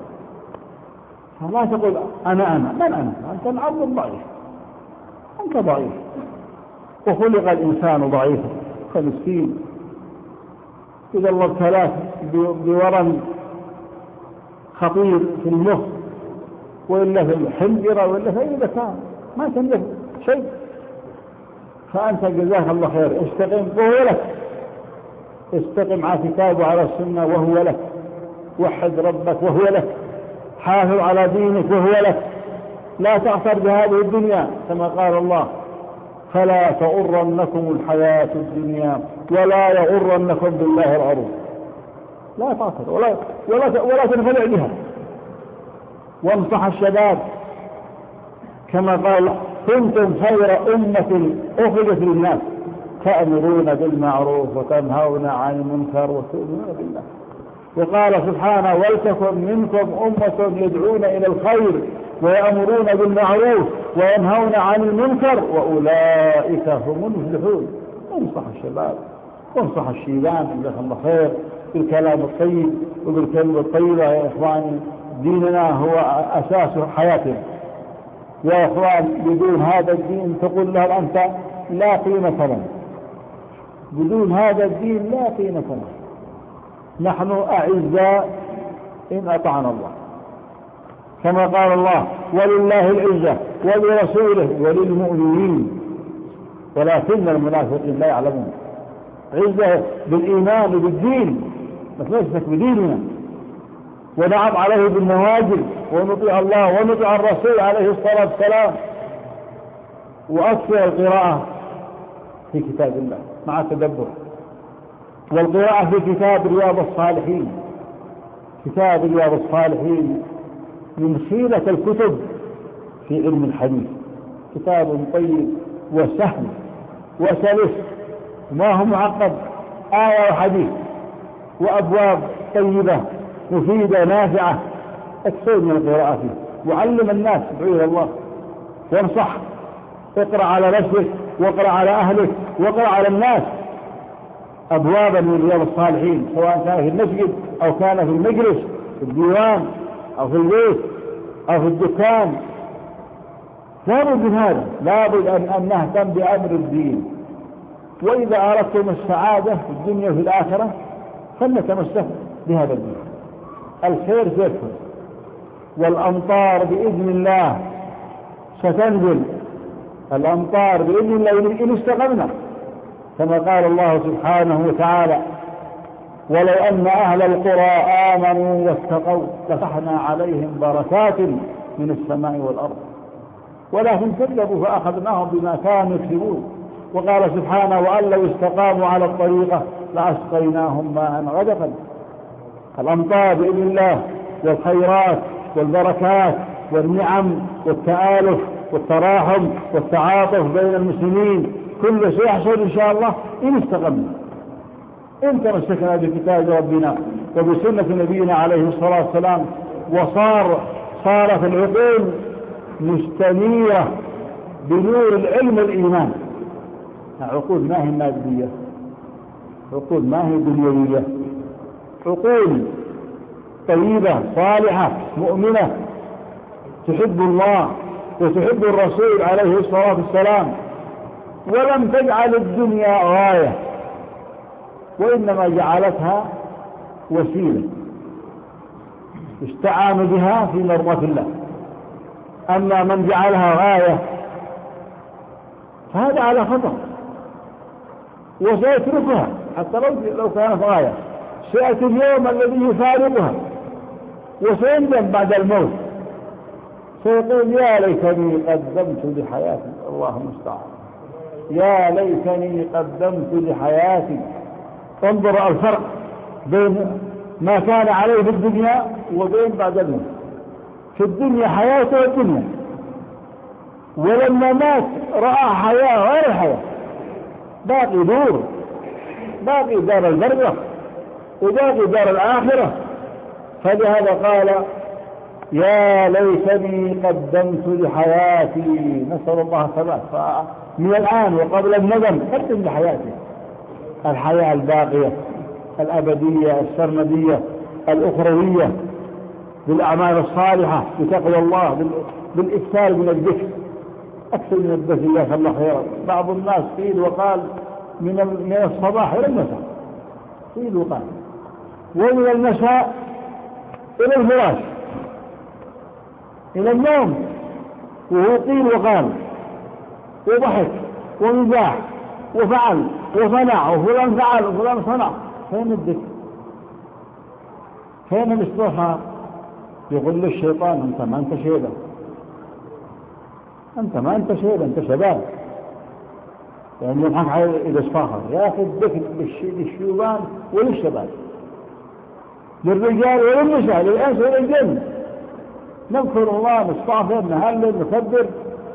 فلا تقول أنا أنا من أنا، أنت العبد ضعيف، أنت ضعيف، وخلق الإنسان ضعيفا كمسكين. إذا الله ابتلاه بورم خطير في المخ وإلا في الحنجرة وإلا في أي مكان ما تملك شيء، فأنت جزاك الله خير استقم وهو لك، استقم على الكتاب وعلى السنة وهو لك، وحد ربك وهو لك، حافظ على دينك وهو لك، لا تعثر بهذه الدنيا كما قال الله: فلا تغرنكم الحياة الدنيا ولا يغرنكم بالله الغرور. لا تعثر ولا, ولا, ولا تنفلع بها. وانصح الشباب كما قال: كنتم خير أمة أخرجت للناس تأمرون بالمعروف وتنهون عن المنكر وتؤمنون بالله. وقال سبحانه: ولتكن منكم أمة يدعون إلى الخير ويأمرون بالمعروف وينهون عن المنكر وأولئك هم المفلحون. انصح الشباب وانصح الشيبان جزاك الله خير بالكلام الطيب وبالكلمة الطيبة. يا إخواني ديننا هو أساس حياتنا، يا إخوان بدون هذا الدين تقول له أنت لا قيمة لنا، بدون هذا الدين لا قيمة له. نحن أعزاء إن أطعنا الله، كما قال الله: ولله العزة ولرسوله وللمؤمنين ولكن المنافقين لا يعلمون. عزة بالإيمان وبالدين، نتمسك بديننا ونعم عليه بالنواجذ ونطيع الله ونطيع الرسول عليه الصلاة والسلام، وأكثر القراءة في كتاب الله مع التدبر، والقراءة في كتاب رياض الصالحين. كتاب رياض الصالحين من خيرة الكتب في علم الحديث، كتاب طيب وسهل وسلس، ما هو معقد، آية وحديث وأبواب طيبة مفيدة نافعة. اكثر من القراءة فيه، وعلم الناس ادعو الله وانصح، اقرأ على نفسك واقرأ على أهلك واقرأ على الناس أبوابا من رياض الصالحين، سواء كان في المسجد أو كان في المجلس في الديوان أو في البيت أو في الدكان. لابد من هذا، لابد أن, أن نهتم بأمر الدين. وإذا أردتم السعادة في الدنيا وفي الآخرة فلنتمسك بهذا الدين. الخير سيكون، والأمطار بإذن الله ستنزل، الأمطار بإذن الله إن استقمنا، كما قال الله سبحانه وتعالى: ولو أن أهل القرى آمنوا واتقوا لفتحنا عليهم بركات من السماء والأرض ولكن كذبوا فأخذناهم بما كانوا يكسبون. وقال سبحانه: وأن لو استقاموا على الطريقة لأسقيناهم ماء غدقا. الأمطار بإذن الله والخيرات والبركات والنعم والتآلف والتراحم والتعاطف بين المسلمين كل شيء يحصل إن شاء الله إن استقمنا، إن تمسكنا بكتاب ربنا وبسنة نبينا عليه الصلاة والسلام، وصار صارت العقول مستنيرة بنور العلم والإيمان. عقول ما هي مادية، عقول ما هي دنيوية، عقول طيبة صالحة مؤمنة تحب الله وتحب الرسول عليه الصلاة والسلام، ولم تجعل الدنيا غاية وإنما جعلتها وسيلة استعان بها في مرضاة الله. أما من جعلها غاية فهذا على خطر وسيتركها حتى لو لو كانت غاية. سيأتي اليوم الذي يفارقها وسيندم بعد الموت، سيقول: يا ليتني قدمت لحياتي. الله المستعان، يا ليتني قدمت لحياتي. انظر الفرق بين ما كان عليه في الدنيا وبين بعد الموت. في الدنيا حياته والدنيا، ولما مات رأى حياة غير الحياة، باقي دور، باقي دار البرزخ وباقي دار الآخرة. فلهذا قال: يا ليتني قدمت لحياتي. نسأل الله الثبات من الآن وقبل الندم. قدم لحياتي الحياة الباقية الأبدية السرمدية الأخروية بالأعمال الصالحة بتقوى الله، بالإكثار من الذكر، أكثر من الذكر. جزاك الله خيرا. بعض الناس قيل وقال من من الصباح إلى المساء، قيل وقال، ومن المساء إلى الفراش إلى النوم، وهو قيل وقال وضحك ومزاح وفعل وصنع وفلان فعل وفلان صنع. فين الذكر؟ فين الاستغفار؟ يقول للشيطان: أنت ما أنت شيبة، أنت ما أنت شيبة، أنت شباب. يعني يضحك على إذا استغفر. يا أخي الذكر للشيوبان وللشباب، للرجال وللنساء، للأنس وللجن. نذكر الله، نستغفر، نهلل، نكبر.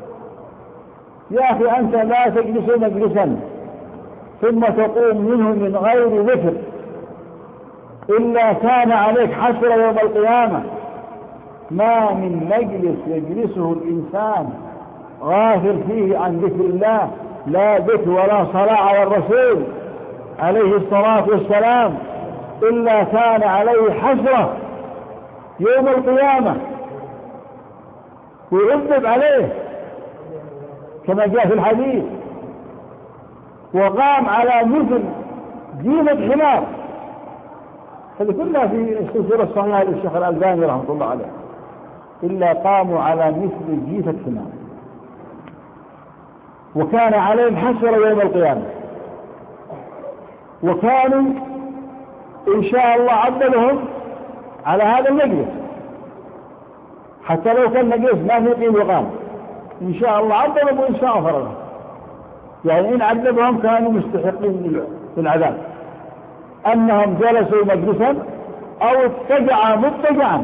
يا أخي أنت لا تجلس مجلسا ثم تقوم منه من غير ذكر إلا كان عليك حسرة يوم القيامة. ما من مجلس يجلسه الإنسان غافل فيه عن ذكر الله، لا ذكر ولا صلاة على الرسول عليه الصلاة والسلام، إلا كان عليه حسرة يوم القيامة ويعذب عليه كما جاء في الحديث. وقام على مثل جيفة حمار. هذه كلها في السلسلة الصحيحة للشيخ الألباني رحمة الله عليه. إلا قاموا على مثل جيفة حمار، وكان عليهم حسرة يوم القيامة، وكانوا إن شاء الله عدلهم على هذا المجلس، حتى لو كان مجلس ما في قيل وقام إن شاء الله عدلهم وإن شاء الله فرغهم. يعني إن عذبهم كانوا مستحقين للعذاب، أنهم جلسوا مجلسا أو اتجع متجعا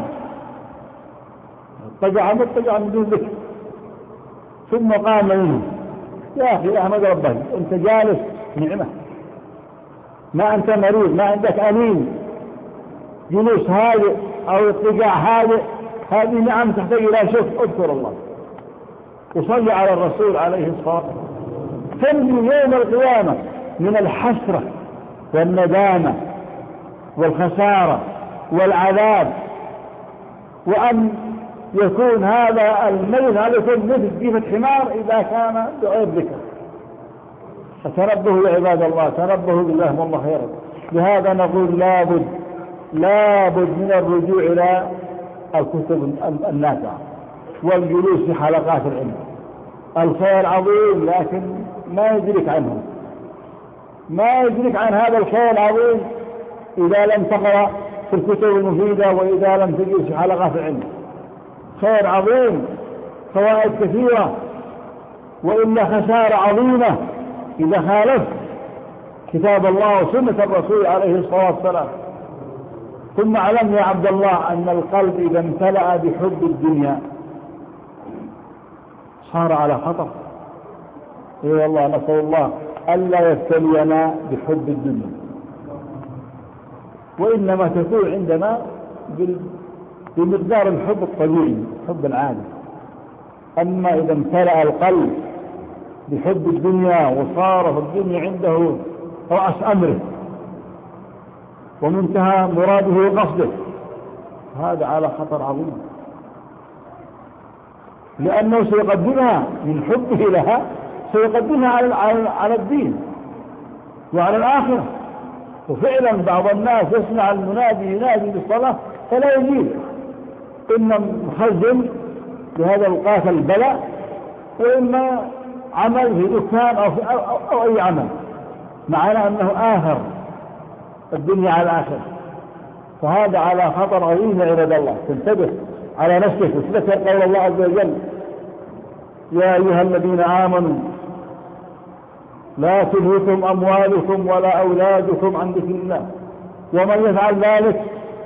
اتجع متجعا من دون ذكر، ثم قام منه. يا أخي أحمد ربك، أنت جالس نعمة، ما أنت مريض، ما عندك أنين، جلوس هادئ أو اتجاع هادئ، هذه نعم تحتاج إلى شكر. اذكر الله وصلي على الرسول عليه الصلاة والسلام. تنجو يوم القيامة من الحسرة والندامة والخسارة والعذاب، وأن يكون هذا الميت على يكون مثل جيفة حمار إذا كان بغير ذكر. فتنبهوا يا عباد الله، تنبهوا بالله والله خيرا. لهذا نقول لابد لابد من الرجوع إلى الكتب النافعة والجلوس في حلقات العلم. الخير عظيم لكن ما يدرك عنه، ما يدرك عن هذا الخير العظيم إذا لم تقرأ في الكتب المفيدة وإذا لم تجلس في حلقات العلم. خير عظيم، فوائد كثيرة، وإلا خسارة عظيمة إذا خالفت كتاب الله وسنة الرسول عليه الصلاة والسلام. ثم اعلم يا عبد الله أن القلب إذا امتلأ بحب الدنيا صار على خطر. اي والله، نسأل الله ألا يبتلينا بحب الدنيا، وإنما تكون عندنا بمقدار الحب الطبيعي، الحب العادي. أما إذا امتلأ القلب بحب الدنيا وصار في الدنيا عنده رأس أمره ومنتهى مراده وقصده، هذا على خطر عظيم، لأنه سيقدمها من حبه لها، سيقدمها على على الدين وعلى الآخرة. وفعلا بعض الناس يسمع المنادي ينادي بالصلاة فلا يجيب، إما مخزن بهذا القاتل البلاء، وإما عمل في دكان أو, أو, أو, أو أي عمل، معنى أنه آخر الدنيا على الآخرة. فهذا على خطر عظيم يا عباد الله. تنتبه على نفسك وتذكر قول الله عز وجل: يا أيها الذين آمنوا لا تلهكم أموالكم ولا أولادكم عن ذكر الله ومن يفعل ذلك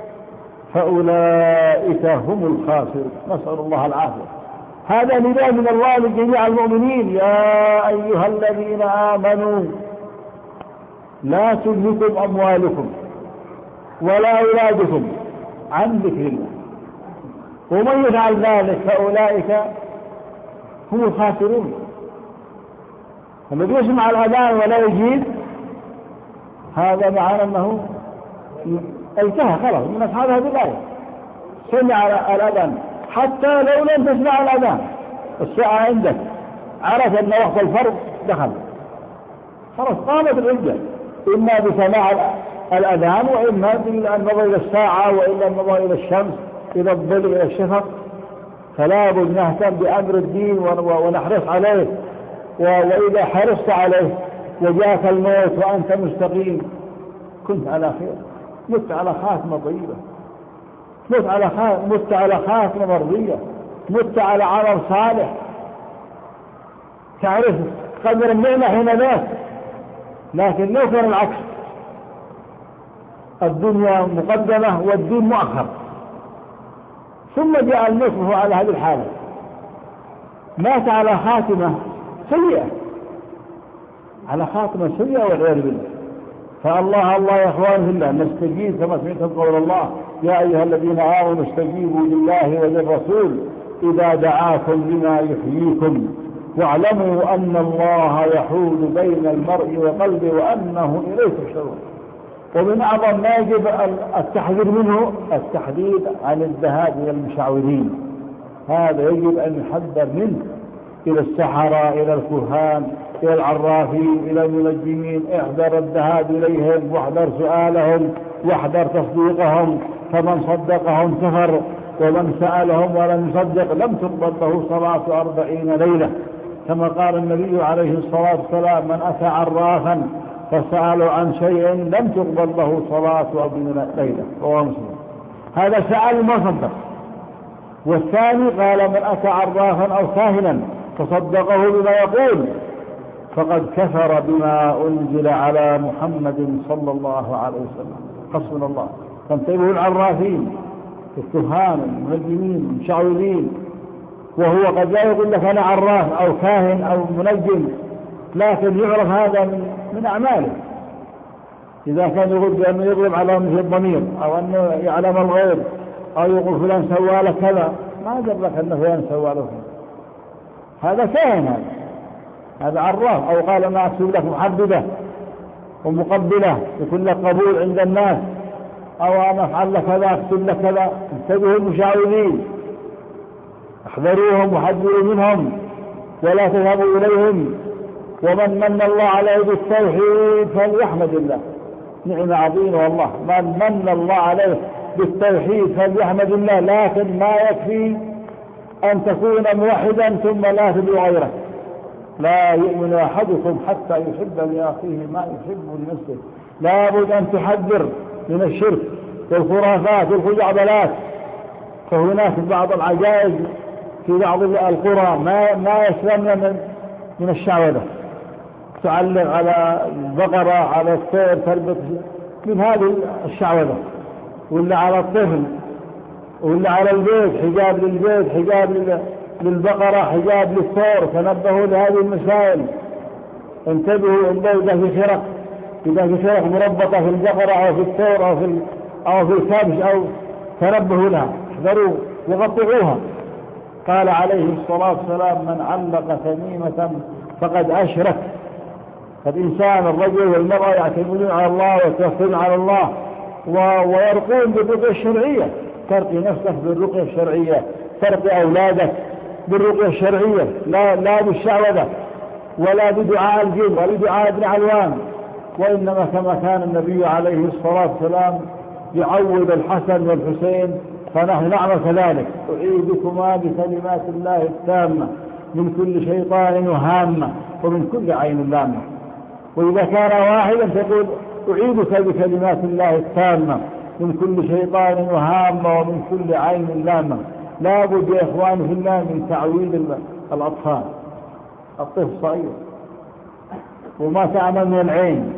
فأولئك هم الخاسرون. نسأل الله العافية. هذا نداء من الله لجميع المؤمنين: يا أيها الذين آمنوا لا تلهكم أموالكم ولا أولادكم عن ذكر الله ومن يفعل ذلك فأولئك هم الخاسرون. الذي يسمع الأذان ولا يجيب هذا معنى أنه انتهى خلاص من أصحاب هذه الآية. سمع الأذان حتى لو لم تسمع الأذان، الساعة عندك عرف أن وقت الفرض دخل، خلاص قامت الحجة، إما بسماع الأذان وإما بالنظر إلى الساعة وإلا النظر إلى الشمس إلى الظل إلى الشفق. فلا بد نهتم بأمر الدين ونحرص عليه، وإذا حرصت عليه وجاءك الموت وأنت مستقيم كنت على خير، مت على خاتمة طيبة، مت على مت على خاتمة مرضية، مت على عمل صالح، تعرف قدر النعمة حين مات. لكن لو كان العكس، الدنيا مقدمة والدين مؤخر، ثم جاء الموت على هذه الحالة، مات على خاتمة سيئة، على خاتمة سيئة والعياذ بالله. فالله الله يا اخوان في الله نستجيب كما سمعتم قول الله: يا ايها الذين امنوا استجيبوا لله وللرسول اذا دعاكم لما يحييكم واعلموا ان الله يحول بين المرء وقلبه وانه اليه تحشرون. ومن اعظم ما يجب التحذير منه التحذير عن الذهاب الى المشعوذين، هذا يجب ان يحذر منه، الى السحرة الى الكهان إلى العرافين إلى المنجمين، احذر الذهاب إليهم واحذر سؤالهم واحذر تصديقهم، فمن صدقهم كفر ومن سألهم ولم يصدق لم تقبل له صلاة أربعين ليلة، كما قال النبي عليه الصلاة والسلام: من أتى عرافا فسأله عن شيء لم تقبل له صلاة أربعين ليلة. رواه مسلم. هذا سأل ما صدق. والثاني قال: من أتى عرافا أو كاهنا فصدقه بما يقول فقد كفر بما أنزل على محمد صلى الله عليه وسلم. حسبنا الله. فانتبهوا العرافين الكهان المنجمين المشعوذين، وهو قد لا يقول لك أنا عراف أو كاهن أو منجم، لكن يعرف هذا من, من أعماله. إذا كان يقول بأنه يضرب على مثل الضمير أو أنه يعلم الغيب أو يقول فلان سوى لك كذا، ما أدرك أن فلان سوى له، هذا كاهن، هذا هذا عراف. أو قال أنا أكتب لك محددة ومقبلة يكون لك قبول عند الناس، أو أنا أفعل لك كذا أكتب لك كذا. انتبهوا المشعوذين، احذروهم وحذروا منهم ولا تذهبوا إليهم. ومن من الله عليه بالتوحيد فليحمد الله، نعمة عظيمة والله. من من الله عليه بالتوحيد فليحمد الله، لكن ما يكفي أن تكون موحدا ثم لا تدعو غيره. لا يؤمن أحدكم حتى يحب لأخيه ما يحب لنفسه. لا بد أن تحذر من الشرك والخرافات والخزعبلات. فهناك بعض العجائز في بعض القرى ما ما يسلمنا من من الشعوذة، تعلق على البقرة على الطير تربط من هذه الشعوذة، ولا على الطفل، ولا على البيت حجاب للبيت، حجاب للبقرة، حجاب للطير. تنبهوا لهذه المسائل. انتبهوا إذا في خرق إذا في خرق مربطة في البقرة أو في الطير أو في أو في الكبش أو تنبهوا لها، احذروا وقطعوها. قال عليه الصلاة والسلام: من علق تميمة فقد أشرك. فالإنسان الرجل والمرأة يعتمدون على الله ويتوكلون على الله ويرقون بالرقية الشرعية. ترقي نفسك بالرقية الشرعية، ترقي أولادك بالرقية الشرعية، لا لا بالشعوذة ولا بدعاء الجن ولا بدعاء ابن علوان. وإنما كما كان النبي عليه الصلاة والسلام يعوذ الحسن والحسين، فنحن نعمل كذلك. أعيذكما بكلمات الله التامة من كل شيطان وهامة ومن كل عين لامة. وإذا كان واحدا تقول: أعيذك بكلمات الله التامة من كل شيطان وهامة ومن كل عين لامة. لا بد يا إخواني في الله من تعويذ الأطفال. الطفل صغير وما تأمن من العين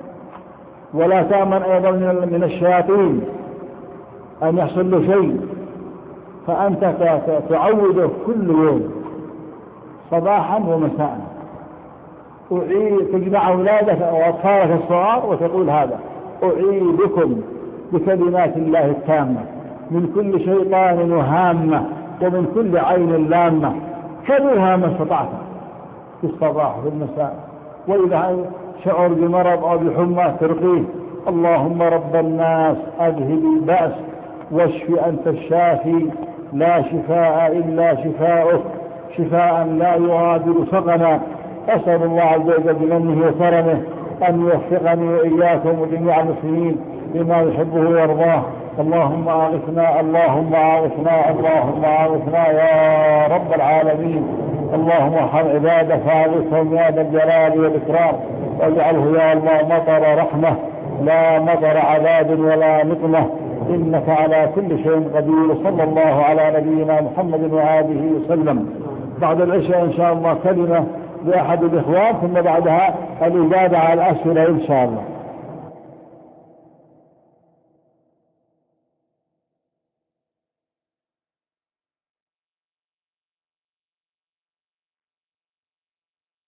ولا تأمن أيضا من الشياطين أن يحصل له شيء، فأنت تعوده كل يوم صباحا ومساء. أعيد تجمع أولادك وأطفالك الصغار وتقول هذا: أعيدكم بكلمات الله التامة من كل شيطان وهامة ومن كل عين لامة. كررها ما استطعت في الصباح وفي المساء. وإذا شعر بمرض أو بحمى ترقيه: اللهم رب الناس أذهب البأس واشف أنت الشافي لا شفاء إلا شفاؤك شفاء لا يغادر سقما. أسأل الله عز وجل بمنه وكرمه أن يوفقني وإياكم وجميع المسلمين بما يحبه ويرضاه. اللهم أغثنا اللهم أغثنا اللهم أغثنا يا رب العالمين. اللهم ارحم عبادك فاغثهم يا ذا الجلال والإكرام، واجعله يا الله مطر رحمة لا مطر عذاب ولا نقمة، إنك على كل شيء قدير. صلى الله على نبينا محمد وآله وسلم. بعد العشاء إن شاء الله كلمة لأحد الإخوان، ثم بعدها الإجابة على الأسئلة إن شاء الله.